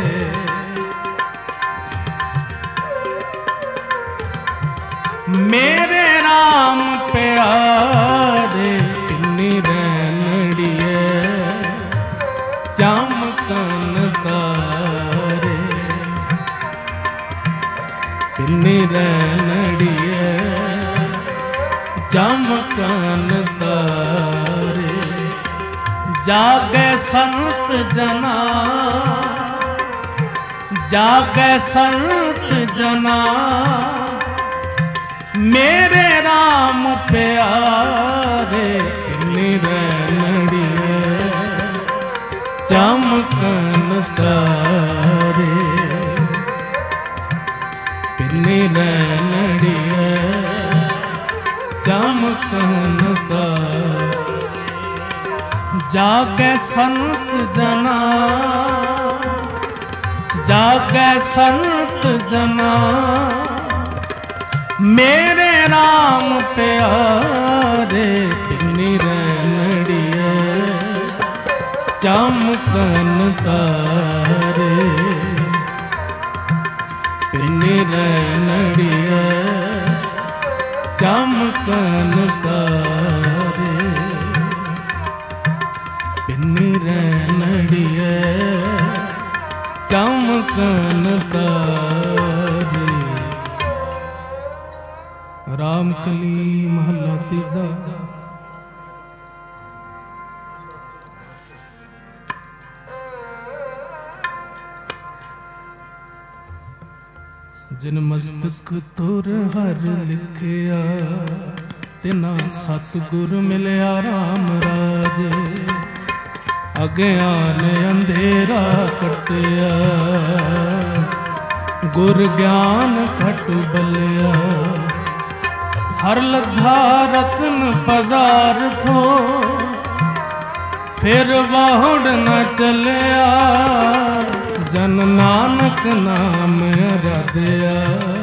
मेरे राम प्यारे निरनड़िए चमकन तारे निरनड़िए चमकन तारे जागे संत जना जागे संत जना मेरे राम प्यारे निरनड़िए चमकन तारे निरनड़िए चमकन तारे ਜਾਗੈ ਸੰਤ ਜਨਾ, ਜਾਗੈ ਸੰਤ ਜਨਾ, ਮੇਰੇ RAM ਪਿਆਰੇ ਤਿਨੀ ਰੈਣੜੀਏ ਚਮਕਨ ਤਾਰੇ, ਤਿਨੀ ਰੈਣੜੀਏ ਚਮਕਨ ਤਾਰੇ, ਤਿਨੀ ਰੈਣੜੀਏ ਚਮਕਨ ਤਾਰੇ। ਰਾਮਕਲੀ ਮਹੱਲਾ ਤੀਜਾ। ਜਿਨ ਮਸਤਕ ਤੁਰ ਹਰ ਲਿਖਿਆ, ਤਿਨਾ ਸਤਿਗੁਰ ਮਿਲਿਆ ਰਾਮ ਰਾਜੇ। ਅਗਿਆਨ ਅੰਧੇਰਾ ਕਟਿਆ, ਗੁਰ ਗਿਆਨ ਘਟ ਬਲਿਆ। ਹਰ ਲੱਥਾ ਰਤਨ ਪਦਾਰਥੋ, ਫਿਰ ਵਾਹੁੜ ਨ ਚਲਿਆ। ਜਨ ਨਾਨਕ ਨਾਮ ਅਰਾਧਿਆ,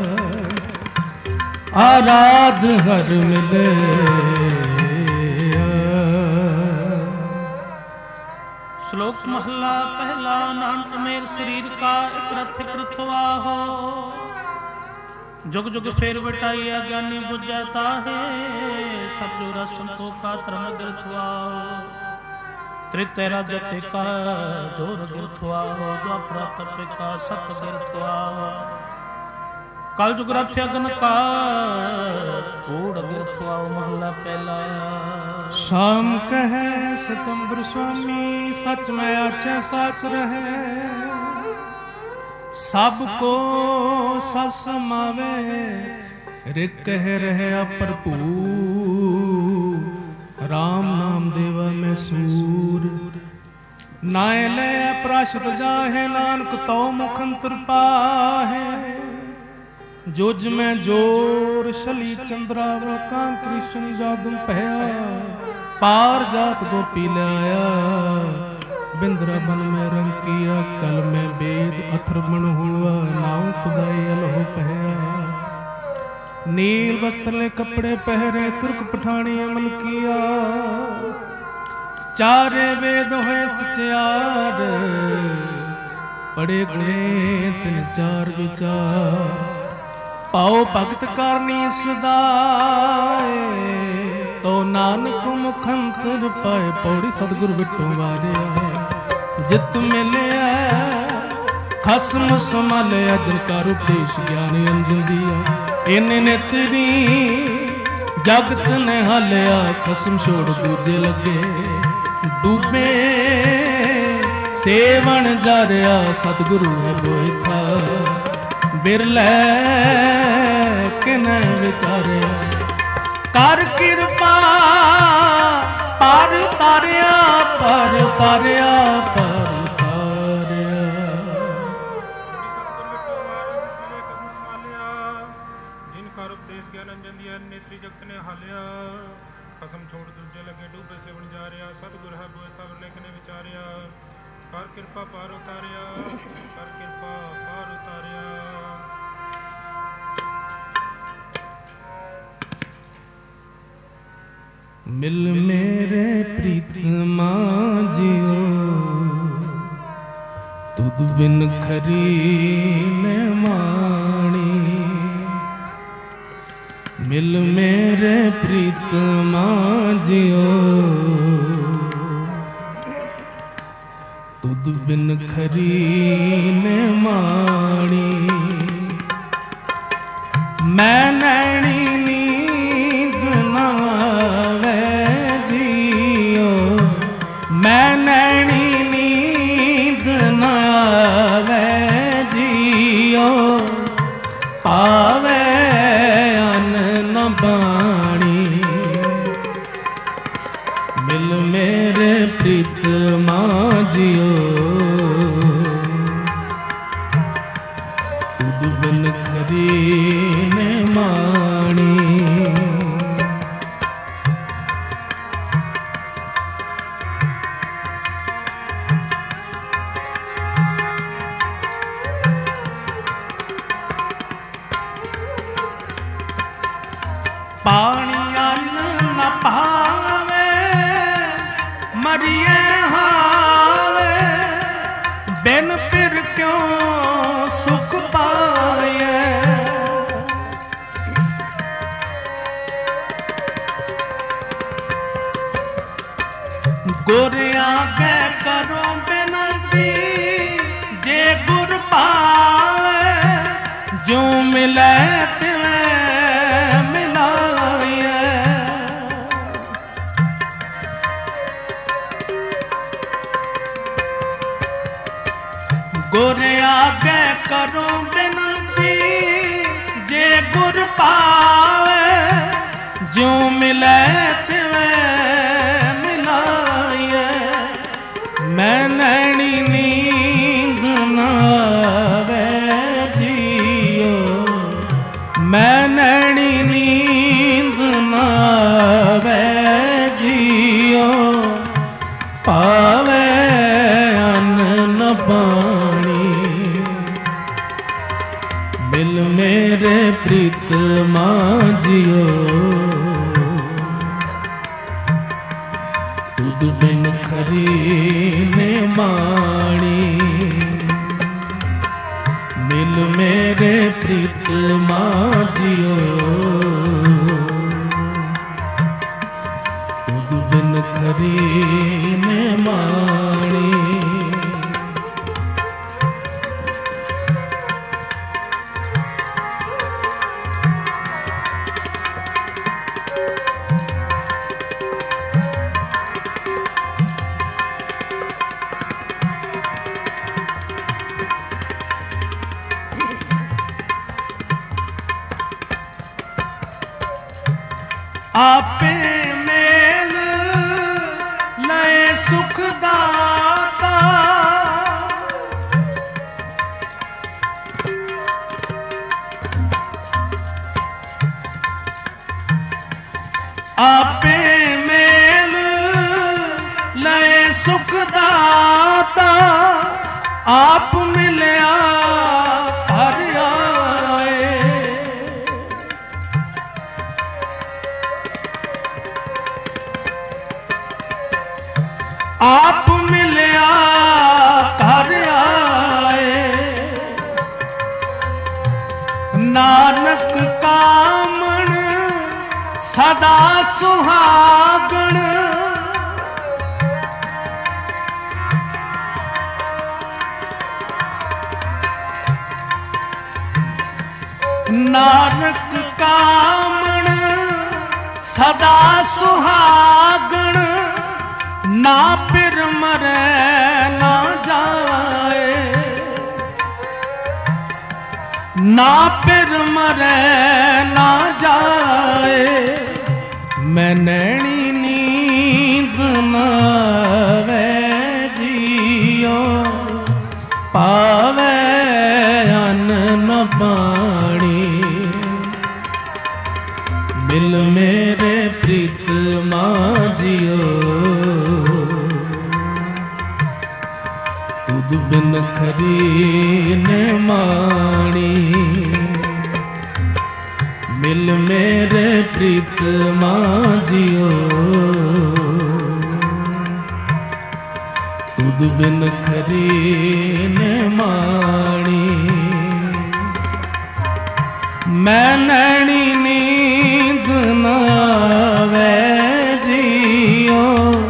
ਆਰਾਧ ਹਰ ਮਿਲਿਆ। ਸ਼ਲੋਕ ਮਹਲਾ ਪਹਿਲਾ। ਨਾਨਕ ਮੇਰ ਸਰੀਰ ਕਾ ਇਕ ਰਥ ਕ੍ਰਿਥਵਾ ਹੋ, जुग जुग फेर बटाइया ज्ञानी बुझै ताहे। सब जो रस संतोखा धर्म गिरथुआ हो, त्रितय राजते का जोर गिरथुआ हो। द्वापर तप का सत गिरथुआ हो, कल जुग रथ अगन का कूड़ गिरथुआ हो। महला पहला। शाम कहे सितंबर स्वामी, सच में आछे साच रहे। सब को सस समावे, रिक कह रहे भरपूर। राम नाम देवा में सूर, नाय ले प्राशत जाहे। नानक तो मुखंतर पाहे, जोज में जोर शली चंद्रावर। कां कृष्ण जादू पहया, पार जात गोपी लाया। बिंद्रा बन में रंग किया, कल में वेद अथर बन हुआ। नाव खुदाई अलहो पहया, नील वस्त्र कपड़े पहरे। तुर्क पठानी अमल किया, चारे वेद होए सचार। पढ़े गुणे तिन चार विचार, पाओ भगत करनी सदाए। तो नानक मुखंतर पाए, पौड़ी सतगुर बिटो वारिया। जित मिलिया खसम संभालिया, जिनका उपदेश ज्ञान अंजन दिया। इन नेत्री जगत ने हालिया, खसम छोड़ दूजे लगे। डूबे सेवन जारिया, सतगुरु है बोए था। बिरले किने विचारिया, कर कृपा पर तारिया। पर तारिया, पर तारिया। जिनका उपदेश ज्ञान अंजन दिया, नेत्री जगत ने हालिया। कसम छोड़ दूजे लगे, डूबे से बन जा रहा। सतगुर है बोए था, लेकिन विचारिया। कर कृपा पार उतारिया, कर कृपा पार उतारिया। मिल मेरे प्रीतमा जियो, तुद बिन खरी न माणी। मिल मेरे प्रीतमा जियो, तुद बिन खरी न माणी। मैं नैनी नींद ना मैं नैनी नींद न आवे जियो। पावे अन न बाणी, मिल मेरे प्रीतमा जियो। तुद बिन खरी न माणी। पानी अन्न न पावे मरिए हावे बिन फिर क्यों सुख पाए। गुर आगे करो बिनती जे गुर पावे जो मिले तिवें मिलाए। गुर आगे करो बिनती जे गुर पावे जो मिले तिवें मिलाए। मैं नैनी नींद नावे जियो मैं नैनी नींद नावे जियो पावे अन्न न पानी मिल मेरे प्रीतमा जियो। तुद बिन खरी ने माणी मिल मेरे प्रीतमा जियो। तुद बिन खरी ने माणी आपे मेल लय सुख दाता आपे मेल लय सुख दाता आप मिलया हर आए। आप मिलया घर आए। नानक कामण सदा सुहागण नानक कामण सदा सुहागण ना फिर मरे ना जाए ना फिर मरे ना जाए। मैं नैनी नींद नावे जियो पावे अन्न न पानी मिल मेरे प्रीतमा जियो। तुद बिन खरी ने माणी मिल मेरे प्रीतमा जियो। तुद बिन खरी ने माणी मैं नैनी नींद नावे जियो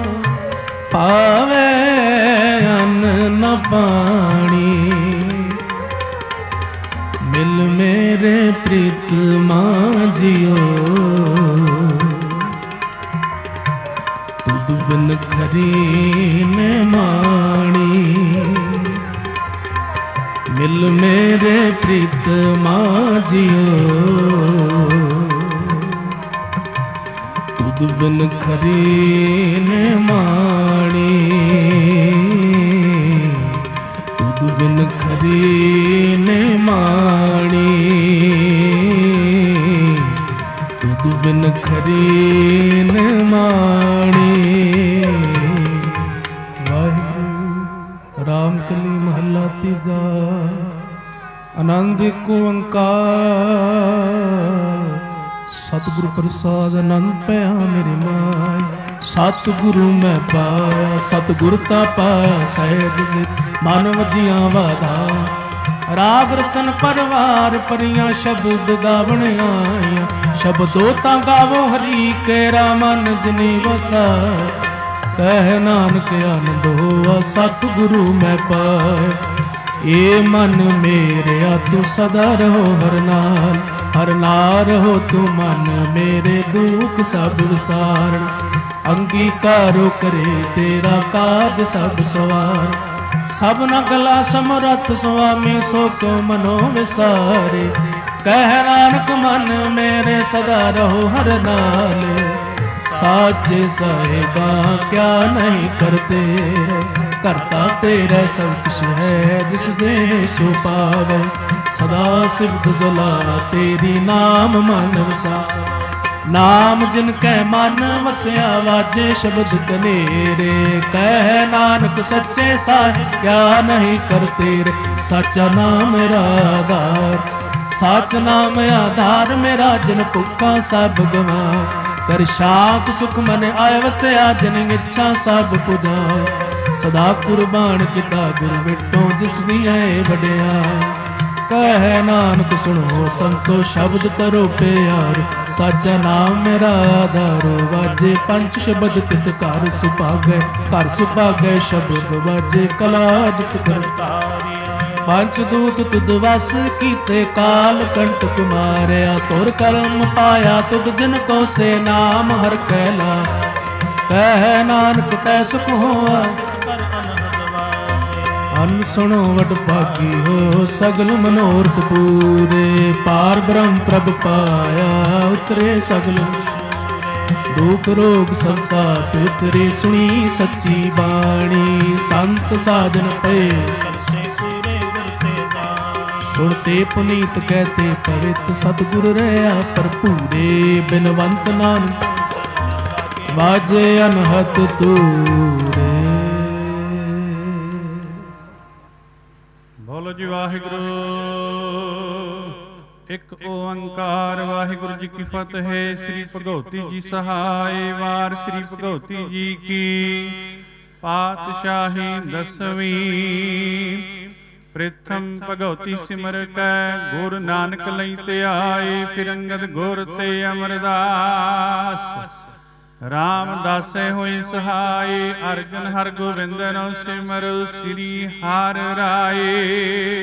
पावे अन्न न पानी मिल मेरे प्रीतमा जियो। तुद बिन खरी ने माणी मिल मेरे प्रीतमा जियो। तुद बिन खरी ने माणी तुद बिन खरी ने माणी तुद बिन खरी ने माणी। वाहिगुरू रामकली महला तीजा आनंद एक ओंकार ਸਤਿਗੁਰ ਪ੍ਰਸਾਦ ਆਨੰਦ ਪਿਆ ਮੇਰੇ ਮਾਈ। ਸਤਿਗੁਰੂ ਮੈਂ ਪਾਇਆ ਸਤਿਗੁਰ ਤਾ ਪਾਇਆ ਸਹਿਜ ਸਿੱਧ ਮਨ ਵਜੀਆਂ ਵਾਧਾ। ਰਾਗ ਰਤਨ ਪਰਵਾਰ ਪਰੀਆਂ ਸ਼ਬਦ ਗਾਵਣ ਆਈਆਂ। ਸ਼ਬਦੋ ਤਾਂ ਗਾਵੋ ਹਰੀ ਕੇਰਾ ਮਨ ਜਿਨੀ ਵਸਾ। ਕਹਿ ਨਾਨਕ ਆਨੰਦ ਹੋਆ ਸਤਿਗੁਰੂ ਮੈਂ ਪਾਇਆ। ਏ ਮਨ ਮੇਰਿਆ ਤੂੰ ਸਦਾ ਰਹੋ ਹਰ ਨਾਲ। ਹਰ ਨਾਲ ਰਹੋ ਤੂੰ ਮਨ ਮੇਰੇ ਦੁੱਖ ਸਭ ਵਿਸਾਰਨ। ਅੰਗੀਕਾਰੋ ਕਰੇ ਤੇਰਾ ਕਾਜ ਸਭ ਸਵਾਰ। ਸਭਨਾ ਗਲਾ ਸਮਰੱਥ ਸੁਆਮੀ ਸੋ ਕੋ ਮਨੋ ਵਿਸਾਰੇ। ਕਹਿ ਨਾਨਕ ਮਨ ਮੇਰੇ ਸਦਾ ਰਹੋ ਹਰ ਨਾਲ। ਸਾਚੇ ਸਾਹਿਬਾਂ ਕਿਆ ਨਹੀਂ ਕਰਤੇ। ਕਰਤਾ ਤੇਰਾ ਸਭ ਕੁਛ ਹੈ ਜਿਸ ਦੇ ਸੋ ਪਾਵੇ। ਸਦਾ ਸਿਫਤ ਸਲਾਹ ਤੇਰੀ ਨਾਮ ਮਨ ਵਸਾ। ਨਾਮ ਜਿਨ ਕੈ ਮਨ ਵਸਿਆ ਵਾਜੇ ਸ਼ਬਦ ਕਨੇਰੇ। ਕਹਿ ਨਾਨਕ ਸੱਚੇ ਸਾਹਿਬ ਕਿਆ ਨਹੀਂ ਕਰਤੇ ਰੇ। ਸਾਚਾ ਨਾਮ ਮੇਰਾ ਆਧਾਰ ਸਾਚ ਨਾਮ ਆਧਾਰ ਮੇਰਾ। ਜਿਨ ਭੁੱਖਾਂ ਸਭ ਗਵਾ ਕਰ ਸ਼ਾਂਤ ਸੁਖ ਮਨ ਆਇ ਵਸਿਆ। ਜਿਨ ਇੱਛਾ ਸਭ ਪੁਜਾਏ ਸਦਾ ਕੁਰਬਾਨ ਕੀਤਾ ਗੁਰ ਮਿਟੋ ਜਿਸ ਦੀ ਹੈ ਵਡਿਆਈ। ਕਹਿ ਨਾਨਕ ਸੁਣੋ ਸੰਤੋ ਸ਼ਬਦ ਤਰੋ ਪਿਆਰ। ਸਾਚਾ ਨਾਮ ਮੇਰਾ ਆਧਾਰੋ ਵਾਜੇ ਪੰਜ ਸ਼ਬਦ ਤਿਤ ਘਰ ਸੁਭਾਗੈ। ਘਰ ਸੁਭਾਗੈ ਸ਼ਬਦ ਵਾਜੇ ਕਲਾ ਜਿਤ ਕਰਤਾਰੀ। ਪੰਜ ਦੂਤ ਤੁਧ ਵਸ ਕੀਤੇ ਕਾਲ ਕੰਟਕ ਮਾਰਿਆ। ਤੁਰ ਕਰਮ ਪਾਇਆ ਤੁਧ ਜਿਨ ਕੋ ਸੇ ਨਾਮ ਹਰ ਕੈ ਲਾ। ਕਹਿ ਨਾਨਕ ਤੈ ਸੁਖ ਹੋਆ ਅਨ ਸੁਣੋ ਵਡ ਭਾਗੀ ਹੋ। ਸਗਲ ਮਨੋਰਥ ਪੂਰੇ ਪਾਰ ਬ੍ਰਹਮ ਪ੍ਰਭ ਪਾਇਆ। ਉਤਰੇ ਸਗਲ ਦੁਖ ਰੋਗ ਸੰਤਾਪ ਉਤਰੇ। ਸੁਣੀ ਸੱਚੀ ਬਾਣੀ ਸੰਤ ਸਾਜਨ ਪਏ। ਸੁਣਤੇ ਪੁਨੀਤ ਕਹਤੇ ਪਵਿੱਤ ਸਤਿਗੁਰ ਰਹਿਆ ਭਰਪੂਰੇ। ਬਿਨਵੰਤ ਨਾਨਕ ਵਾਜੇ ਅਨਹਤ ਤੂਰੇ। ਬੋਲੋ ਜੀ ਵਾਹਿਗੁਰੂ। ਇੱਕ ਓੰਕਾਰ ਵਾਹਿਗੁਰੂ ਜੀ ਕੀ ਫਤਿਹ। ਸ੍ਰੀ ਭਗਉਤੀ ਜੀ ਸਹਾਇ। ਵਾਰ ਸ੍ਰੀ ਭਗਉਤੀ ਜੀ ਕੀ ਪਾਤਸ਼ਾਹੀ ਦਸਵੀਂ। ਪ੍ਰਥਮ ਭਗਉਤੀ ਸਿਮਰ ਕੈ ਗੁਰ ਨਾਨਕ ਲਈ ਧਿਆਏ। ਫਿਰ ਅੰਗਦ ਗੁਰ ਤੇ ਅਮਰਦਾਸ। ਰਾਮਦਾਸੇ ਹੋਈ ਸਹਾਈ। ਅਰਜਨ ਹਰ ਗੋਬਿੰਦਨੋ ਸਿਮਰ ਸ੍ਰੀ ਹਰਿ ਰਾਏ।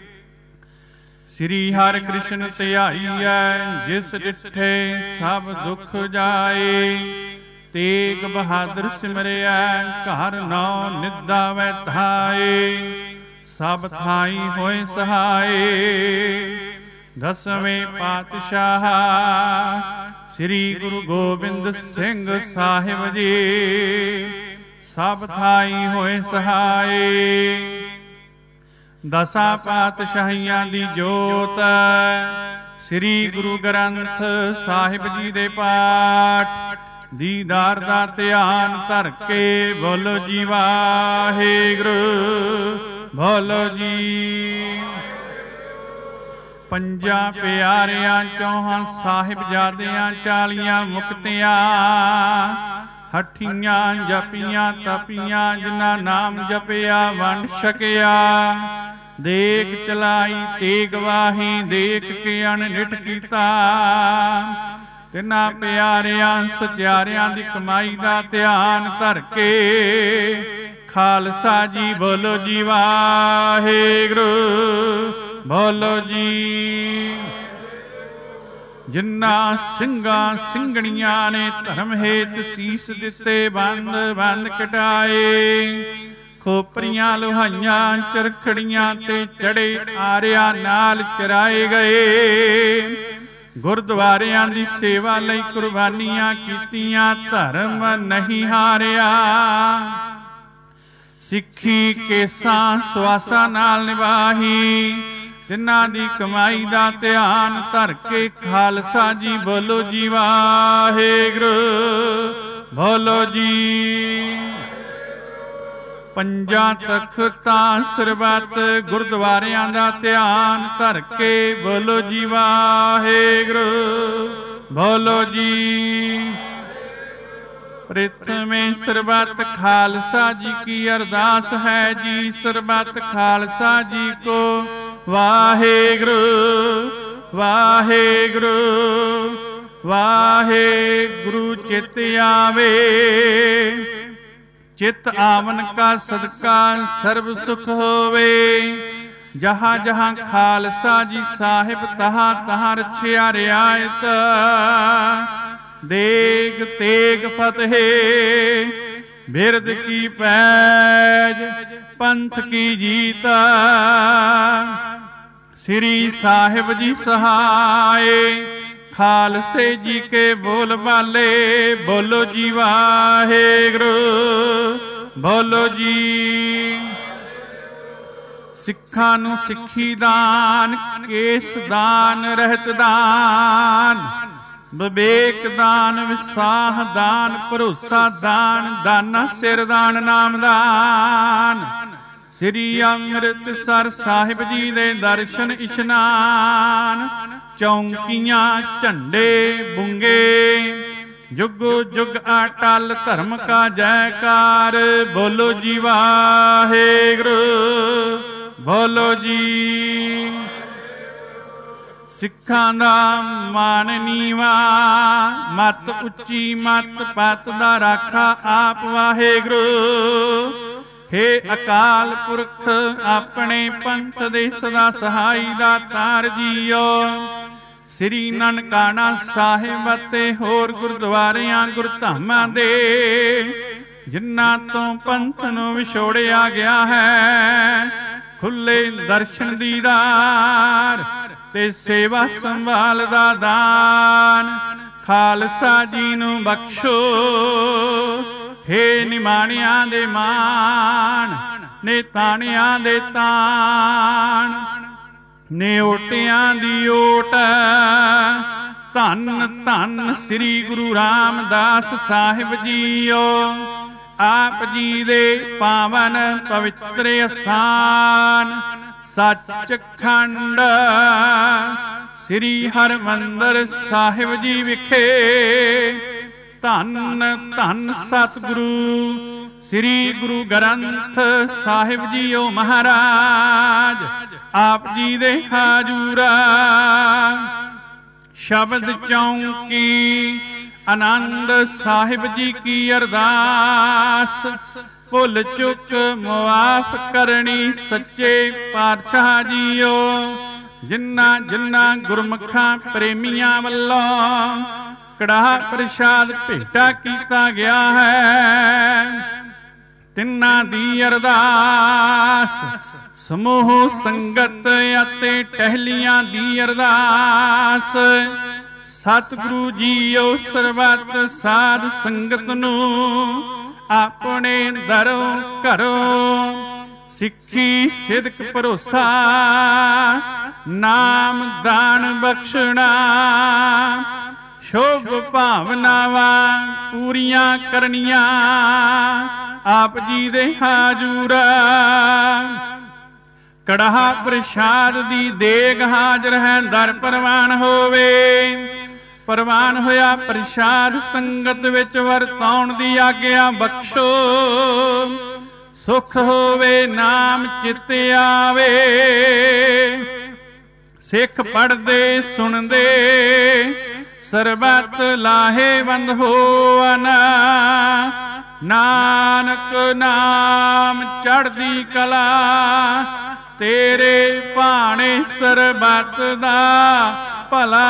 ਸ੍ਰੀ ਹਰਿ ਕ੍ਰਿਸ਼ਨ ਧਿਆਈਐ ਜਿਸ ਡਿਠੇ ਸਭ ਦੁਖ ਜਾਏ। ਤੇਗ ਬਹਾਦਰ ਸਿਮਰਿਆ ਘਰ ਨੌ ਨਿੱਦਾ ਵੈ ਧਾਏ। ਸਭ ਥਾਈ ਹੋਏ ਸਹਾਏ। ਦਸਵੇਂ ਪਾਤਸ਼ਾਹ ਸ੍ਰੀ ਗੁਰੂ ਗੋਬਿੰਦ ਸਿੰਘ ਸਾਹਿਬ ਜੀ। ਸਭ ਥਾਈ ਹੋਏ ਸਹਾਏ। ਦਸਾਂ ਪਾਤਸ਼ਾਹੀਆਂ ਦੀ ਜੋਤ ਸ੍ਰੀ ਗੁਰੂ ਗ੍ਰੰਥ ਸਾਹਿਬ ਜੀ ਦੇ ਪਾਠ ਦੀਦਾਰ ਦਾ ਧਿਆਨ ਧਰ ਕੇ ਬੋਲੋ ਜੀ ਵਾਹਿਗੁਰੂ। ਬੋਲੋ ਜੀ। ਪੰਜਾਂ ਪਿਆਰਿਆਂ ਚੌਹਾਂ ਸਾਹਿਬਜ਼ਾਦਿਆਂ 40 ਮੁਕਤਿਆਂ। ਹੱਠੀਆਂ ਜਪੀਆਂ ਤਪੀਆਂ ਜਿਨ੍ਹਾਂ ਨਾਮ ਜਪਿਆ ਵੰਡ ਛਕਿਆ। ਦੇਖ ਚਲਾਈ ਤੇਗ ਵਾਹੀ ਦੇਖ ਕੇ ਅਣਨਿਠ ਕੀਤਾ। ਤਿੰਨਾਂ ਪਿਆਰਿਆਂ ਸਚਿਆਰਿਆਂ ਦੀ ਕਮਾਈ ਦਾ ਧਿਆਨ ਧਰ ਕੇ ਖਾਲਸਾ ਜੀ ਬੋਲੋ ਜੀ ਵਾਹਿਗੁਰੂ। ਬੋਲੋ ਜੀ। ਜਿਨ੍ਹਾਂ ਸਿੰਘਾਂ ਸਿੰਘਣੀਆਂ ਨੇ ਧਰਮ ਹੇਤ ਸੀਸ ਦਿੱਤੇ ਬੰਦ ਬੰਦ ਕਟਾਏ। ਖੋਪਰੀਆਂ ਲੁਹਾਈਆਂ ਚਰਖੜੀਆਂ ਤੇ ਚੜੇ ਆਰਿਆਂ ਨਾਲ ਚਰਾਏ ਗਏ। ਗੁਰਦੁਆਰਿਆਂ ਦੀ ਸੇਵਾ ਲਈ ਕੁਰਬਾਨੀਆਂ ਕੀਤੀਆਂ ਧਰਮ ਨਹੀਂ ਹਾਰਿਆ। ਸਿੱਖੀ ਕੇਸਾਂ ਸਵਾਸਾਂ ਨਾਲ ਨਿਭਾਹੀ। ਤਿੰਨਾਂ ਦੀ ਕਮਾਈ ਦਾ ਧਿਆਨ ਧਰ ਕੇ ਖਾਲਸਾ ਜੀ ਬੋਲੋ ਜੀ ਵਾਹਿਗੁਰੂ। ਬੋਲੋ ਜੀ। ਪੰਜਾਂ ਤਖਤਾਂ ਸਰਬੱਤ ਗੁਰਦੁਆਰਿਆਂ ਦਾ ਧਿਆਨ ਧਰ ਕੇ ਬੋਲੋ ਜੀ ਵਾਹਿਗੁਰੂ। ਬੋਲੋ ਜੀ। ਪ੍ਰਥਮੇ ਸਰਬੱਤ ਖਾਲਸਾ ਜੀ ਕੀ ਅਰਦਾਸ ਹੈ ਜੀ। ਸਰਬੱਤ ਖਾਲਸਾ ਜੀ ਕੋ ਵਾਹਿਗੁਰੂ ਵਾਹਿਗੁਰੂ ਵਾਹਿਗੁਰੂ ਚਿਤ ਆਵੇ। ਚਿਤ ਆਵਨ ਕਾ ਸਦਕਾ ਸਰਬ ਸੁਖ ਹੋਵੇ। ਜਹਾਂ ਜਹਾਂ ਖਾਲਸਾ ਜੀ ਸਾਹਿਬ ਤਹਾਂ ਤਹਾਂ ਰਛਿਆ ਰਿਆਇਤ। ਦੇਗ ਤੇਗ ਫਤਿਹ ਬਿਰਦ ਕੀ ਪੈਜ ਪੰਥ ਕੀ ਜੀਤ। ਸ੍ਰੀ ਸਾਹਿਬ ਜੀ ਸਹਾਏ ਖਾਲਸੇ ਜੀ ਕੇ ਬੋਲ ਬਾਲੇ। ਬੋਲੋ ਜੀ ਵਾਹਿਗੁਰੂ ਬੋਲੋ ਜੀ। ਸਿੱਖਾਂ ਨੂੰ ਸਿੱਖੀ ਦਾਨ, ਕੇਸ ਦਾਨ, ਰਹਿਤ ਦਾਨ, ਵਿਵੇਕ ਦਾਨ, ਵਿਸਾਹ ਦਾਨ, ਭਰੋਸਾ ਦਾਨ, ਦਾਨਾ ਸਿਰ ਦਾਨ, ਨਾਮ ਦਾਨ। ਸ੍ਰੀ ਅੰਮ੍ਰਿਤਸਰ ਸਾਹਿਬ ਜੀ ਦੇ ਦਰਸ਼ਨ ਇਸ਼ਨਾਨ। ਚੌਂਕੀਆਂ ਝੰਡੇ ਬੁੰਗੇ ਜੁਗੋ ਜੁਗ ਅਟਲ ਧਰਮ ਕਾ ਜੈਕਾਰ। ਬੋਲੋ ਜੀ ਵਾਹਿਗੁਰੂ ਬੋਲੋ ਜੀ। ਸਿੱਖਾਂ ਦਾ ਮਾਨ ਨੀਵਾ, ਮਤ ਉੱਚੀ ਮਤ ਪਤ ਦਾ ਰਾਖਾ ਆਪ ਵਾਹਿਗੁਰੂ। ਹੇ ਅਕਾਲ ਪੁਰਖ ਆਪਣੇ ਪੰਥ ਦੇ ਸਦਾ ਸਹਾਈ ਦਾਤਾਰ ਜੀਓ। ਸ੍ਰੀ ਨਨਕਾਣਾ ਸਾਹਿਬ ਅਤੇ ਹੋਰ ਗੁਰਦੁਆਰਿਆਂ ਗੁਰਧਾਮਾਂ ਦੇ ਜਿਨ੍ਹਾਂ ਤੋਂ ਪੰਥ ਨੂੰ ਵਿਛੋੜਿਆ ਗਿਆ ਹੈ, ਖੁੱਲੇ ਦਰਸ਼ਨ ਦੀਦਾਰ ਤੇ ਸੇਵਾ ਸੰਭਾਲ ਦਾ ਦਾਨ ਖਾਲਸਾ ਜੀ ਨੂੰ ਬਖਸ਼ੋ। ਹੇ ਨਿਮਾਣਿਆਂ ਦੇ ਮਾਣ, ਨਿਤਾਣਿਆਂ ਦੇ ਤਾਣ, ਨਿਓਟਿਆਂ ਦੀ ਓਟ। ਧੰਨ ਧੰਨ ਸ੍ਰੀ ਗੁਰੂ ਰਾਮਦਾਸ ਸਾਹਿਬ ਜੀਓ। ਆਪ ਜੀ ਦੇ ਪਾਵਨ ਪਵਿੱਤਰ ਅਸਥਾਨ ਸੱਚਖੰਡ ਸ੍ਰੀ ਹਰਿਮੰਦਰ ਸਾਹਿਬ ਜੀ ਵਿਖੇ ਧੰਨ ਧੰਨ ਸਤਿਗੁਰੂ ਸ੍ਰੀ ਗੁਰੂ ਗ੍ਰੰਥ ਸਾਹਿਬ ਜੀਓ ਮਹਾਰਾਜ ਆਪ ਜੀ ਦੇ ਹਾਜ਼ੂਰਾ। ਸ਼ਬਦ ਚੌਂਕੀ ਆਨੰਦ ਸਾਹਿਬ ਜੀ ਕੀ ਅਰਦਾਸ। ਭੁੱਲ ਚੁੱਕ ਮੁਆਫ ਕਰਨੀ ਸੱਚੇ ਪਾਤਸ਼ਾਹ ਜੀਓ। ਜਿਨ੍ਹਾਂ ਜਿਨ੍ਹਾਂ ਗੁਰਮੁਖਾਂ ਪ੍ਰੇਮੀਆਂ ਵੱਲੋਂ ਕੜਾਹ ਪ੍ਰਸ਼ਾਦ ਭੇਟਾ ਕੀਤਾ ਗਿਆ ਹੈ, ਤਿੰਨਾਂ ਦੀ ਅਰਦਾਸ। ਸਮੂਹ ਸੰਗਤ ਅਤੇ ਟਹਿਲੀਆਂ ਦੀ ਅਰਦਾਸ। ਸਤਿਗੁਰੂ ਜੀਓ ਸਰਬੱਤ ਸਾਧ ਸੰਗਤ ਨੂੰ ਆਪਣੇ ਦਰੋਂ ਘਰੋਂ ਸਿੱਖੀ ਸਿਦਕ ਭਰੋਸਾ ਨਾਮ ਦਾਨ ਬਖਸ਼ਣਾ। ਸ਼ੁਭ ਭਾਵਨਾਵਾਂ ਪੂਰੀਆਂ ਕਰਨੀਆਂ ਆਪ ਜੀ ਦੇ ਹਾਜ਼ੂਰਾ। ਕੜਾਹ ਪ੍ਰਸ਼ਾਦ ਦੀ ਦੇਗ ਹਾਜ਼ਰ ਹੈ, ਦਰ ਪ੍ਰਵਾਨ ਹੋਵੇ। ਪ੍ਰਵਾਨ ਹੋਇਆ ਪ੍ਰਸ਼ਾਦ ਸੰਗਤ ਵਿੱਚ ਵਰਤਾਉਣ ਦੀ ਆਗਿਆ ਬਖਸ਼ੋ। ਸੁਖ ਹੋਵੇ ਨਾਮ ਚਿਤ ਆਵੇ। ਸਿੱਖ ਪੜ੍ਹਦੇ ਸੁਣਦੇ ਸਰਬੱਤ ਲਾਹੇਵੰਦ ਹੋਵਨ। ਨਾਨਕ ਨਾਮ ਚੜ੍ਹਦੀ ਕਲਾ ਤੇਰੇ ਭਾਣੇ ਸਰਬੱਤ ਦਾ ਭਲਾ।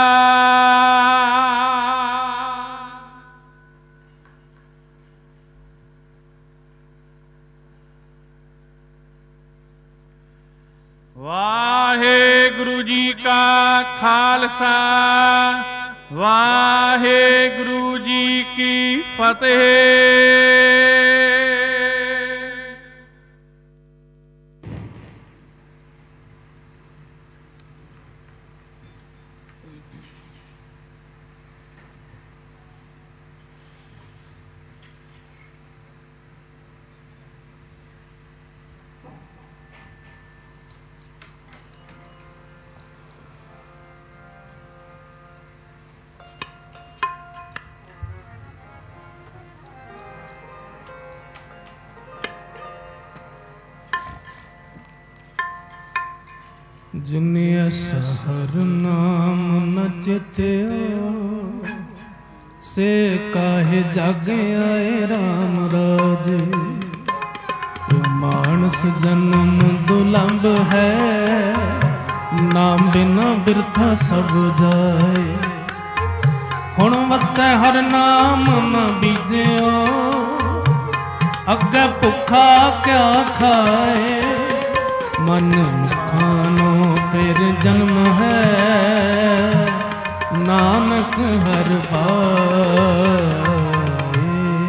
ਵਾਹਿਗੁਰੂ ਜੀ ਕਾ ਖਾਲਸਾ ਵਾਹਿਗੁਰੂ ਜੀ ਕੀ ਫਤਿਹ। जिन्ने हर नाम न चेत्या से काहे जागे आए राम राजे। मानस जन्म दुलंभ है, नाम बिना बिरथा सब जाए। हुण वत्ते हर नाम न बीजियो, अगे भुखा क्या खाए। मन मुखानो फिर जन्म है, नानक हर पाए।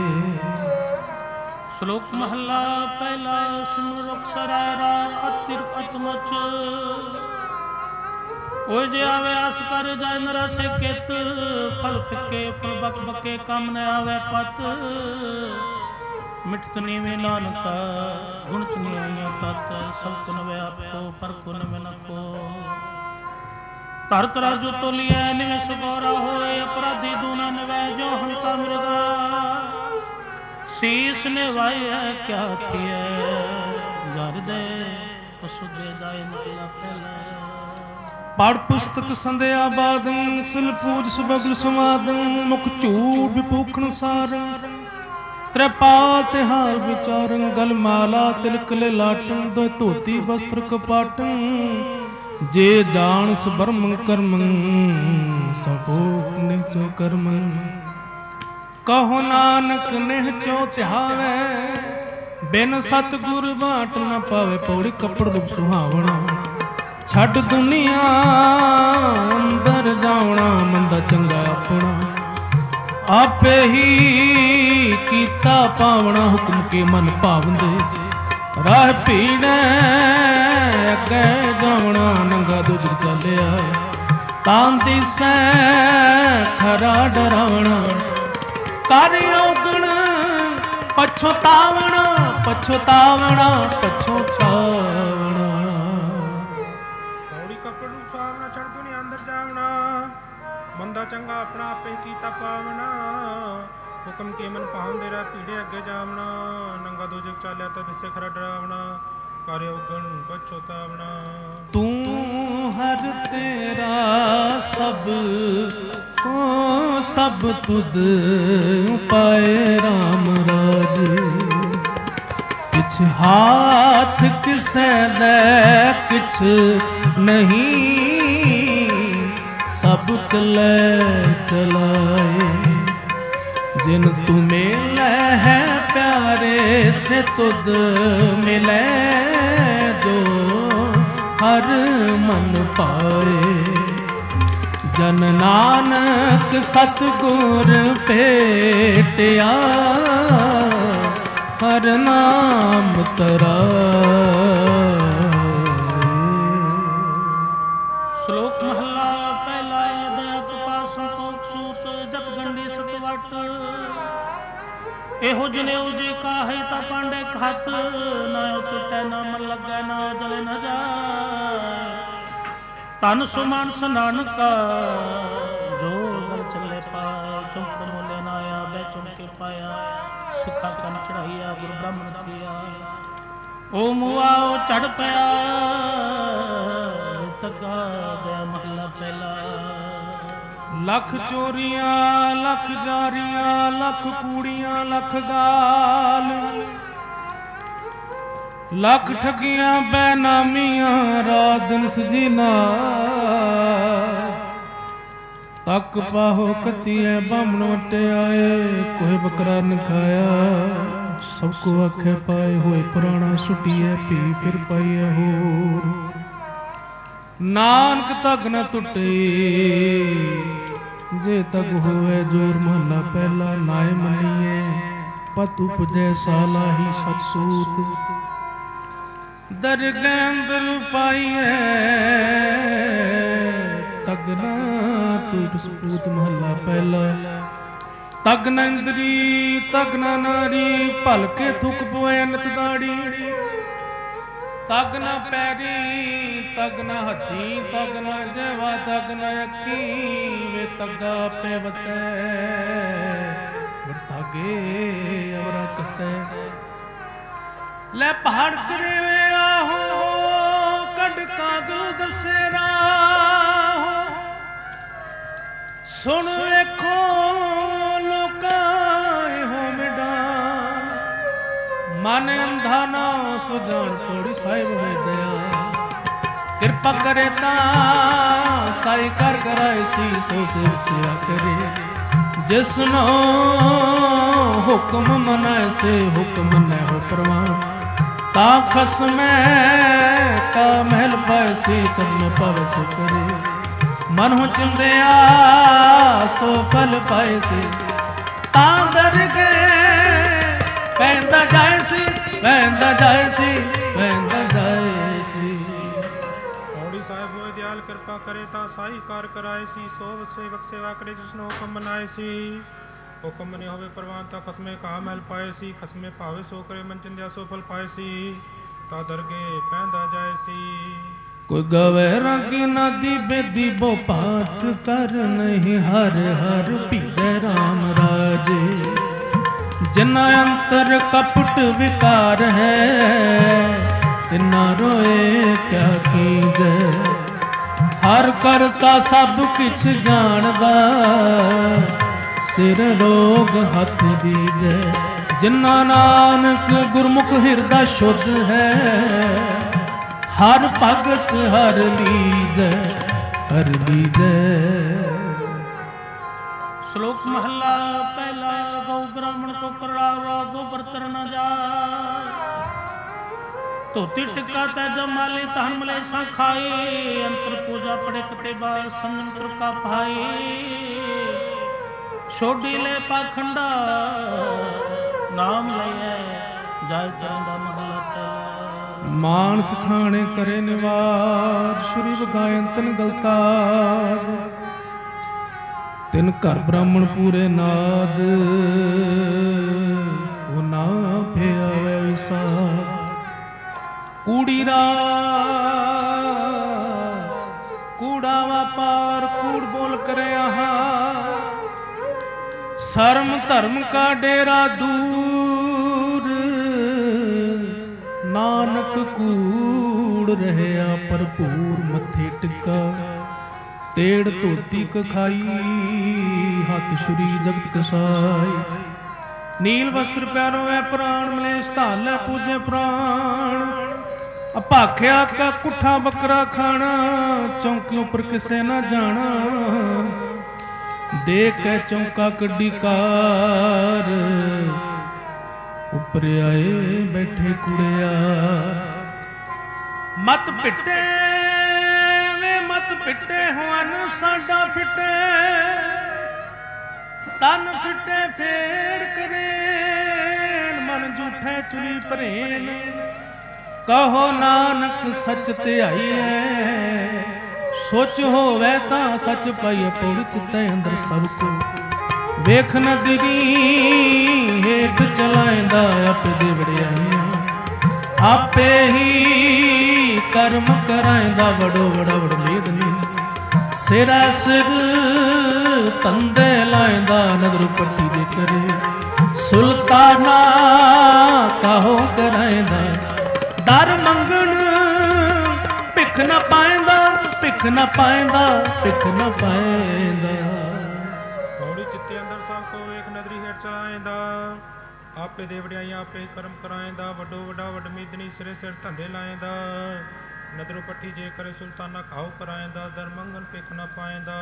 श्लोक महला पहला। सिमर रुख सरायरा अतिर अतमच। ओए जे आवे आस कर जाय नरा से केत। फल फिके फल बक बके काम न आवे पत। मिठत नीवे नानका गुण चुनिया तत। सब कुन वे आपको पर कुन में न को। धरत राजो तो लिया निवेश गौरा होए। अपराधी दूना निवै जो हंता मृगा। शीस ने वाई है क्या थिए। घर दे पशु दे दाय निकला पहला। पढ़ पुस्तक संध्या बादन। सिल पूज सुबगल समादन। मुख झूठ विपूखण सारन। त्रिपाल तिहार विचारन। गल माला तिलक ले लाटन। दो धोती वस्त्र कपाटन। जे जान सुबर्म कर्म सबोक निचो कर्म। कहो नानक नेह चो चावे। बिन सतगुर बाट न पावे। पौड़ी कपड़ रूप सुहावना। छड़ दुनिया अंदर जावना। मंदा चंगा अपना आपे ही कीता पावना। हुक्म के मन भावंदे राह भीड़े अगे जावना। नंगा दुज चलिया तां दिसै खरा डरावना। कर औगण पछतावना। पछतावना पछतावना। पौड़ी कपड़ रूप सुहावना। छड़ दुनिया अंदर जावना। मंदा चंगा अपना आपे कीता पावना। हुक्म के मन पाहुंदे रह पीड़े अगे जावना। नंगा दोजक चालिया तो दिसे खरा डरावना। कार्य उगन पछतावना। तू हर तेरा सब को सब तुद पाए राम राज। किछ हाथ किसे दे किछ नहीं। सब चले चलाए। जिन तू मिले है प्यारे से तुद मिले। जो हर मन पाए। जन नानक सतगुर भेटिया। हर नाम तराए। श्लोक महला पहला। दया कृपा संतोख सूत जप गंडी सतवट। एहो जनेऊ जे का है ता पांडे खात। ना टूटे ना मन लगे ना जले न जाए। तन सुमान नानका जो गल चले पाए। चुमक मोले ना आया बे चुमके पाया। सिखा कन चढ़ाइया गुरु ब्राह्मण किया। ओ मुआ ओ चढ़ पया। तका दे महला पहला। लख चोरियां लख जारियां लख कूड़ियां लख गाल। लख ठगियां बेनामियां रात दिन सजीना। तक पाहो कतिए बामण वटे आए। कोई बकरा न खाया। सबको आखे पाए होए पुराना। सुटिए पी फिर पाइए होर। नानक तक न टुटे जे तक होवे जोर। महला पहला। नाय मनिए पत उपजै साला ही सच सूत। दरगह अंदर पाइए तगना टूट सपूत। महला पहला। तगना इंद्री तगना नारी। भलके थुक पवे नित दाड़ी। तग न पैरी तग न हथी तग न जवा तग न अखी। वे तगा पे बते तागे अवरा कते। ले पहाड़ तिरे वे आहो कट ਕਾਗਲ ਦਸੇਰਾ ਸੁਣ ਵੇਖੋ ਲੋਕਾਂ ਇਹੋ ਮਿਡਾ ਮਨ ਅੰਧਾ ਨਾ ਸੁਜਾਨ ਕੋੜੀ ਸਾਹਿਬ ਵੇ ਦਇਆ ਕਿਰਪਾ ਕਰੇ ਤਾਂ ਸਾਈ ਕਰ ਕਰਾਏ ਸੀ ਸੋ ਸਿਆ ਕਰੇ ਜਿਸਨੋ ਹੁਕਮ ਮਨਾਏ ਸੇ ਹੁਕਮ ਮਨੈ ਹੋ ਪ੍ਰਵਾਨ ਤਾ ਖਸਮੈ ਕਾ ਮਹਿਲ ਪਾਏ ਸੀ ਸਭ ਨੂੰ ਪਵ ਸੋ ਕਰੇ ਮਨ ਹੋ ਚਿੰਦਿਆ ਸੋ ਫਲ ਪਾਏ ਸੀ ਤਾਂ ਦਰ ਗਏ ਪੈਂਦਾ ਜਾਏ ਸੀ ਪੈਂਦਾ ਜਾਏ ਸੀ ਪੈਂਦਾ ਜਾਏ ਸੀ ਪੌੜੀ ਸਾਹਿਬ ਹੋਏ ਦਿਆਲ ਕਿਰਪਾ ਕਰੇ ਤਾਂ ਸਾਈ ਕਾਰ ਕਰਾਏ ਸੀ ਸੋ ਸੇਵਕ ਸੇਵਾ ਕਰੇ ਜਿਸਨੂੰ ਹੁਕਮ ਮਨਾਏ ਸੀ ਹੁਕਮ ਮਨੇ ਹੋਵੇ ਪ੍ਰਵਾਨ ਤਾਂ ਖਸਮੇ ਕਾ ਮਹਿਲ ਪਾਏ ਸੀ ਖਸਮੇ ਭਾਵੇ ਸੋ ਕਰੇ ਮਨ ਚਿੰਦਿਆ ਸੋ ਫਲ ਪਾਏ ਸੀ ਤਾਂ ਦਰਗੇ ਪੈਂਦਾ ਜਾਏ ਸੀ ਕੋਈ ਗਵੇ ਰੰਗੀ ਨਦੀ ਬੇਦੀ ਬੋ ਪਾਤ ਕਰ ਨਹੀਂ ਹਰ ਹਰ ਭੀਜੈ ਰਾਮ ਰਾਜੇ ਜਿਨਾ ਅੰਤਰ ਕਪਟ ਵਿਕਾਰ ਹੈ ਤਿਨਾ ਰੋਏ ਕਿਆ ਕੀਜੈ ਹਰ ਕਰਤਾ ਸਭ ਕਿਛ ਜਾਣਦਾ ਸਿਰ ਰੋਗ ਹੱਥ ਦੀਜੈ ਜਿਨਾ ਨਾਨਕ ਗੁਰਮੁਖ ਹਿਰਦਾ ਸ਼ੁੱਧ ਹੈ ਹਰ ਭਗਤ ਹਰ ਲੀਜੈ ਹਰ ਲੀਜੈ ਸ਼ਲੋਕ ਮਹੱਲਾ ਪਹਿਲਾ ਗਊ ਬ੍ਰਾਹਮਣ ਕੋ ਕਰੜਾਵਾ ਗੋਬਰ ਤਰ ਨ ਜਾਏ ਧੋਤੀ ਟਿੱਕਾ ਤੈ ਜਮਾਲੇ ਤਹਨ ਮਲੇਸ਼ਾਂ ਖਾਈ ਅੰਤਰ ਪੂਜਾ ਪੜੇ ਕਤੇ ਬਾਰ ਸੰਜਮ ਕਿਰਪਾ ਭਾਈ ਛੋਡੀ ਲੈ ਪਾਖੰਡਾ ਨਾਮ ਲਈਐ ਜਾਇ ਕਰਨ ਦਾ ਮਹੱਲਾ ਪਹਿਲਾ ਮਾਨਸ ਖਾਣੇ ਕਰੇ ਨਿਵਾਰ ਸ਼੍ਰੀ ਬਗਾਇਨ ਤਨ ਗਲਤਾਰ ਤਿਨ ਘਰ ਬ੍ਰਾਹਮਣ ਪੂਰੇ ਨਾਦ ਉਹ ਨਾ ਭਿਆਵੇ ਵਿਸਾਰ ਕੂੜੀ ਰਾਸ ਕੂੜਾ ਵਪਾਰ ਕੂੜ ਬੋਲ ਕਰੇ ਆਹਾ ਸ਼ਰਮ ਧਰਮ ਕਾ ਡੇਰਾ ਦੂਰ ਨਾਨਕ ਕੂੜ ਰਹਿਆ ਭਰਪੂਰ ਮੱਥੇ ਟਿਕਾ ਤੇੜ ਧੋਤੀ ਕਖਾਈ ਹੱਥ ਸ਼ੁਰੀ ਜਗਤ ਕਸਾਈ ਨੀਲ ਵਸਤਰ ਪਿਆਰੋ ਐ ਪ੍ਰਾਣ ਮਲੇਸ਼ ਧਾਲੇ ਪੂਜੇ ਪ੍ਰਾਣ ਅਭਾਖਿਆ ਕਾ ਕੁੱਠਾ ਬੱਕਰਾ ਖਾਣਾ ਚੌਂਕੀ ਉੱਪਰ ਕਿਸੇ ਨਾ ਜਾਣਾ ਦੇਖ ਕੇ ਚੌਂਕਾ ਕੱਢੀ ਕਾਰ ਉੱਪਰ ਆਏ ਬੈਠੇ ਕੁੜਿਆ ਮਤ ਪਿੱਟੇ ਵੇ ਮਤ ਪਿੱਟੇ ਹੋਨ ਸਾਡਾ ਫਿੱਟੇ ਤਨ ਫਿੱਟੇ ਫੇਰ ਕਰੇ ਮਨ ਝੂਠੇ ਚੁਲੀ ਭਰੇਨ ਕਹੋ ਨਾਨਕ ਸੱਚ ਧਿਆਈਐ ਸੋਚ ਹੋਵੇ ਤਾਂ ਸੱਚ ਪਾਈਏ ਪੌੜੀ ਚਿੱਤੇ ਅੰਦਰ ਸਭ ਕੋ ਵੇਖ ਨਦਰੀ ਹੇਠ ਚਲਾਇਂਦਾ ਆਪੇ ਦੇ ਵੜਿਆਈਆਂ ਆਪੇ ਹੀ ਕਰਮ ਕਰਾਇਂਦਾ ਵਡੋ ਵਡਾ ਵਡਮੇਦ ਨੀ ਸਿਰਾ ਸਿਰ ਤੰਦੇ ਲਾਇਂਦਾ ਨਦਰ ਪੱਟੀ ਦੇ ਕਰੇ ਸੁਲਤਾਨਾ ਕਾਹੋ ਕਰਾਇਂਦਾ ਦਰ ਮੰਗਣ ਭਿੱਖ ਨਾ ਪਾਇਂਦਾ ਭਿੱਖ ਨਾ ਪਾਇਂਦਾ ਭਿੱਖ ਨਾ ਪਾਇਂਦਾ ਪੌੜੀ ਚਿੱਤੇ ਅੰਦਰ ਸਭ ਕੋ ਵੇਖ ਨਦਰੀ ਹੇਠ ਚਲਾਇਂਦਾ ਆਪੇ ਦੇ ਵਡਿਆਈਆਂ ਆਪੇ ਕਰਮ ਕਰਾਇਂਦਾ ਵੱਡੋ ਵੱਡਾ ਵਡਮੀਦਨੀ ਸਿਰੇ ਸਿਰ ਧੰਦੇ ਲਾਇਂਦਾ ਨਦਰੋਂ ਪੱਠੀ ਜੇ ਕਰੇ ਸੁਲਤਾਨਾ ਖਾਓ ਕਰਾਇਂਦਾ ਦਰ ਮੰਗਨ ਭਿੱਖ ਨਾ ਪਾਇਂਦਾ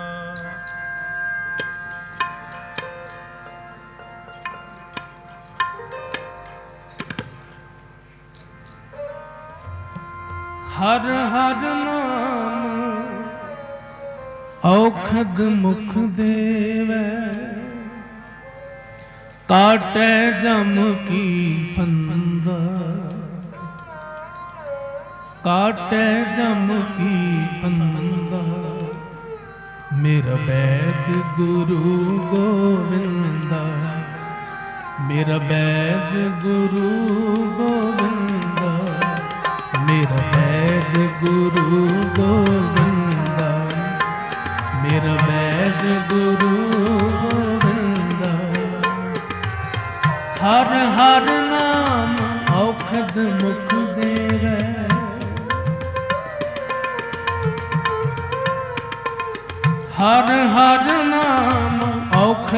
ਹਰ ਹਰ ਨਾਮ ਔਖਦ ਮੁਖ ਦੇਵੈ ਕਾਟੈ ਜਮ ਕੀ ਫੰਦਾ ਕਾਟੈ ਜਮ ਕੀ ਫੰਦਾ ਮੇਰਾ ਬੈਦ ਗੁਰੂ ਗੋਬਿੰਦਾ ਮੇਰਾ ਬੈਦ ਗੁਰੂ ਗੋਬਿੰਦਾ ਮੇਰਾ ਬੈਦ ਗੁਰੂ ਗੋਬਿੰਦਾ ਮੇਰਾ ਬੈਦ ਗੁਰੂ ਗੋਬਿੰਦਾ ਹਰ ਹਰ ਨਾਮ ਔਖਦ ਮੁਖ ਦੇਵੈ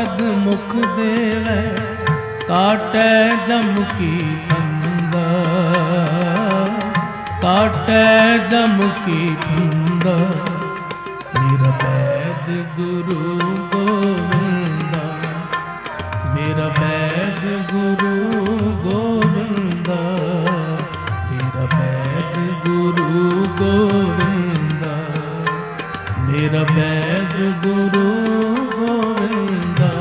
औखद मुख देवै काटै जम की फंदा, काटै जम की फंदा। मेरा वैद गुरु गोविंदा, मेरा वैद गुरु गोविंदा, मेरा वैद गुरु गोविंदा, मेरा वैद गुरु गोविंदा।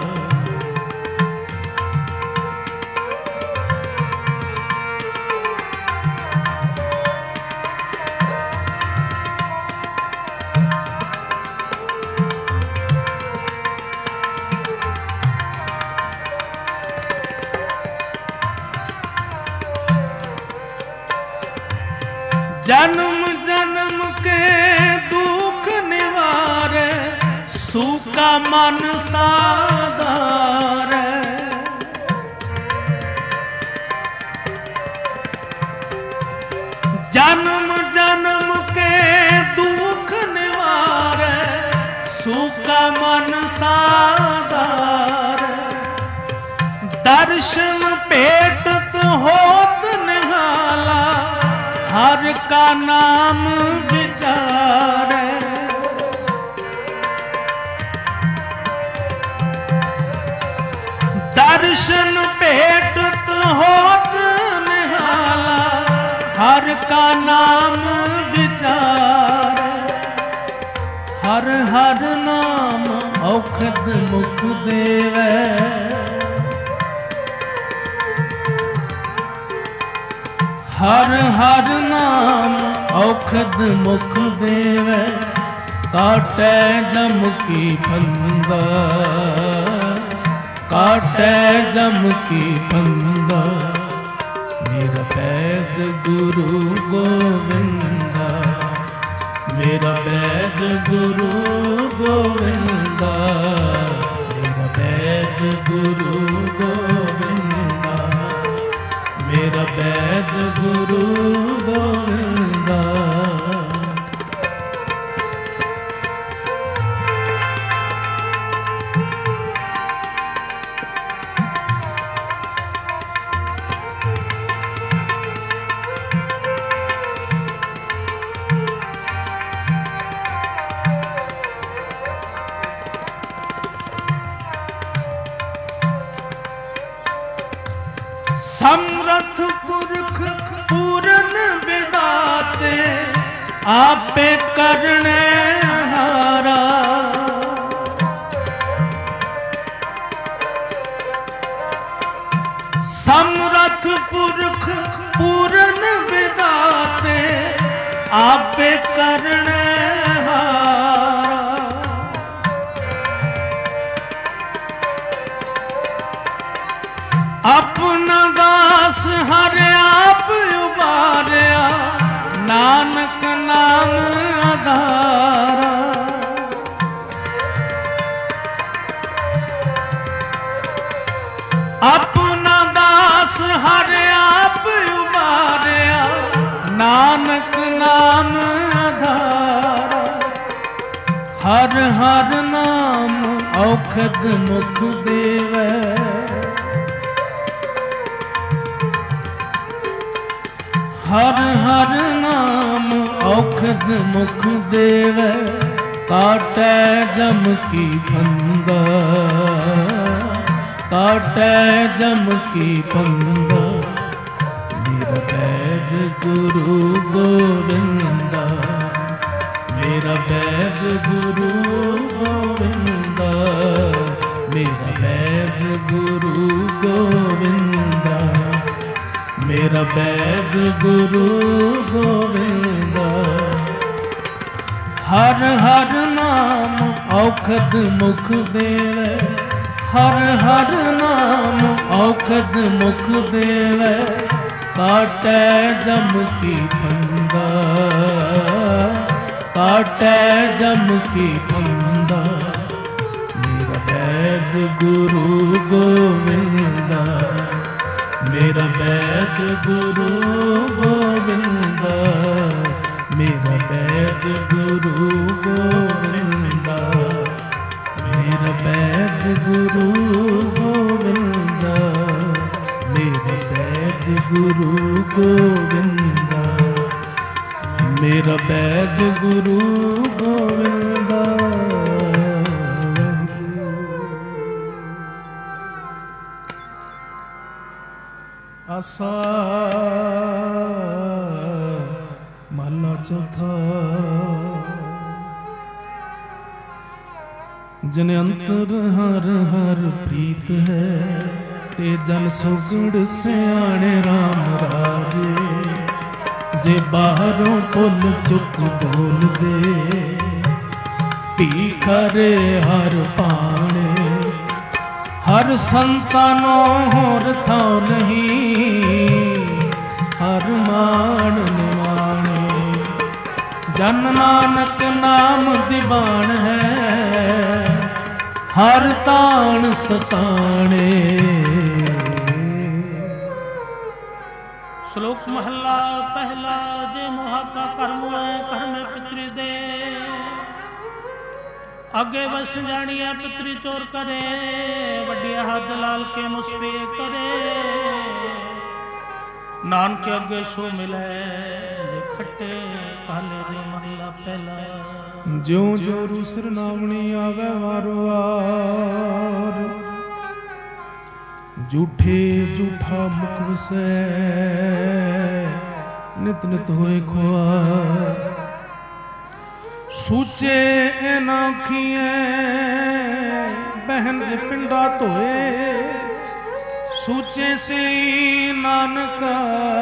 जन्म जन्म के दुख निवारे सूखा मन साधारे। जन्म जन्म के दुख निवारे सूखा मन साधारे। दर्शन पेटत होत निहाला हर का नाम विचारे। दर्शन पेटत होत निहाला हर का नाम विचारे। हर हर नाम औखद मुख देवै, हर हर नाम औखद मुख देवै काटै जम की फंदा, काटै जम की फंदा। मेरा वैद गुरु गोविंदा, मेरा वैद गुरु गोविंदा, मेरा वैद गुरु गोविंदा, मेरा वैद गुरु गोविंदा। समरथ पुरख पूरन विदाते आपे करने हारा। समरथ पुरख पूरन विदाते आपे करने हारा। अपना दास हर आप उबारिया नानक नाम आधारा। अपना दास हर आप उबारिया नानक नाम आधारा। हर हर नाम औखद मुख देवै, हर हर नाम औखद मुख देवै काटै जम की फंदा, काटै जम की फंदा। मेरा वैद गुरु गोविंदा, मेरा वैद गुरु गोविंदा, मेरा वैद गुरु गोविंदा, मेरा वैद गुरु गोविंदा। हर हर नाम औखद मुख देवै, हर हर नाम औखद मुख देवै काटै जम की फंदा, काटै जम की फंदा। मेरा वैद गुरु गोविंदा, मेरा वैद गुरु गोविंदा, मेरा वैद गुरु गोविंदा, मेरा वैद ਵੈਦ ਗੁਰੂ ਗੋਬਿੰਦਾ, ਮੇਰਾ ਵੈਦ ਗੁਰੂ ਗੋਬਿੰਦਾ, ਮੇਰਾ ਵੈਦ ਗੁਰੂ ਗੋਬਿੰਦਾ। ਆਸਾ ਮਹਲਾ ਚੌਥਾ। ਜਨ ਅੰਤਰ ਹਰ ਹਰ ਪ੍ਰੀਤ ਹੈ, ਤੇ ਜਨ ਸੁਗੜ ਸਿਆਣੇ ਰਾਮ ਰਾਜੇ। ਜੇ ਬਾਹਰੋਂ ਪੁੱਲ ਚੁੱਕ ਬੋਲਦੇ, ਧੀ ਖਰੇ ਹਰ ਪਾਣੇ। ਹਰ ਸੰਤਾਨੋਂ ਹੋਰ ਥਾਂ ਨਹੀਂ, ਹਰ ਮਾਣ ਨਿਮਾਣੇ। ਜਨ ਨਾਨਕ ਨਾਮ ਦੀਵਾਨ ਹੈ, ਹਰ ਤਾਣ ਸਤਾਣੇ। ਸ਼ਲੋਕ ਮਹੱਲਾ ਪਹਿਲਾ। ਜੇ ਮੋਹਾ ਕਾ ਕਰਮ ਹੈ, ਕਰਮੇ ਪਿਤਰੀ ਦੇ। ਅੱਗੇ ਵਸ ਜਾਣੀਐ ਪਿਤਰੀ ਚੋਰ ਕਰੇ, ਵੱਡਿਆ ਹੱਦ ਲਾਲ ਕੇ ਮੁਸਪੇ ਕਰੇ। ਨਾਨਕ ਅੱਗੇ ਸੋ ਮਿਲੈ, ਜੇ ਖੱਟੇ ਕਾਲੇ ਦੇ ਮਹੱਲਾ ਪਹਿਲਾ। ਜਿਉ ਜਿਉ ਰੂਸਰ ਨਾਮਣੀ ਆਵੇ ਵਾਰੋ ਵਾਰ, ਝੂਠੇ ਝੂਠਾ ਮੁਖ ਵਸੈ, ਨਿਤ ਨਿਤ ਹੋਏ ਖੁਆਰ। ਸੂਚੇ ਨਾ ਖੀਏ ਬਹਿਨ ਜੇ ਪਿੰਡਾ ਧੋਏ, ਸੂਚੇ ਸੇ ਨਾਨਕਾ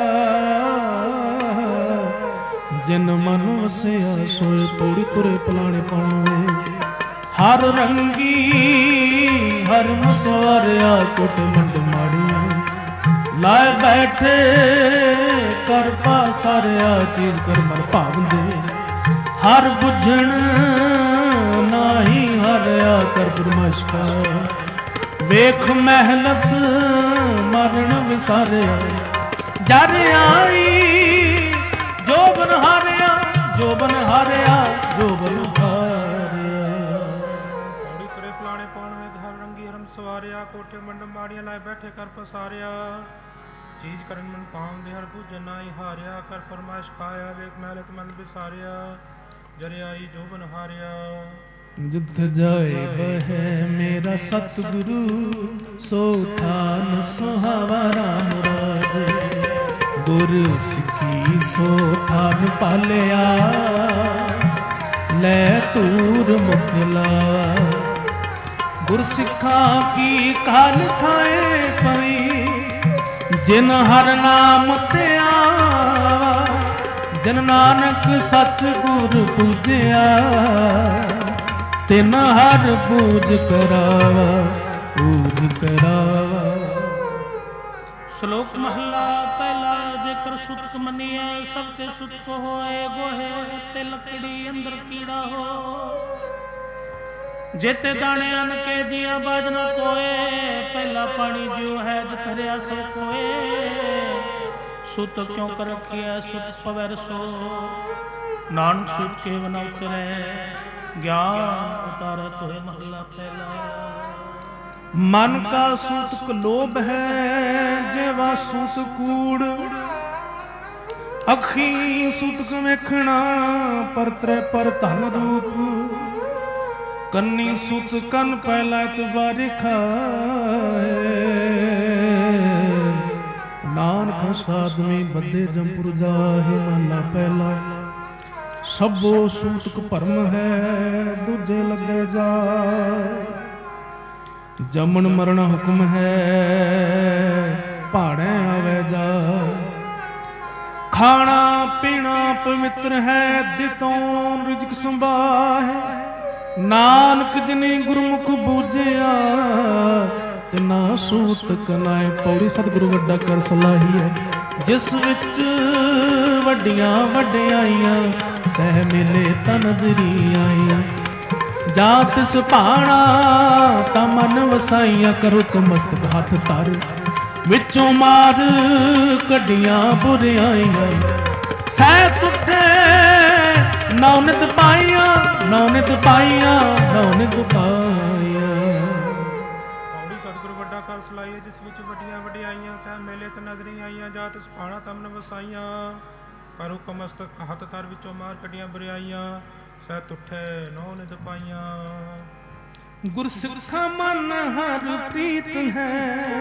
ਜਿਨ ਮਨ ਵਸਿਆ ਸੋਏ। ਤੋੜੀ ਤੁਰੇ ਪਲਾਣੇ ਪਾਉਣੇ, ਹਰ ਰੰਗੀ ਹਰ ਮਸਵਾਰਿਆ। ਕੁਟ ਮੰਡ ਮਾੜੀਆਂ ਲਾਏ ਬੈਠੇ, ਕਰ ਪਾਸਾਰਿਆ। ਚੀਰ ਕਰ ਮਨ ਭਾਵਦੇ, ਹਰ ਬੁੱਝਣ ਨਾਹੀ ਹਰਿਆ। ਕਰ ਫਰਮਾਇਸ਼ ਕਾ ਵੇਖ ਮਹਿਲਤ ਮਰਨ ਵਿਸਾਰਿਆ। ਜਰ ਆਈ ਜੋਬਨ ਹਾਰਿਆ, ਜੋਬਨ ਹਾਰਿਆ, ਜੋਬਨ ਹਾਰਿਆ। ਔੜੀ ਤੁਰੇ ਪਲਾਣੇ ਪਾਉਣ ਵੇਦ ਹਰ ਰੰਗੀ ਹਰਮ ਸਵਾਰਿਆ। ਕੋਠੇ ਮੰਡ ਮਾੜੀਆਂ ਲਾਏ ਬੈਠੇ ਕਰ ਪਸਾਰਿਆ। ਚੀਜ਼ ਕਰਨ ਮਨ ਪਾਉਂਦੇ, ਹਰ ਬੁੱਝਣ ਨਾਹੀ ਹਾਰਿਆ। ਕਰ ਫਰਮਾਇਸ਼ ਖਾਇਆ ਵੇਖ ਮਹਿਲਤ ਮਨ ਵਿਸਾਰਿਆ। ਜਰਿਆਈ ਜੋਬਨ ਹਾਰਿਆ। ਜਿੱਥੇ ਜਾਏ ਬਹਿ ਮੇਰਾ ਸਤਿਗੁਰੂ, ਸੋ ਥਾਨ ਸੁਹਾਵਾ ਰਾਮ ਰਾਜੇ। ਗੁਰ ਸਿੱਖੀ ਸੋ ਥਾਨ ਪਾਲਿਆ, ਲੈ ਤੂਰ ਮੁਖ ਲਾਵਾ। ਗੁਰ ਸਿੱਖਾਂ ਕੀ ਕਾਲ ਖਾਏ ਪਈ, ਜਿਨ ਹਰ ਨਾਮ ਤੇ ਆਵਾ। ਜਨ ਨਾਨਕ ਸਤਿ ਗੁਰ ਪੂਜਿਆ, ਤਿਨ ਹਰ ਪੂਜ ਕਰਾਵਾ, ਪੂਜ ਕਰਾਵਾ। ਸ਼ਲੋਕ ਮਹੱਲਾ ਪਹਿਲਾ। ਜੇਕਰ ਸੁਤਕ ਮੰਨੀਐ ਸਭ ਤੇ ਸੁਤਕ ਹੋਏ, ਗੋਹੇ ਤੇ ਲੱਕੜੀ ਅੰਦਰ ਕੀੜਾ ਹੋ। ਜੇਤੇ ਦਾਣੇ ਅਨ ਕੇ ਜੀਆ ਬਾਜ ਨਾ ਕੋਏ, ਪਹਿਲਾ ਪਾਣੀ ਜਿਉ ਹੈ ਜਿ ਧਰਿਆ ਸੋ ਕੋਏ। ਸੁਤ ਕਿਉ ਕਰ ਰਖਿਆ ਸੁਤ ਪਵੈ ਰਸੋ, ਨਾਨਕ ਸੁਤ ਕੇ ਬਨ ਉਤਰੈ, ਗਿਆਨ ਉਤਾਰਤ ਹੋਏ ਮਹੱਲਾ ਪਹਿਲਾ। ਮਨ ਕਾ ਸੂਤਕ ਲੋਭ ਹੈ, ਜੇਵਾ ਸੂਤ ਕੂੜ। ਅੱਖੀ ਸੂਤਕ ਵੇਖਣਾ, ਪਰਤਰੇ ਪਰ ਧਨ ਰੂਪ। ਕੰਨੀ ਸੂਤ ਕੰਨ ਪਹਿਲਾ ਇਤਬਾਰੀ ਖਾਏ। ਨਾਨਕ ਸਾਧਵੀ ਬੱਧੇ ਜੰਪੁਰ ਜਾਹੇ ਮਹਲਾ ਪਹਿਲਾ। ਸਭੋ ਸੂਤਕ ਭਰਮ ਹੈ, ਦੂਜੇ ਲੱਗੇ ਜਾ। ਜਮਨ ਮਰਨ ਹੁਕਮ ਹੈ, ਭਾੜੇ ਆਵੇ ਜਾ। ਖਾਣਾ ਪੀਣਾ ਪਵਿੱਤਰ ਹੈ, ਦਿਤੋਂ ਰਿਜਕ ਸੰਭਾਹੇ। ਨਾਨਕ ਜਿਨੇ ਗੁਰਮੁਖ ਬੂਝਿਆ, ਤਿਨਾ ਸੂਤਕ ਨਾਏ। ਪੌੜੀ ਸਤਿਗੁਰੂ ਵੱਡਾ ਕਰ ਸਲਾਹੀ ਹੈ, ਜਿਸ ਵਿੱਚ ਵੱਡੀਆਂ ਵਡਿਆਈਆਂ, ਸਹਿ ਮਿਲੇ ਤਨਦਰੀ ਆਈਆਂ। ਜਾਂ ਤਿਸ ਭਾਣਾ ਤਾਂ ਮਨ ਵਸਾਈਆਂ, ਕਰੋ ਤੋ ਮਸਤਕ ਹੱਥ ਧਰ। ਵਿੱਚੋਂ ਮਾਰ ਕੱਢੀਆਂ ਬੁਰਿਆਈਆਂ, ਸਹਿ ਟੁੱਟੇ ਨੌ ਨਿਤ ਪਾਈਆਂ, ਨੌ ਨਿਤ ਪਾਈਆਂ, ਨੌ ਨਿਤ ਪਾਈਆਂ। ਵੱਡਾ ਕਰ ਸਲਾਈਏ, ਜਿਸ ਵਿੱਚ ਵੱਡੀਆਂ ਵਡਿਆਈਆਂ ਸਹਿ ਮੇਲੇ ਤੇ ਨਜ਼ਰੀ ਆਈਆਂ, ਜਾਤ ਸੁਭਾਣਾ ਤਮਨ ਵਸਾਈਆਂ। ਕਰੋ ਕਮਸਤਕ ਹੱਥ ਤਰ ਵਿੱਚੋਂ ਮਾਰ ਕੱਢੀਆਂ ਬੁਰਾਈਆਂ, ਸਹਿ ਤੁਠੇ ਨੌ ਨਿਧ ਪਾਈਆਂ। ਗੁਰਸਿੱਖਾ ਮਨ ਹਰ ਪ੍ਰੀਤ ਹੈ,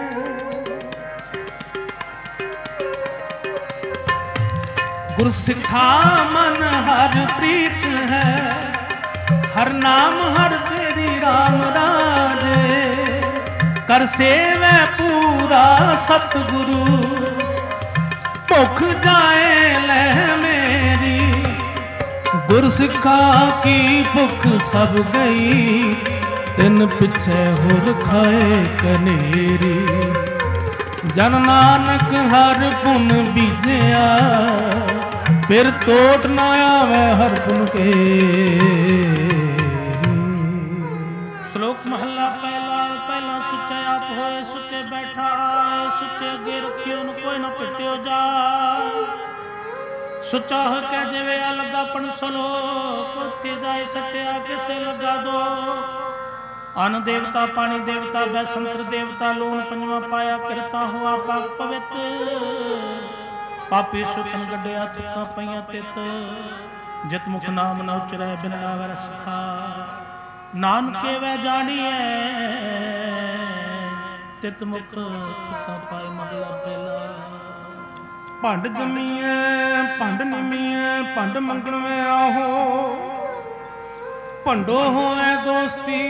ਗੁਰਸਿੱਖਾ ਮਨ ਹਰ ਪ੍ਰੀਤ ਹੈ, ਹਰ ਨਾਮ ਹਰ ਤੇਰੀ ਰਾਮ ਰਾਜੇ। ਕਰ ਸੇਵੈ ਪੂਰਾ ਸਤਿਗੁਰੂ, ਭੁਖ ਜਾਏ ਲੈ ਮੇਰੀ। ਗੁਰਸਿੱਖਾ ਕੀ ਭੁਖ ਸਭ ਗਈ, ਤਿਨ ਪਿਛੇ ਹੁਰ ਖਾਏ ਕਨੇਰੀ। ਜਨ ਨਾਨਕ ਹਰ ਪੁਨ ਬੀਜਿਆ, ਫਿਰ ਟੋਟ ਨਾ ਆਵੇ ਹਰ ਪੁਨ ਕੇ। ਸ਼ਲੋਕ ਮਹੱਲਾ ਪਹਿਲਾ। ਪਹਿਲਾ ਸੁੱਚੇ ਆਪ ਹੋਏ, ਸੁੱਚੇ ਬੈਠਾ ਆਏ, ਸੁੱਚੇ ਅੱਗੇ ਰੱਖਿਓ ਨੂੰ ਕੋਈ ਨਾ ਪਿੱਟਿਓ ਜਾ। ਸੁੱਚਾ ਹੋ ਕੇ ਜਿਵੇਂ ਆ ਲੱਗਾ ਪਣ ਸਲੋਕ, ਉੱਥੇ ਜਾਏ ਸੱਟਿਆ ਕਿਸੇ ਲੱਗਾ ਦੋ। ਅਨ ਦੇਵਤਾ ਪਾਣੀ ਦੇਵਤਾ ਬੈਸੰਤਰ ਦੇਵਤਾ, ਲੂਣ ਪੰਜਵਾਂ ਪਾਇਆ ਕਿਰਤਾ ਹੋਆ ਪਾਕ ਪਵਿੱਤ। ਪਾਪੀ ਸੁਖਨ ਗੱਡਿਆ ਤੁਕਾਂ ਪਈਆਂ ਤਿਤ, ਜਿਤ ਮੁਖ ਨਾਮ ਨ ਉਚਰੈ ਬਿਨ ਨਾਵੈ ਰਸਖਾ। ਨਾਨਕੇ ਵੈ ਜਾਣੀਐ ਤਿਤ ਮੁਖ ਤੁਕਾਂ ਪਾਏ ਮਹਲਾ ਪਹਿਲਾ। ਭੰਡ ਜੰਮੀਐ ਭੰਡ ਨਿਮੀਐ, ਭੰਡ ਮੰਗਣ ਮੈਂ ਆਹੋ। ਭੰਡੋ ਹੋਏ ਦੋਸਤੀ,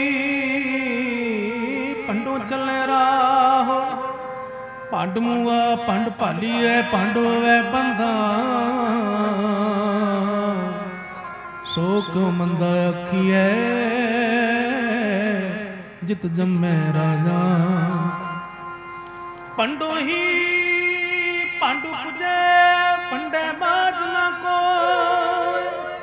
ਭੰਡੋ ਚੱਲੇ ਰਾਹ। ਭੰਡ ਮੂਆ ਭੰਡ ਭਾਲੀਐ, ਭੰਡ ਹੋਵੇ ਬੰਧਾ। ਸੋ ਕਿਉ ਮੰਦਾ ਆਖੀਐ, ਜਿਤ ਜੰਮੈ ਰਾਜਾ। ਭੰਡੋ ਹੀ ਭੰਡ ਪੁਜੈ, ਭੰਡੇ ਬਾਜ ਨਾ ਕੋਈ।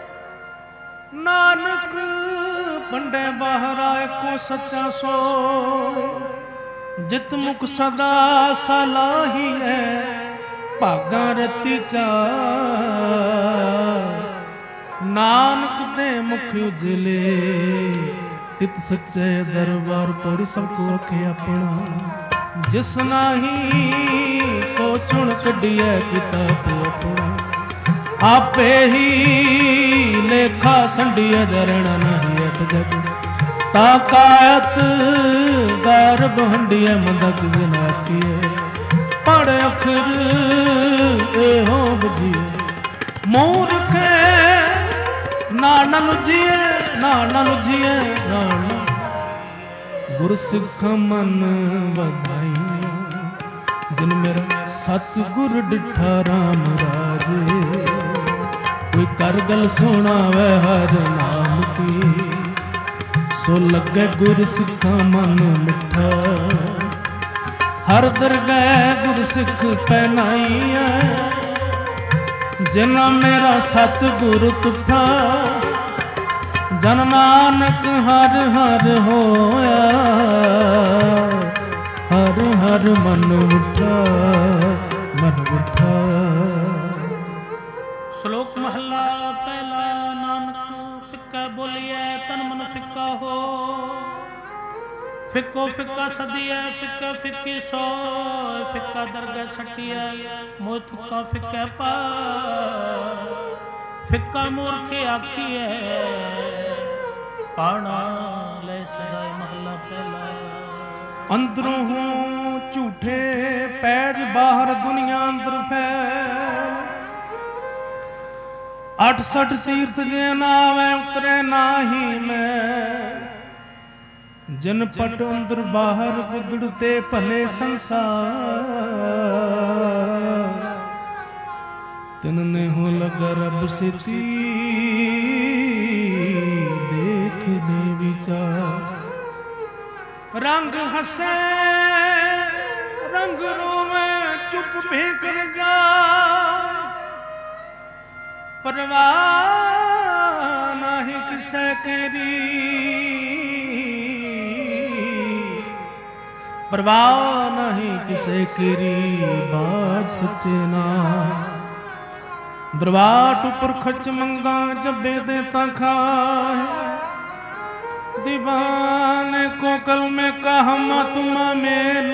ਨਾਨਕ ਭੰਡੇ ਬਾਹਰ ਆਏ ਕੋ ਸੱਚਾ ਸੋਇ। ਜਿਤ ਮੁਖ ਸਦਾ ਸਲਾਹੀ ਹੈ, ਭਾਗਾਂ ਰਤੀ ਚਾਰ। ਨਾਨਕ ਦੇ ਮੁਖ ਉਜਲੇ, ਤਿਤ ਸੱਚੇ ਦਰਬਾਰ ਪੜ ਸਭ ਕੋ ਰਖੇ ਆਪਣਾ। ਜਿਸ ਨਾਹੀ ਸੋ ਚੁਣ ਕੱਢੀਐ ਕਿਤਾਬ ਆਪਣਾ। ਆਪੇ ਹੀ ਲੇਖਾ ਸੰਡੀਐ, ਜਰਣਾ ਨਹੀਂ ਅਟ ਜਗ। ਤਾ ਕਾਇਤ ਗਰਭ ਹੰਡੀਐ, ਮੰਦਕ ਜਨਾਕੀਐ। ਪੜ ਅਖਰ ਇਹੋ ਬੁਝੀਐ, ਮੂਰਖੇ ਨਾਨਾ ਲੁਝੀਐ, ਨਾਨਾ ਲੁਝੀਐ ਨਾਨਾ। ਗੁਰਸਿੱਖ ਮਨ ਵਧਾਈਆਂ, ਜਿਨ ਮੇਰਾ ਸਤਿਗੁਰ ਡਿਠਾ ਰਾਮ ਰਾਜੇ। ਕੋਈ ਕਰ ਗਲ ਸੁਣਾਵੇ ਹਰ ਨਾਮ ਕੀ, ਸੋ ਲੱਗੇ ਗੁਰਸਿੱਖਾ ਮਨ ਮਿੱਠਾ। ਹਰ ਦਰਗਹਿ ਗੁਰਸਿੱਖ ਪਹਿਨਾਈਐ, ਜਿਨਾ ਮੇਰਾ ਸਤਿਗੁਰ ਤੁਠਾ। ਜਨ ਨਾਨਕ ਹਰ ਹਰ ਹੋਇਆ, ਹਰ ਹਰ ਮਨ ਉਠਾ, ਮਨ ਉਠਾ। ਸ਼ਲੋਕ ਮਹੱਲਾ ਪਹਿਲਾ। ਨਾਨਕ ਫਿੱਕਾ ਬੋਲੀਐ, ਤਨ ਮਨ ਫਿੱਕਾ ਹੋ। ਫਿੱਕੋ ਫਿੱਕਾ ਸਦੀਐ, ਫਿੱਕਾ ਫਿੱਕੀ ਸੋਇ। ਫਿੱਕਾ ਦਰਗਹਿ ਸੱਟੀਐ, ਮੋਹ ਥੁੱਕਾ ਫਿੱਕਾ ਪਾ। ਫਿੱਕਾ ਮੂਰਖੇ ਆਖੀਐ, ਪਾਣਾ ਲੈ ਸਦਾਇ ਮਹੱਲਾ ਪਹਿਲਾ। ਅੰਦਰੋਂ ਹੂੰ ਝੂਠੇ ਪੈਜ, ਬਾਹਰ ਦੁਨੀਆ ਅੰਦਰ ਫੈ। 68 ਤੀਰਥ ਜੇ ਨਾਵੇਂ ਉਤਰੇ ਨਾਹੀ ਮੈਂ। ਜਿਨ ਪਟ ਅੰਦਰ ਬਾਹਰ ਗੁਦੜਤੇ ਭਲੇ ਸੰਸਾਰ। ਤਿਨ ਨੇ ਹੋ ਲਗਾ ਰੱਬ ਸਿਤੀ, ਦੇਖਦੇ ਵਿਚਾਰ। ਰੰਗ ਹਸੇ ਰੰਗ ਰੋਵੇ, ਚੁੱਪ ਭੇਕਰ ਜਾ। ਪਰਵਾਹ ਨਾਹੀਂ ਕਿਸੈ ਤੇਰੀ, ਪਰਵਾਹ ਨਹੀਂ ਕਿਸੇ ਤੇਰੀ। ਬਾਤ ਸੱਚੇ ਨਾਮ ਦਰਬਾਰ ਉਪਰ ਖਚ ਮੰਗਾ, ਜੱਬੇ ਦੇ ਤਾਂ ਖਾਏ। दीवान को कल में कहा तुम मेल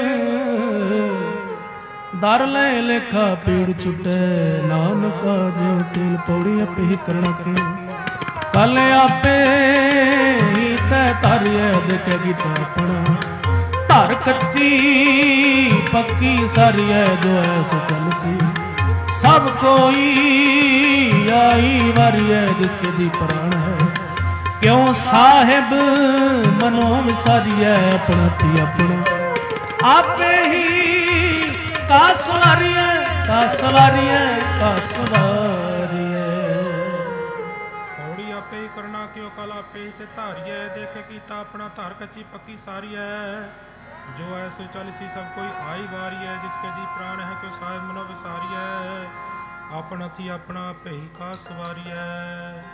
दार ले लेखा पीड़ छुटे नानका जो टील पौड़ी अपे ही करना की कल आपे ही तै तारिए देखे गीता अपना तार कच्ची पक्की सारी है जो ऐसे चलसी सब कोई आई वारी है जिसके दी प्राण है क्यों साहिब मनो विसारी है अपना थी अपना आपे ही का सवारी है का सवारी है का सवारी है थोड़ी आपे ही करना क्यों कल आपे ही ते धारिए देखे कीता अपना धार कच्ची पक्की सारी है जो ऐसो चलसी सब कोई आई वारी है जिसके जी प्राण है क्यों साहिब मनो विसारी है अपना थी अपना आपे ही का सवारी है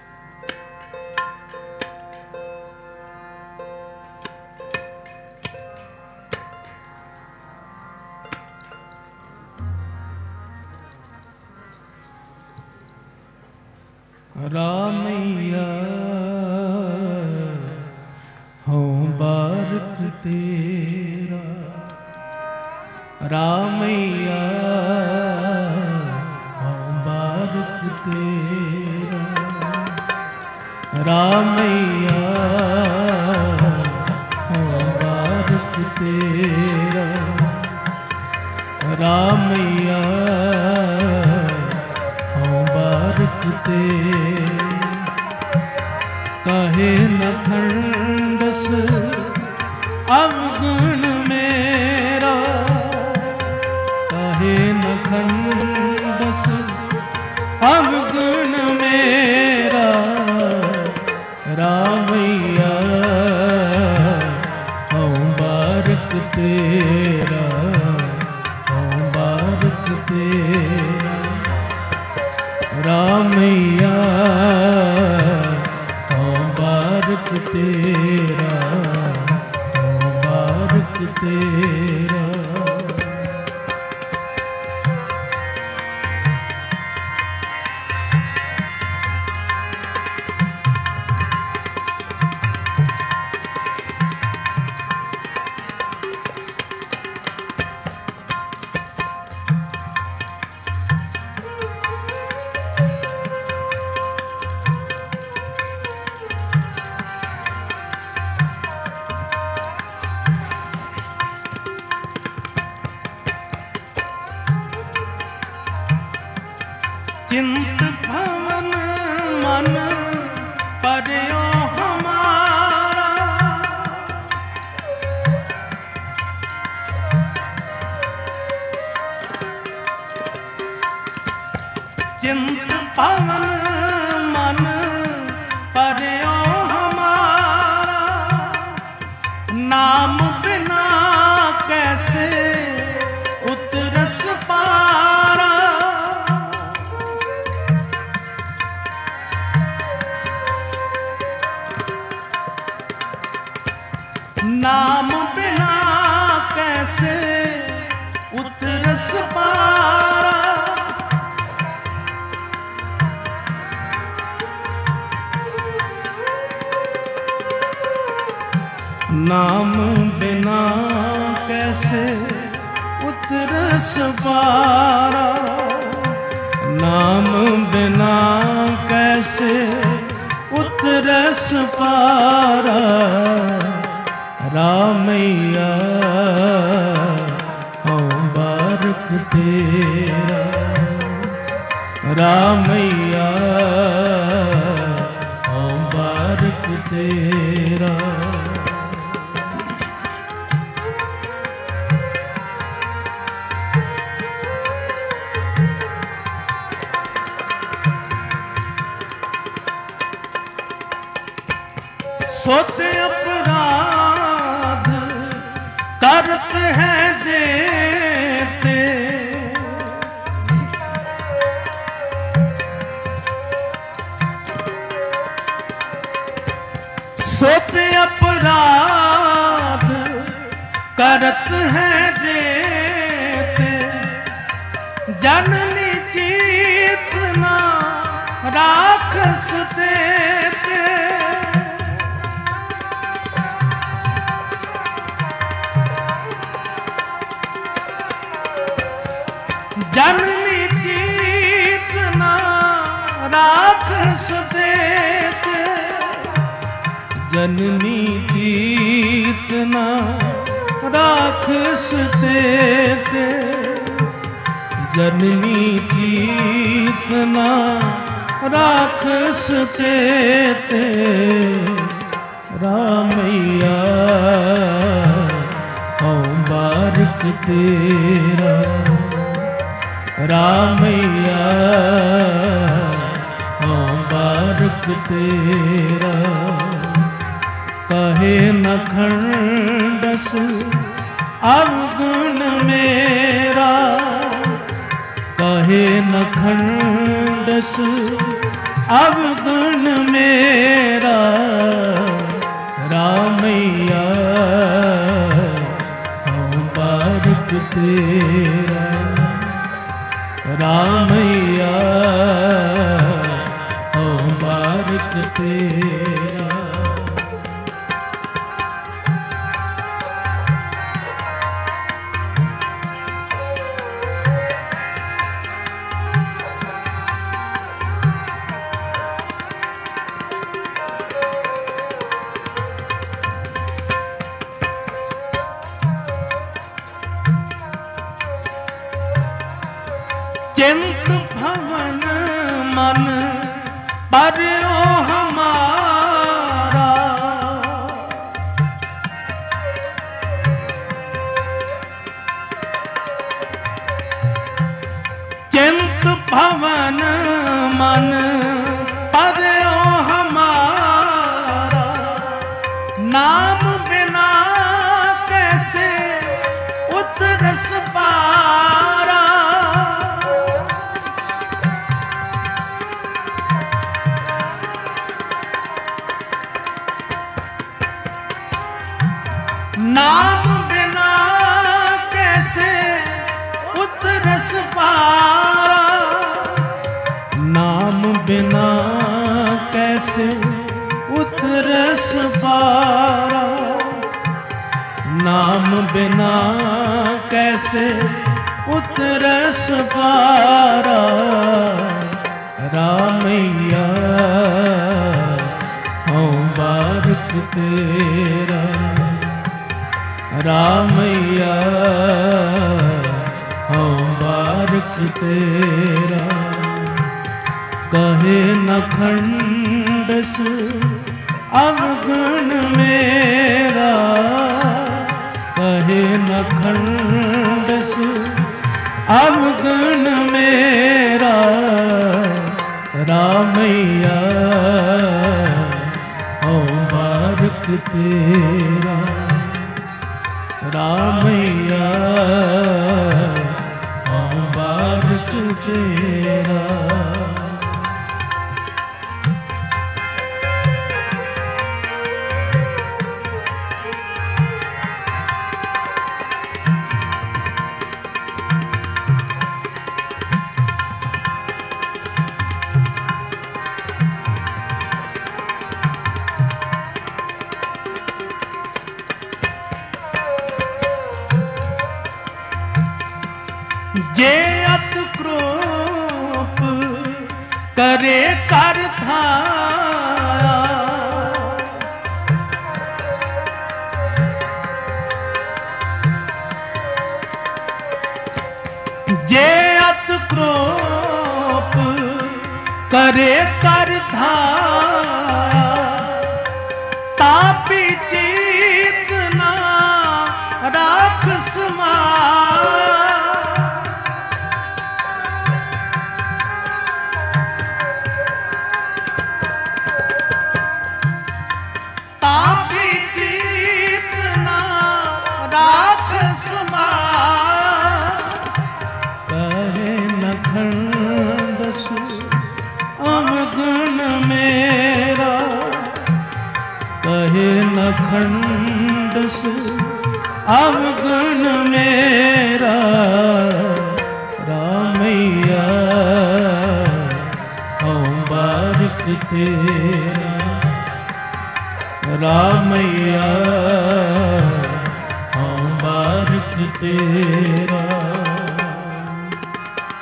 रामैया हूँ बारक तेरा रामैया हूँ बारक तेरा रामैया हूँ बारक तेरा रामैया हूँ बारक तेरा कहे न खंडस अवगुण मेरा कहे न खंडस अवगुण मेरा रामैया हूँ बारक तेरा हूँ बारक तेरा रामैया बारक तेरा बारक तेरा चिंत भवन मन पर्यो हमारा चिंत भवन मन पर्यो हमारा नाम बिना कैसे उतरस पारा नाम बिना कैसे उतरस पारा नाम बिना कैसे उतरस पारा नाम बिना कैसे उतरस पारा रामैया हूँ बारक तेरा रामैया हूँ बारक तेरा सोते अपराध करते हैं जेते सोते अपराध करत हैं जेते जननी चेतना राखस देते जननी चेतना राखस देत, जननी चेतना राखस देत, जननी चेतना राखस देत। रामैया हूँ बारिक तेरा, रामैया हूँ बारिक तेरा। कहे न खंडस अवगुण मेरा, कहे न खंडस अवगुण मेरा। रामैया हूँ बारिक तेरा, रामैया हूँ बारिक तेरा। चिंत भवन मन पर्यो हमारा, चिंत भवन मन पर्यो हमारा। नाम बिना कैसे उतरस पारा, नाम बिना कैसे उतरस पारा, नाम बिना कैसे उतरस पारा, नाम बिना कैसे उतरस पारा। रामैया हूँ बारिक तेरा, रामैया हूँ बारिक तेरा। कहे न खंडस अवगुण मेरा, कहे न खंडस अवगुण मेरा। रामैया हूँ बारिक तेरा, रामैया हूँ बारिक तेरा। जे अत क्रोप करे कर धाया, जे अत क्रोप करे कर धाया। तापी चेतना राखस माया, तापी चेतना राखस माया। कहे न खंडस अवगुण मेरा, कहे न खंडस अवगुण मेरा। रामैया हूँ बारिक तेरा, रामैया हूँ बारिक तेरा।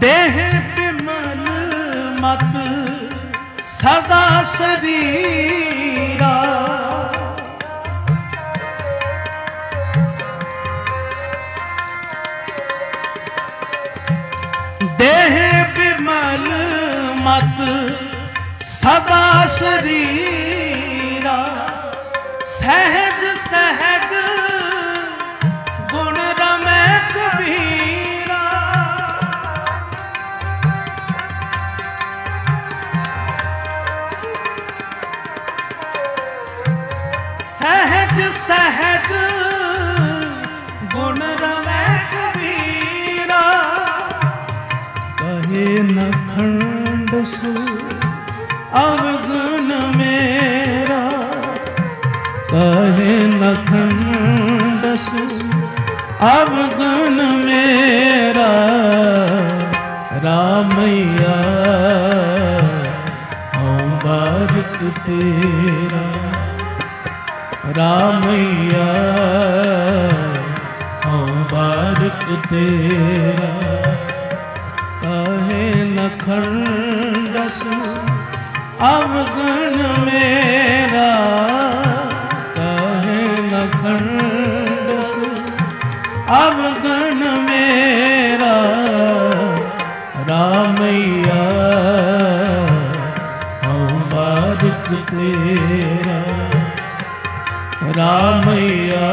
ਦੇਹ ਬਿਮਲ ਮਤ ਸਦਾ ਸਰੀਰਾ, ਦੇਹ ਬਿਮਲ ਮਤ ਸਦਾ ਸਰੀਰਾ, ਸਹਿਜ ਸਹਿਜ ਗੁਣ ਰਮੈ ਕਬੀਰਾ, ਸਹਿਜ ਸਹਿਜ ਗੁਣ ਰਮੈ ਕਬੀਰਾ, ਕਹੇ ਨ ਖੰਡ ਸੂ ਅਵਗੁਣ ਮੇਰਾ, ਕਹੇ ਨ ਖੰਡ ਸੂ ਅਵਗੁਣ ਮੇਰਾ, ਰਾਮਈਆ ਹਉ ਬਾਰਿਕ ਤੇਰਾ, ਰਾਮਈਆ ਹਉ ਬਾਰਿਕ ਤੇਰਾ, ਕਹੇ ਨ ਖੰਡ ਸੂ ਅਵਗੁਣ ਮੇਰਾ, ਕਹੇ ਨ ਖੰਡ ਸੂ ਅਵਗੁਣ ਮੇਰਾ, ਰਾਮਈਆ ਹਉ ਬਾਰਿਕ ਤੇਰਾ, ਰਾਮਈਆ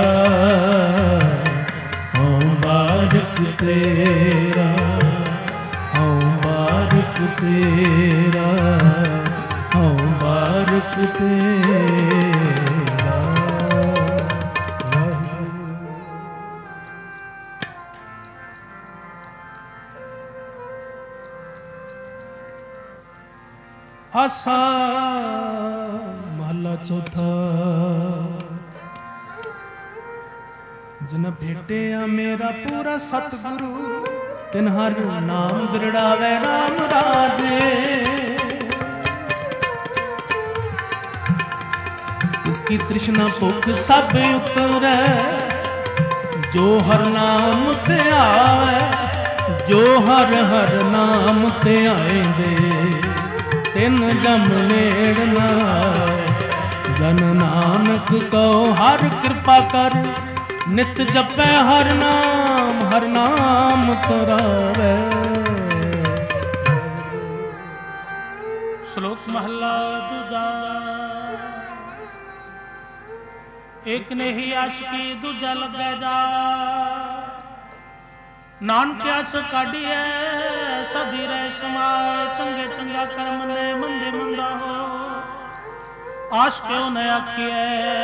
ਹਉ ਬਾਰਿਕ ਤੇਰਾ, ਹਉ ਬਾਰਿਕ ਤੇਰਾ, ਹਉ ਬਾਰਿਕ ਤੇਰਾ। ਆਸਾ ਮਹਲਾ ਚੌਥਾ। ਜਿਨ ਭੇਟਿਆ ਮੇਰਾ ਪੂਰਾ ਸਤਿਗੁਰੂ, ਤਿਨ ਹਰ ਨਾਮ ਦ੍ਰਿੜਾਵੇ ਰਾਮ ਰਾਜੇ। इसकी तृष्णा भुख सब उतरै, जो हर नाम ते आवे, जो हर हर नाम ते आएंदे, तिन जम नेड़ न आए। जन नानक कहो हर कृपा कर, नित जपै हर नाम तरावे। श्लोक महला दूजा। एक ने ही आशिकी दूजा लगे जा, नानक आस काढ़िए सदी रह समाए। चंगे चंगा कर्म ने मंदे मंदा हो, आश क्यों न आखिए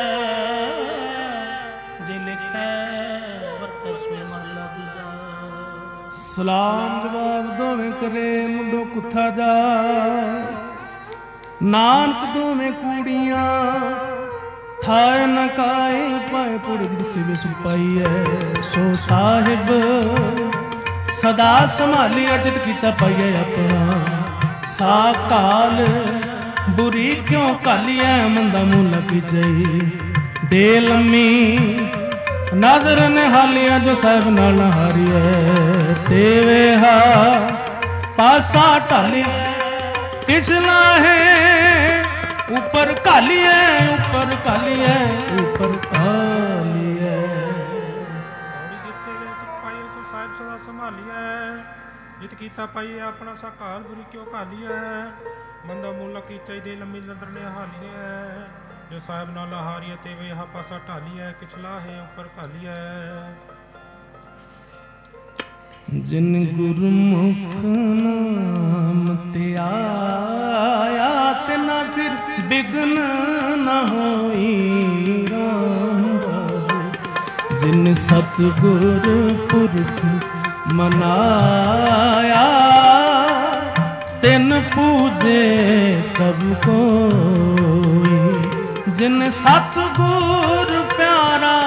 जे लिखे बरकसवें महला दूजा। सलाम जवाब दोवें करे मुंडो कुत्था जा, नानक दोवें कूड़ियां थाए न काए पाए पुड़ सिव सुपाई है। सो साहिब सदा संभाली अजित कीता पाइए अपना, सा काल बुरी क्यों कालिए मंदा मुला की जई। दे लम्मी नजर ने हालिया जो साहिब नाल हारिए, तेवे हा पासा ढाली पिछला है ऊपर कालिए, ऊपर कालिए, ऊपर कालिए। सदा संभालिए जित कीता पाइए अपना सा काल बुरी क्यों कालिए। मंदा मूला की चाहिए लंबी नदर ने हालिए, जो साहिब नाला हारिए ते वे हा पासा ढालिए। किछला है ऊपर कालिए। जिन गुरुमुख नाम ते आया, तिना फिर बिघ्न न होई राम राजे। जिन सतगुर पुरख मनाया, तिन पूजे सब कोई। जिन सतगुर प्यारा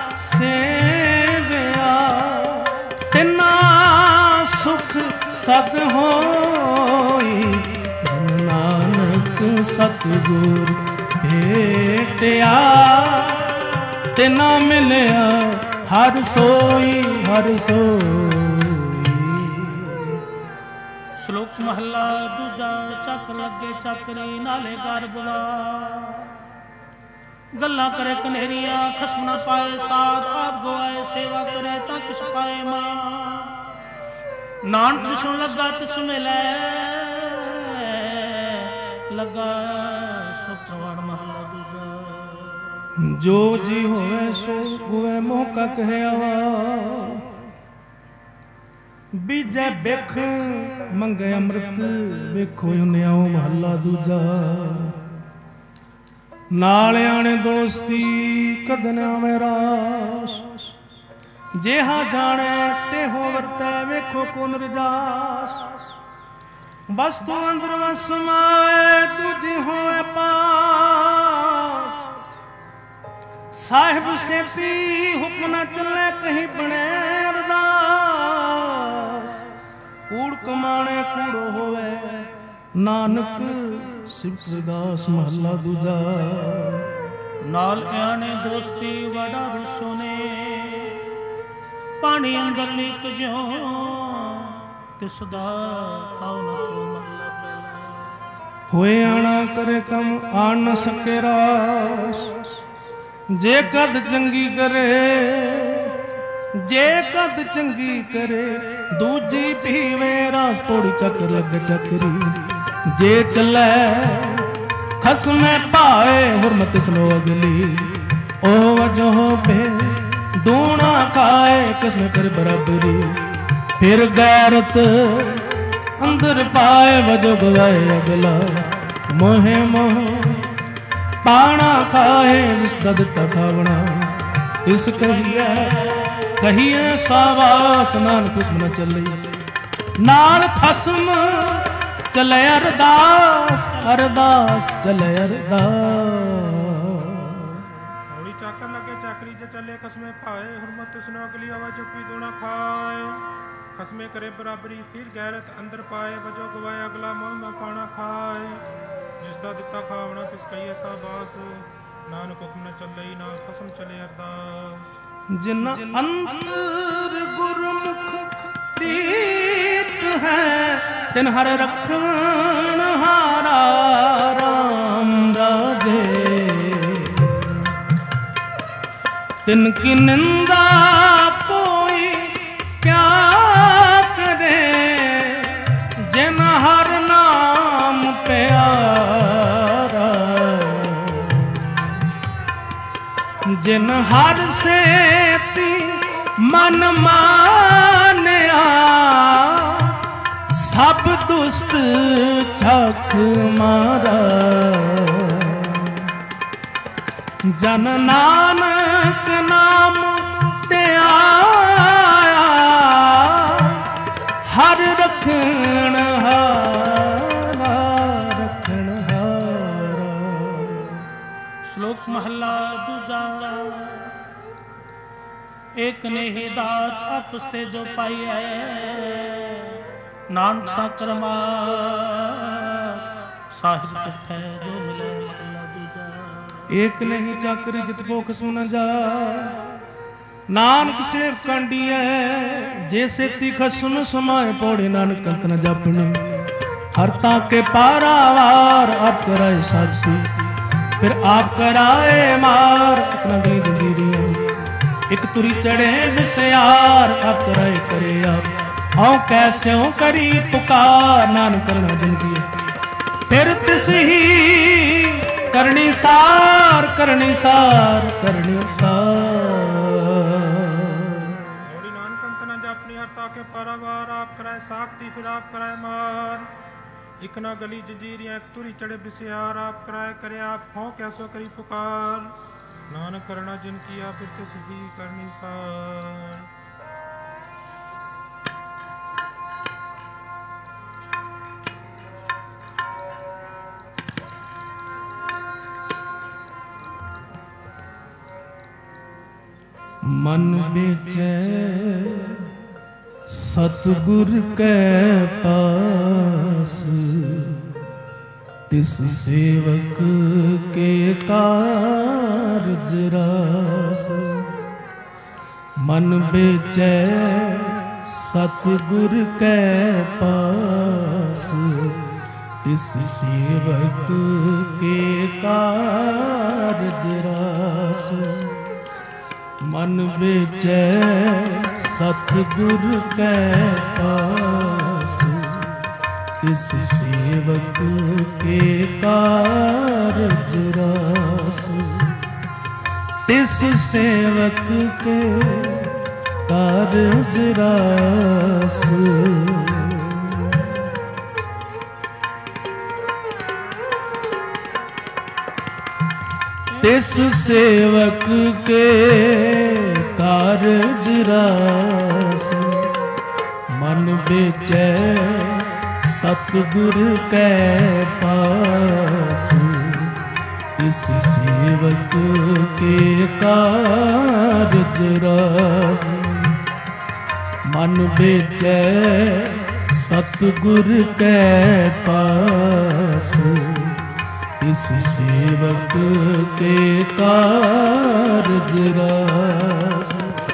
सेवया, तिना सुख सद होई। नानक सतगुर भेटिया, तिना मिलिया हर सोई, हर सोई। ਸ਼ਲੋਕ ਮਹੱਲਾ ਦੂਜਾ। ਚੱਕ ਲੱਗੇ ਚੱਕਰੀ ਨਾਲੇ ਘਰ ਬੁਲਾ, ਗੱਲਾਂ ਕਰੇ ਕਨੇਰੀਆਂ ਖਸਮ ਨਾ ਪਾਏ ਸਾਧ, ਆਪ ਗਵਾਏ ਸੇਵਾ ਕਰੇ ਤਾਂ ਕਿਛ ਪਾਏ ਮਾਂ। ਨਾਨਕ ਜਿਸਨੂੰ ਲੱਗਾ ਤਿਸ ਮਿਲੇ, ਲੱਗਾ ਸੋ ਪ੍ਰਵਾਨ ਮਹੱਲਾ ਦੂਜਾ। ਜੋ ਜੀ ਹੋਵੇ ਸੋ ਹੋਵੇ ਮੋਹ ਕਾ ਕਹਿਆ, ਬੀਜੈ ਬਿਖ ਮੰਗੇ ਅੰਮ੍ਰਿਤ, ਵੇਖੋ ਹੁਨਿਆਓ ਮਹੱਲਾ ਦੂਜਾ। ਨਾਲ ਆਣੇ ਦੋਸਤੀ ਕਦ ਨਾ ਆਵੇ ਰਾਸ, ਜਿਹਾ ਜਾਣੇ ਤੇਹੋ ਵਰਤੈ, ਵੇਖੋ ਕੋ ਨਿਰਜਾਸ। ਵਸਤੂ ਅੰਦਰ ਵਸ ਸਮਾਏ, ਦੂਜੀ ਹੋਏ ਪਾਸ। ਸਾਹਿਬ ਸੇਤੀ ਹੁਕਮ ਨਾ ਚੱਲੇ, ਕਹੀਂ ਬਣੇ ਅਰਦਾਸ। ਕੂੜ ਕਮਾਣੇ ਕੂੜੋ ਹੋਵੇ, ਨਾਨਕ ਸਿਫਤ ਦਾਸ ਮਹੱਲਾ ਦੂਜਾ। ਨਾਲ ਆਣੇ ਦੋਸਤੀ ਵਡਾ ਰਸੋਨੇ, ਪਾਣੀ ਅੰਦਰ ਲੀਕ ਜਿਉ ਤਿਸ ਦਾ ਖਾਉ ਨਾ ਤੋ ਮਹੱਲਾ ਪਹਿਲਾ। ਹੋਏ ਆਣਾ ਕਰੇ ਕੰਮ ਆਣ ਨ ਸਕੇ ਰਾਸ, ਜੇ ਕਦ ਚੰਗੀ ਕਰੇ, ਜੇ ਕਦ ਚੰਗੀ ਕਰੇ, ਦੂਜੀ ਪੀਵੇ ਰਾਸ। ਪੌੜੀ ਚੱਕਰ ਲੱਗੇ ਚੱਕਰੀ, ਜੇ ਚੱਲੇ ਖਸਮੇ ਭਾਏ, ਹੁਰਮਤ ਸਲੋ ਅਗਲੀ। ਉਹ ਵਜੋ ਪੇ ਦੂਣਾ ਖਾਏ, ਕਿਸਮੇ ਕਰ ਬਰਾਬਰੀ। ਫਿਰ ਗੈਰਤ ਅੰਦਰ ਪਾਏ, ਵਜੋ ਗਵਾਏ ਅਗਲਾ। ਮੋਹੇ ਮੋਹ ਪਾਣਾ ਖਾਏ, ਜਿਸ ਦਾ ਦਿੱਤਾ ਖਾਵਣਾ। ਇਸ ਕਹੀਏ ਸਾਵਾਸ, ਨਾਨਕ ਹੁਕਮ ਨ ਚੱਲੇ, ਨਾਲ ਖਸਮ ਚਲੇ ਅਰਦਾਸ, ਅਰਦਾਸ ਚਲੇ ਅਰਦਾਸ। ਹੌਲੀ ਚਾਕਰ ਲੱਗੇ ਚਾਕਰੀ ਜੇ ਚੱਲੇ ਕਸਮੇ ਭਾਏ, ਹੁਰਮਤ ਤਿਸਨੋ ਅਗਲੀ ਆਵਾ ਚੁੱਪੀ ਦੂਣਾ ਖਾਏ। ਖਸਮੇ ਕਰੇ ਬਰਾਬਰੀ ਫਿਰ ਗੈਰਤ ਅੰਦਰ ਪਾਏ, ਵਜੋ ਗਵਾਏ ਅਗਲਾ ਮੋਹ ਮੈਂ ਪਾਣਾ ਖਾਏ। ਜਿਸ ਦਾ ਦਿੱਤਾ ਖਾਵਣਾ ਤਿਸ ਕਹੀਏ ਸਾਬਾਸ, ਨਾਨਕ ਹੁਕਮ ਨ ਚੱਲੇ, ਨਾਲ ਖਸਮ ਚਲੇ ਅਰਦਾਸ। ਜਿਨ ਅੰਤਰ ਗੁਰਮੁਖ ਪ੍ਰੀਤ ਹੈ, ਤਿਨ ਹਰ ਰਖਣ ਹਾਰਾ ਰਾਮ ਰਾਜੇ। ਤਿਨ ਕੀ ਨਿੰਦਾ ਕੋਈ ਕਿਆ ਕਰੇ, ਜਿਨ ਹਰ ਨਾਮ ਪਿਆਰਾ। ਜਿਨ ਹਰ ਸੇਤੀ ਮਨ ਮਾਨਿਆ, ਸਭ ਦੁਸ਼ਟ ਝਕ ਮਾਰਾ। ਜਨ ਨਾਨਕ ਨਾਮ ਤੇ ਆਇਆ, ਹਰ ਰਖਣ ਹਾਰਾ, ਰਖਣ ਹਾਰਾ। ਸ਼ਲੋਕ ਮਹੱਲਾ ਦੂਜਾ। ਏਕ ਨੇ ਦਾਤ ਆਪਸ ਤੇ ਜੋ ਪਾਈਐ, ਨਾਨਕ ਸਾ ਕਰਮਾ ਸਾਹਿਬ ਤਿੱਥੈ ਜੋ ਮਿਲੇ ਮਹੱਲਾ ਦੂਜਾ। ਏਕ ਨਹੀਂ ਚਾਕਰੀ ਜਿਤ ਭੋਖ ਸੁਨ ਜਾ, ਨਾਨਕ ਸੇਵ ਕਾਂਡੀਐ। ਜੇ ਸੇਤੀ ਖਸਮ ਸਮਾਏ, ਪੌੜੇ ਨਾਨਕ ਅੰਤ ਨ ਜਾਪਣੀ। हर ताके पारावार आप कराए साक्षी, फिर आप कराए मार अपना गली जंजीरियां। एक तुरी चढ़े विसयार आप कराए करे आप औ कैसे हो करी पुकार नान करना जिनकी। फिर तिस ही करनी सार करनी सार करनी सार। नानक अंत न जापनी हर ताके पारावार आप कराए साख्ती फिर आप कराए मार। एक ना गली जंजीरियां एक तुरी चढ़े बिसियार आप कराए करे आप हों कैसो करी पुकार। नानक करना जिन किया फिर तिस ही करनी सार। मन बेचे सतगुर के पास, तिस सेवक के कारज रास। मन बेचे सतगुर कै पास तिस सेवक के कारज रास। मन बेचै सतगुर कै पास तिस सेवक के कारज रास। तिस सेवक के कारज रास। तिस सेवक के कारज रास। मन बेचै सतगुर कै पास तिस सेवक के कारज रास। मन बेचै सतगुर कै पास तिस सेवक के कारज रास।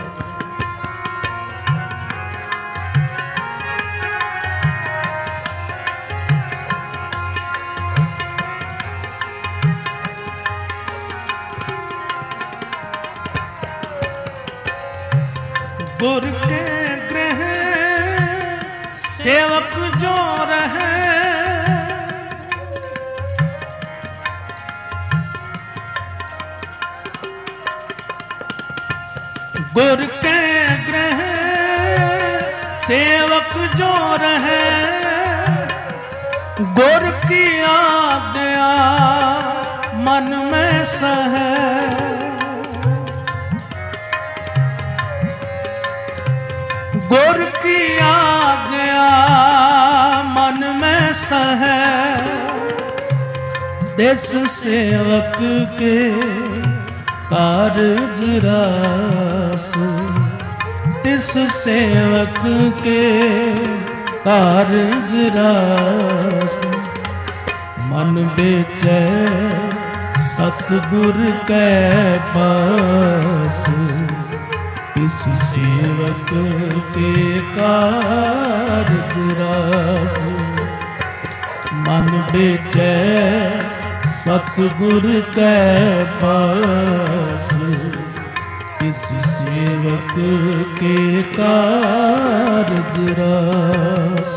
गुर के गृह सेवक जो रहे गुर के गृह सेवक जो रहे गुर की आज्ञा मन में सहे। गुर की आज्ञा मन में सहे तिस सेवक के कारज रास। तिस सेवक के कारज रास। मन बेचै सतगुर कै पास तिस सेवक के कारज रास। मन बेचै सतगुर कै पास तिस सेवक के कारज रास।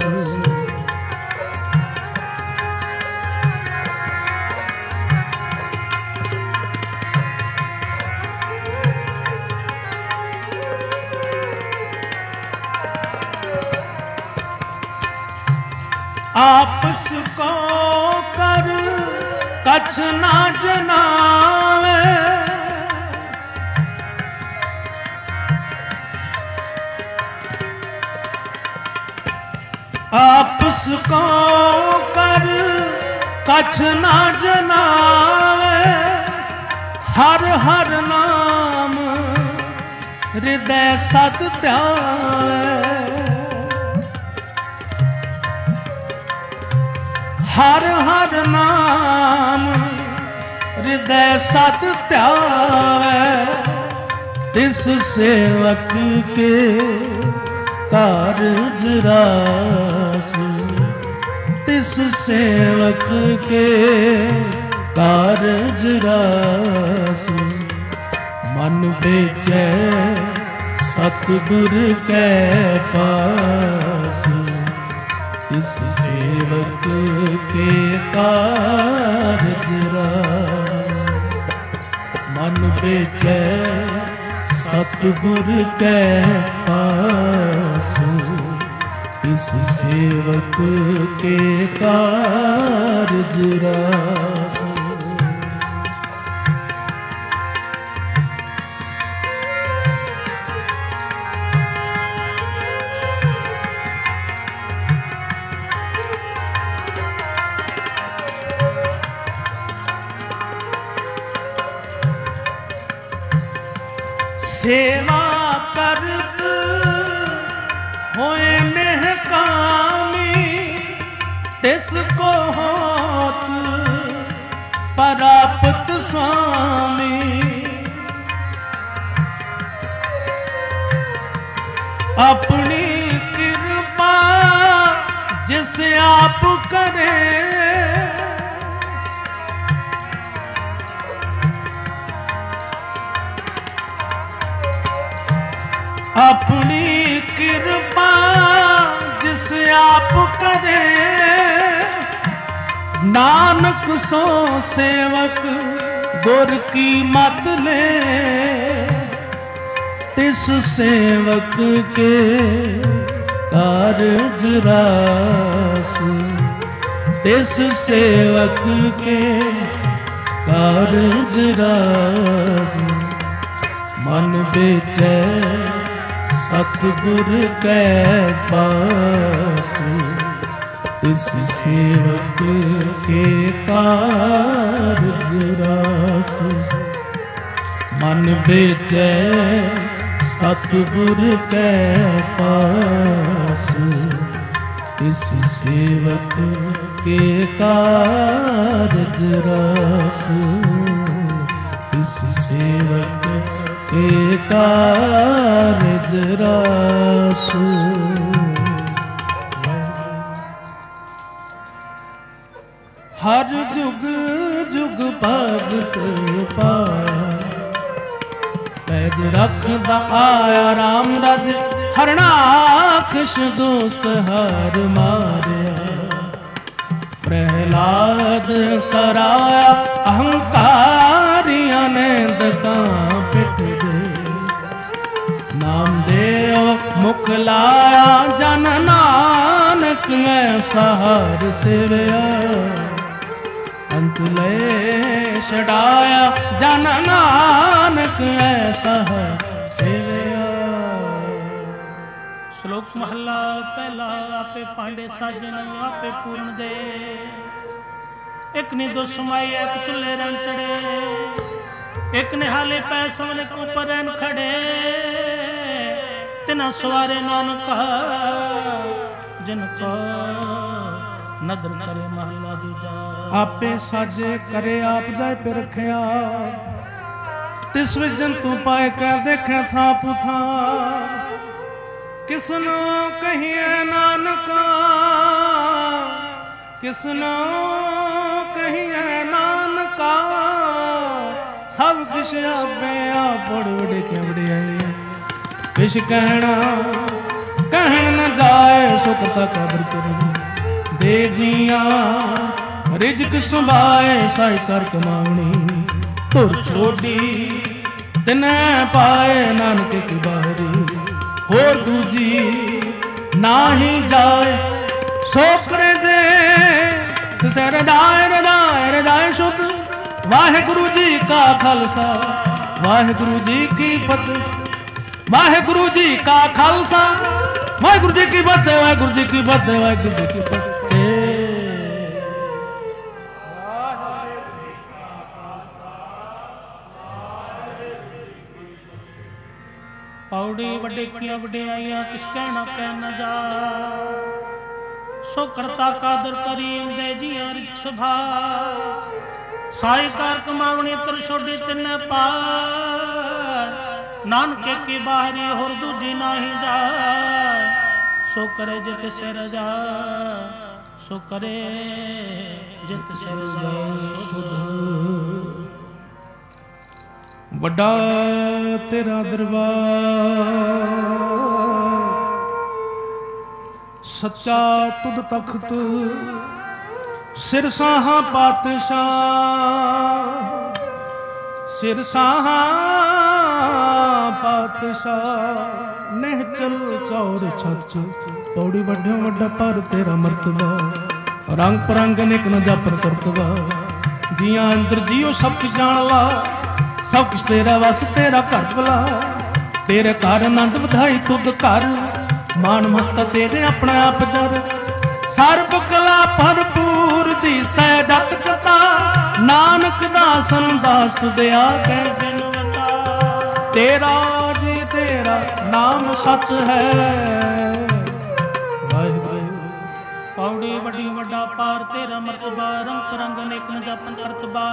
आपस को कर कछ ना जनावे आपस को कर कछ ना जनावे। हर हर नाम हृदय सत ध्यावे। हर हर नाम हृदय सत ध्यावे। तिस सेवक के कारज रास। तिस सेवक के कारज रास। मन बेचै सतगुर कै पास तिस सेवक के कारज रास। मन बेचै सतगुर कै पास तिस सेवक के कारज रास। सेवा करत होए नेह कामी तिसको होत परापत स्वामी। अपनी जिस आप करे अपनी कृपा जिस आप करे नानक सो सेवक गुर की मत ले तिस सेवक के कारज रास तिस सेवक के कारज रास मन बेचै सतगुर कै पास तिस सेवक के कारज रास मन बेचै सतगुर कै पास तिस सेवक के कारज रास तिस सेवक के कारज रास। हर जुग जुग भगत पाया पैज रखदा आया राम रज हरणाकश दोस्त हार मारिया प्रहलाद कराया अहंकारियां ने दगा पिट दे नाम देव मुख लाया जन नानक ऐसा हार सिरया अंत ले छड़ाया जन नानक ऐसा सेवया। श्लोक महला पहला आपे पांडे साजन आपे पूर्ण दे एक ने दो समाई एक चुल्ले रन चढ़े एक ने हाले पै समने के ऊपर रन खड़े तिना सवारे नानका जिनको नदर करे महला दूजा आपे साजे करे आप जाए पे रखिया तिस विच जंतु पाए कर देखे था पुथा किसनो कहिए नानका किसनो कहिए नानका सब किश आपे आप बड़े बड़े के बड़े आई किश कहना कहन न जाए सुख सा कबर कर दे जिया रिजक सुभाए साई सर कमावनी तुर छोड़ी तिने पाए नानक की बाहरी होर दूजी नाही जाए सो करे दे तिसे रदाय रदाय रदाय शुद्ध वाहिगुरु जी का खालसा वाहिगुरु जी की फतेह वाहिगुरु जी का खालसा वाहिगुरु जी की फतेह वाहिगुरु जी की फतेह वाहिगुरु जी की फतेह। पौड़ी वड्डे किया वड्डियाइयां किस कहना कह न जा सो करता कादर करी दे जिया रिच सभा साई कार कमावनी तर छोड़ी तिन पार नानके की बाहरी होर दूजी नाही जा सो करे जित सिर जा सो करे जित सिर जा वड्डा तेरा दरबार सच्चा तुद तख्त सिर साहा पातशाह सिर साहा पातशाह निहचल चौर छच पौड़ी वड्ढियों वड्डा पर तेरा मर्तबा रंग परंग निक न जापर करतबा जिया अंदर जियो सब कुछ जान ला सब कुछ तेरा वस तेरा घर भला तेरे घर आनंद ਵਧਾਈ तुद घर मान मत्ता तेरे अपना आप जर सर्ब कला भरपूर दी सै जत कथा नानक दासन दास तुदे आगे बिनवता तेरा जी तेरा नाम सत है पौड़ी वड्डी वड्डा पार तेरा मर्तबा रंग रंग नेक न जापन करतबा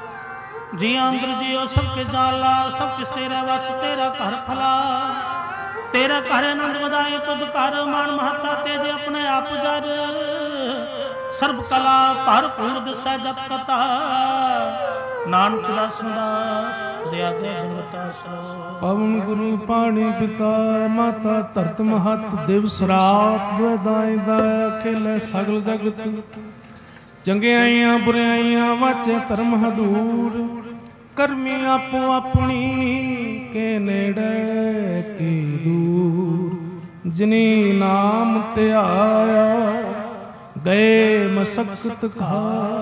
जी अंदर जियो सबके जाला सब किस तेरा वस तेरा घर फला ਤੇਰਾ ਘਰ ਆਨੰਦ ਵਧਾਏ ਤੁਧ ਘਰ ਮਾਨ ਮਹੱਤਾ ਤੇਜ ਆਪਣੇ ਆਪ ਜਰ ਸਰਬ ਕਲਾ ਭਰਪੂਰ ਦਿਸੈ ਜਪ ਕਥਾ ਨਾਨਕ ਦਾਸ ਦਾਸ ਦਇਆ ਦੇ ਗੁਣਵਤਾ ਸੋ ਪਵਨ ਗੁਰੂ ਪਾਣੀ ਪਿਤਾ ਮਾਤਾ ਧਰਤ ਮਹਤ ਦਿਵ ਸਰਾਤ ਬਦਾਈ ਦਾ ਅਖੇਲੇ ਸਗਲ ਜਗਤ ਚੰਗਿਆਈਆਂ ਬੁਰਾਈਆਂ ਵਾਚੇ ਧਰਮ ਹਦੂਰ ਕਰਮੀ ਆਪੋ ਆਪਣੀ ਕੇ ਨੇੜੇ ਕੀ ਦੂਰ ਜਿਨੀ ਨਾਮ ਧਿਆਇਆ ਗਏ ਮਸਕਤ ਖਾ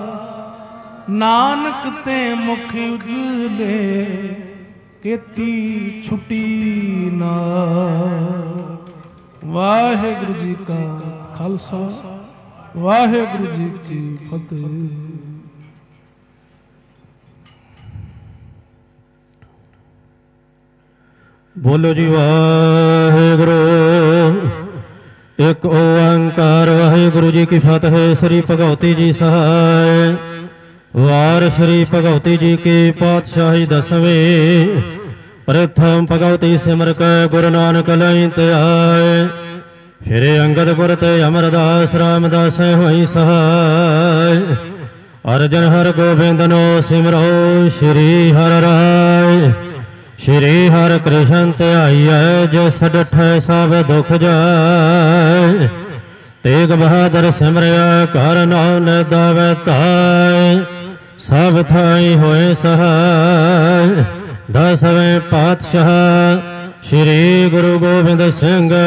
ਨਾਨਕ ਤੇ ਮੁਖ ਉਜਲੇ ਕੀਤੀ ਛੁੱਟੀ ਨਾ। ਵਾਹਿਗੁਰੂ ਜੀ ਕਾ ਖਾਲਸਾ ਵਾਹਿਗੁਰੂ ਜੀ ਕੀ ਫਤਿਹ। ਬੋਲੋ ਜੀ ਵਾਹਿਗੁਰੂ ਇੱਕ ਓੰਕਾਰ ਵਾਹਿਗੁਰੂ ਜੀ ਕੀ ਫਤਿਹ। ਸ੍ਰੀ ਭਗਵਤੀ ਜੀ ਸਹਾਇ ਵਾਰ ਸ੍ਰੀ ਭਗਵਤੀ ਜੀ ਕੀ ਪਾਤਸ਼ਾਹੀ ਦਸਵੇਂ ਪ੍ਰਥਮ ਭਗਵਤੀ ਸਿਮਰ ਕੈ ਗੁਰੂ ਨਾਨਕ ਲਈ ਧਿਆਏ ਫਿਰ ਅੰਗਦ ਗੁਰ ਤੇ ਅਮਰਦਾਸ ਰਾਮਦਾਸ ਹੋਈ ਸਹਾਇ ਅਰਜਨ ਹਰ ਗੋਬਿੰਦਨੋ ਸਿਮਰੋ ਸ੍ਰੀ ਹਰਿ ਰਾਇ ਸ਼੍ਰੀ ਹਰਿ ਕ੍ਰਿਸ਼ਨ ਧਿਆਈਐ ਜਿਸ ਡਠੈ ਸਭ ਦੁਖ ਜਾਇ ਤੇਗ ਬਹਾਦਰ ਸਿਮਰਿਆ ਘਰ ਨਾਮ ਦਾਵੈ ਧਾਇ ਸਭ ਥਾਈ ਹੋਏ ਸਹਾਇ ਦਸਵੇਂ ਪਾਤਸ਼ਾਹ ਸ਼੍ਰੀ ਗੁਰੂ ਗੋਬਿੰਦ ਸਿੰਘ